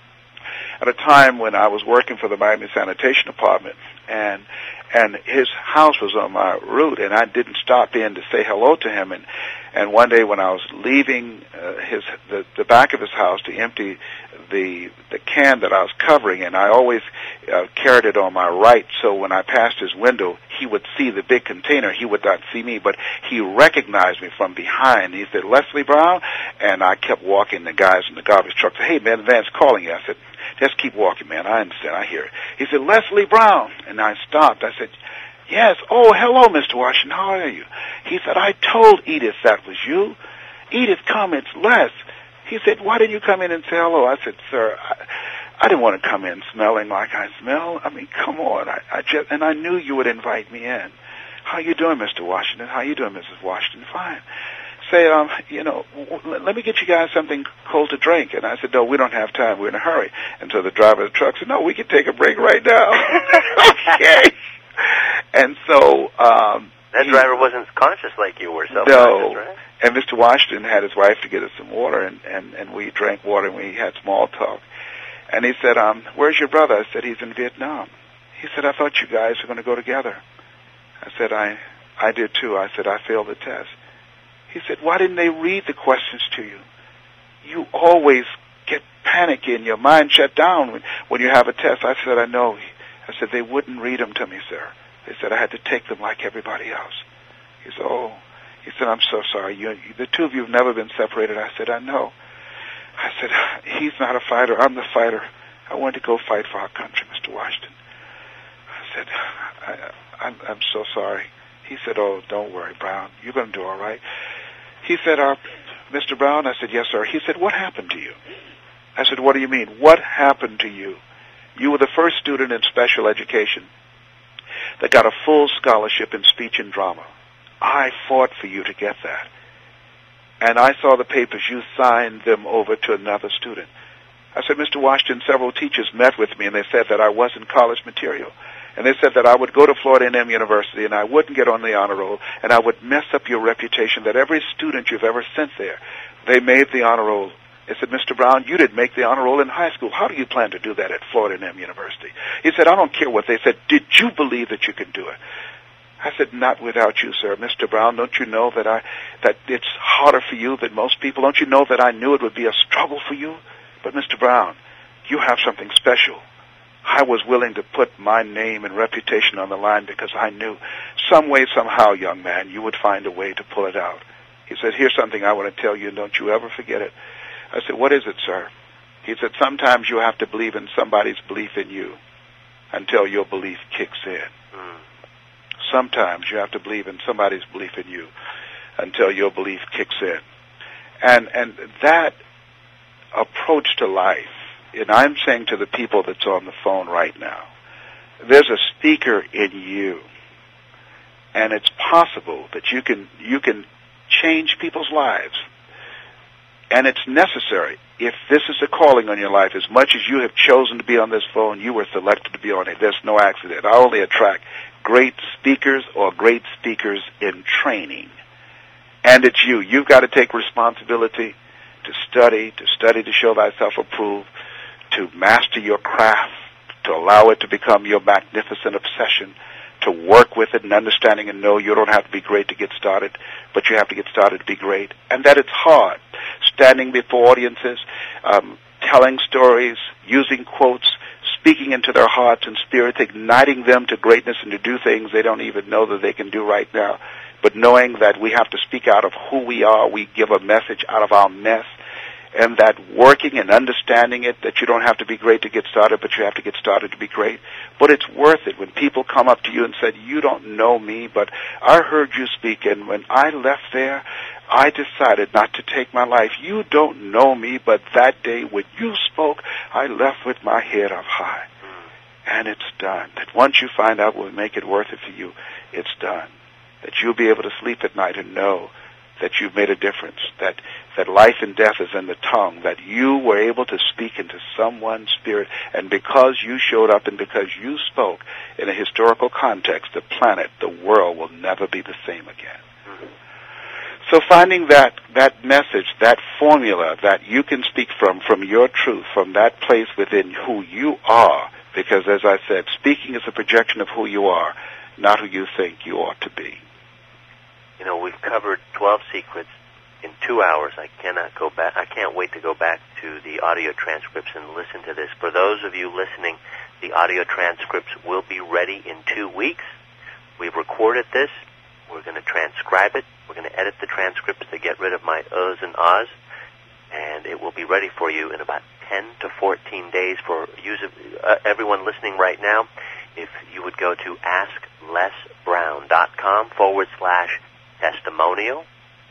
at a time when I was working for the Miami Sanitation Department, and his house was on my route, and I didn't stop in to say hello to him. And one day when I was leaving the back of his house to empty the can that I was covering, and I always carried it on my right, so when I passed his window, he would see the big container. He would not see me, but he recognized me from behind. He said, "Leslie Brown," and I kept walking. The guys in the garbage truck said, "Hey, man, the van's calling you." I said, "Just keep walking, man. I understand. I hear it." He said, "Leslie Brown," and I stopped. I said, "Yes. Oh, hello, Mr. Washington. How are you?" He said, "I told Edith that was you. Edith, come, it's Les." He said, "Why didn't you come in and say hello?" I said, "Sir, I didn't want to come in smelling like I smell. I mean, come on. And I knew you would invite me in. How you doing, Mr. Washington? How you doing, Mrs. Washington?" "Fine." "Say, let me get you guys something cold to drink." And I said, "No, we don't have time. We're in a hurry." And so the driver of the truck said, "No, we can take a break right now." Okay. And so that driver wasn't conscious like you were, self-conscious, right? And Mr. Washington had his wife to get us some water, and we drank water, and we had small talk. And he said, "Where's your brother?" I said, "He's in Vietnam." He said, "I thought you guys were going to go together." I said, I did too. I said, "I failed the test." He said, "Why didn't they read the questions to you? You always get panicky and your mind shut down when you have a test." I said, "I know." I said, "They wouldn't read them to me, sir. They said I had to take them like everybody else." He said, "Oh." He said, "I'm so sorry. The two of you have never been separated." I said, "I know." I said, he's not a fighter. I'm the fighter. I want to go fight for our country, Mr. Washington. I said, I'm so sorry. He said, oh, don't worry, Brown. You're going to do all right. He said, Mr. Brown? I said, yes, sir. He said, what happened to you? I said, what do you mean? What happened to you? You were the first student in special education that got a full scholarship in speech and drama. I fought for you to get that. And I saw the papers. You signed them over to another student. I said, Mr. Washington, several teachers met with me, and they said that I wasn't college material. And they said that I would go to Florida A&M University, and I wouldn't get on the honor roll, and I would mess up your reputation, that every student you've ever sent there, they made the honor roll. I said, Mr. Brown, you didn't make the honor roll in high school. How do you plan to do that at Florida A&M University? He said, I don't care what they said. Did you believe that you can do it? I said, not without you, sir. Mr. Brown, don't you know that it's harder for you than most people? Don't you know that I knew it would be a struggle for you? But, Mr. Brown, you have something special. I was willing to put my name and reputation on the line because I knew some way, somehow, young man, you would find a way to pull it out. He said, here's something I want to tell you, and don't you ever forget it. I said, what is it, sir? He said, sometimes you have to believe in somebody's belief in you until your belief kicks in. Sometimes you have to believe in somebody's belief in you until your belief kicks in. And that approach to life, and I'm saying to the people that's on the phone right now, there's a speaker in you, and it's possible that you can change people's lives. And it's necessary. If this is a calling on your life, as much as you have chosen to be on this phone, you were selected to be on it. There's no accident. I only attract great speakers or great speakers in training. And it's you. You've got to take responsibility to study to show thyself approved, to master your craft, to allow it to become your magnificent obsession, to work with it and understanding and know you don't have to be great to get started, but you have to get started to be great. And that it's hard. Standing before audiences, telling stories, using quotes, speaking into their hearts and spirits, igniting them to greatness and to do things they don't even know that they can do right now. But knowing that we have to speak out of who we are, we give a message out of our mess, and that working and understanding it, that you don't have to be great to get started, but you have to get started to be great. But it's worth it when people come up to you and said, you don't know me, but I heard you speak, and when I left there, I decided not to take my life. You don't know me, but that day when you spoke, I left with my head up high. And it's done. That once you find out what will make it worth it for you, it's done. That you'll be able to sleep at night and know that you've made a difference, that life and death is in the tongue, that you were able to speak into someone's spirit, and because you showed up and because you spoke in a historical context, the planet, the world will never be the same again. So finding that message, that formula that you can speak from your truth, from that place within who you are, because as I said, speaking is a projection of who you are, not who you think you ought to be. You know, we've covered 12 secrets in 2 hours. I can't wait to go back to the audio transcripts and listen to this. For those of you listening, the audio transcripts will be ready in 2 weeks. We've recorded this. We're going to transcribe it. We're going to edit the transcripts to get rid of my uhs and ahs, and it will be ready for you in about 10 to 14 days for everyone listening right now. If you would go to asklesbrown.com/testimonial,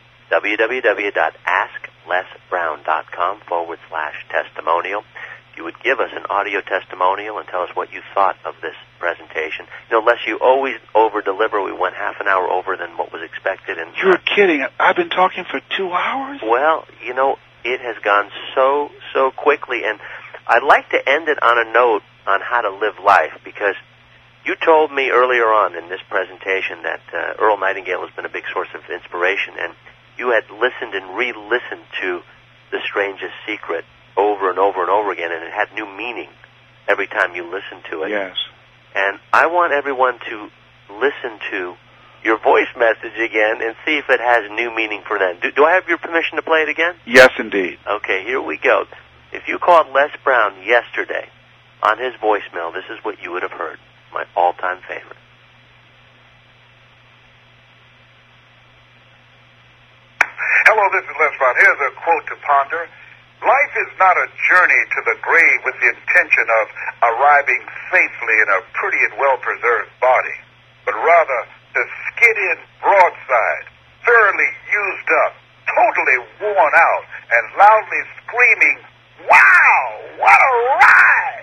www.asklesbrown.com/testimonial. You would give us an audio testimonial and tell us what you thought of this presentation. You know, Les, you always over-deliver. We went half an hour over than what was expected. And you're kidding. I've been talking for 2 hours? Well, you know, it has gone so quickly, and I'd like to end it on a note on how to live life, because you told me earlier on in this presentation that Earl Nightingale has been a big source of inspiration, and you had listened and re-listened to The Strangest Secret over and over and over again, and it had new meaning every time you listened to it. Yes. And I want everyone to listen to your voice message again and see if it has new meaning for them. Do I have your permission to play it again? Yes, indeed. Okay, here we go. If you called Les Brown yesterday on his voicemail, this is what you would have heard. My all-time favorite. Hello, this is Les Brown. Here's a quote to ponder. Life is not a journey to the grave with the intention of arriving safely in a pretty and well-preserved body, but rather to skid in broadside, thoroughly used up, totally worn out, and loudly screaming, "Wow, what a ride!"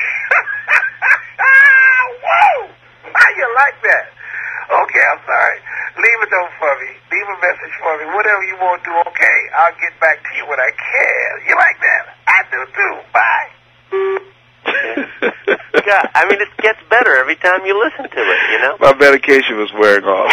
Whoa! How you like that? Okay, I'm sorry. Leave it though for me. Leave a message for me. Whatever you want to do, okay. I'll get back to you when I can. You like that? I do too. Bye. God, I mean, it gets better every time you listen to it, you know? My medication was wearing off.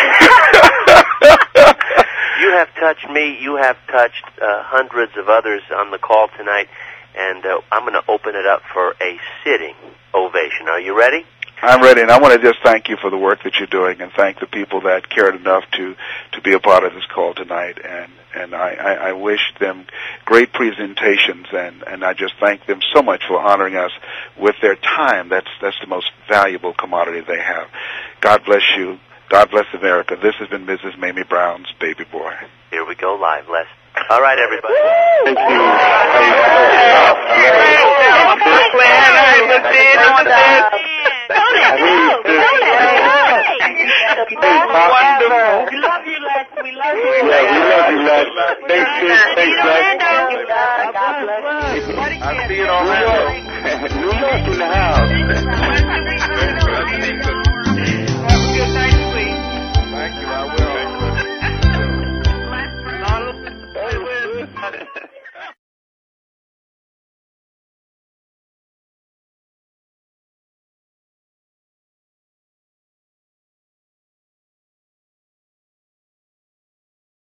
You have touched me. You have touched hundreds of others on the call tonight, and I'm going to open it up for a sitting ovation. Are you ready? I'm ready, and I want to just thank you for the work that you're doing and thank the people that cared enough to be a part of this call tonight. And I wish them great presentations, and I just thank them so much for honoring us with their time. That's the most valuable commodity they have. God bless you. God bless America. This has been Mrs. Mamie Brown's Baby Boy. Here we go live, Les. All right, everybody. Thank you. Wonderful. We love you, Les. We love you. Yeah, we love you, Les. Thanks, Les. God bless you. I'll see you on New York in the house.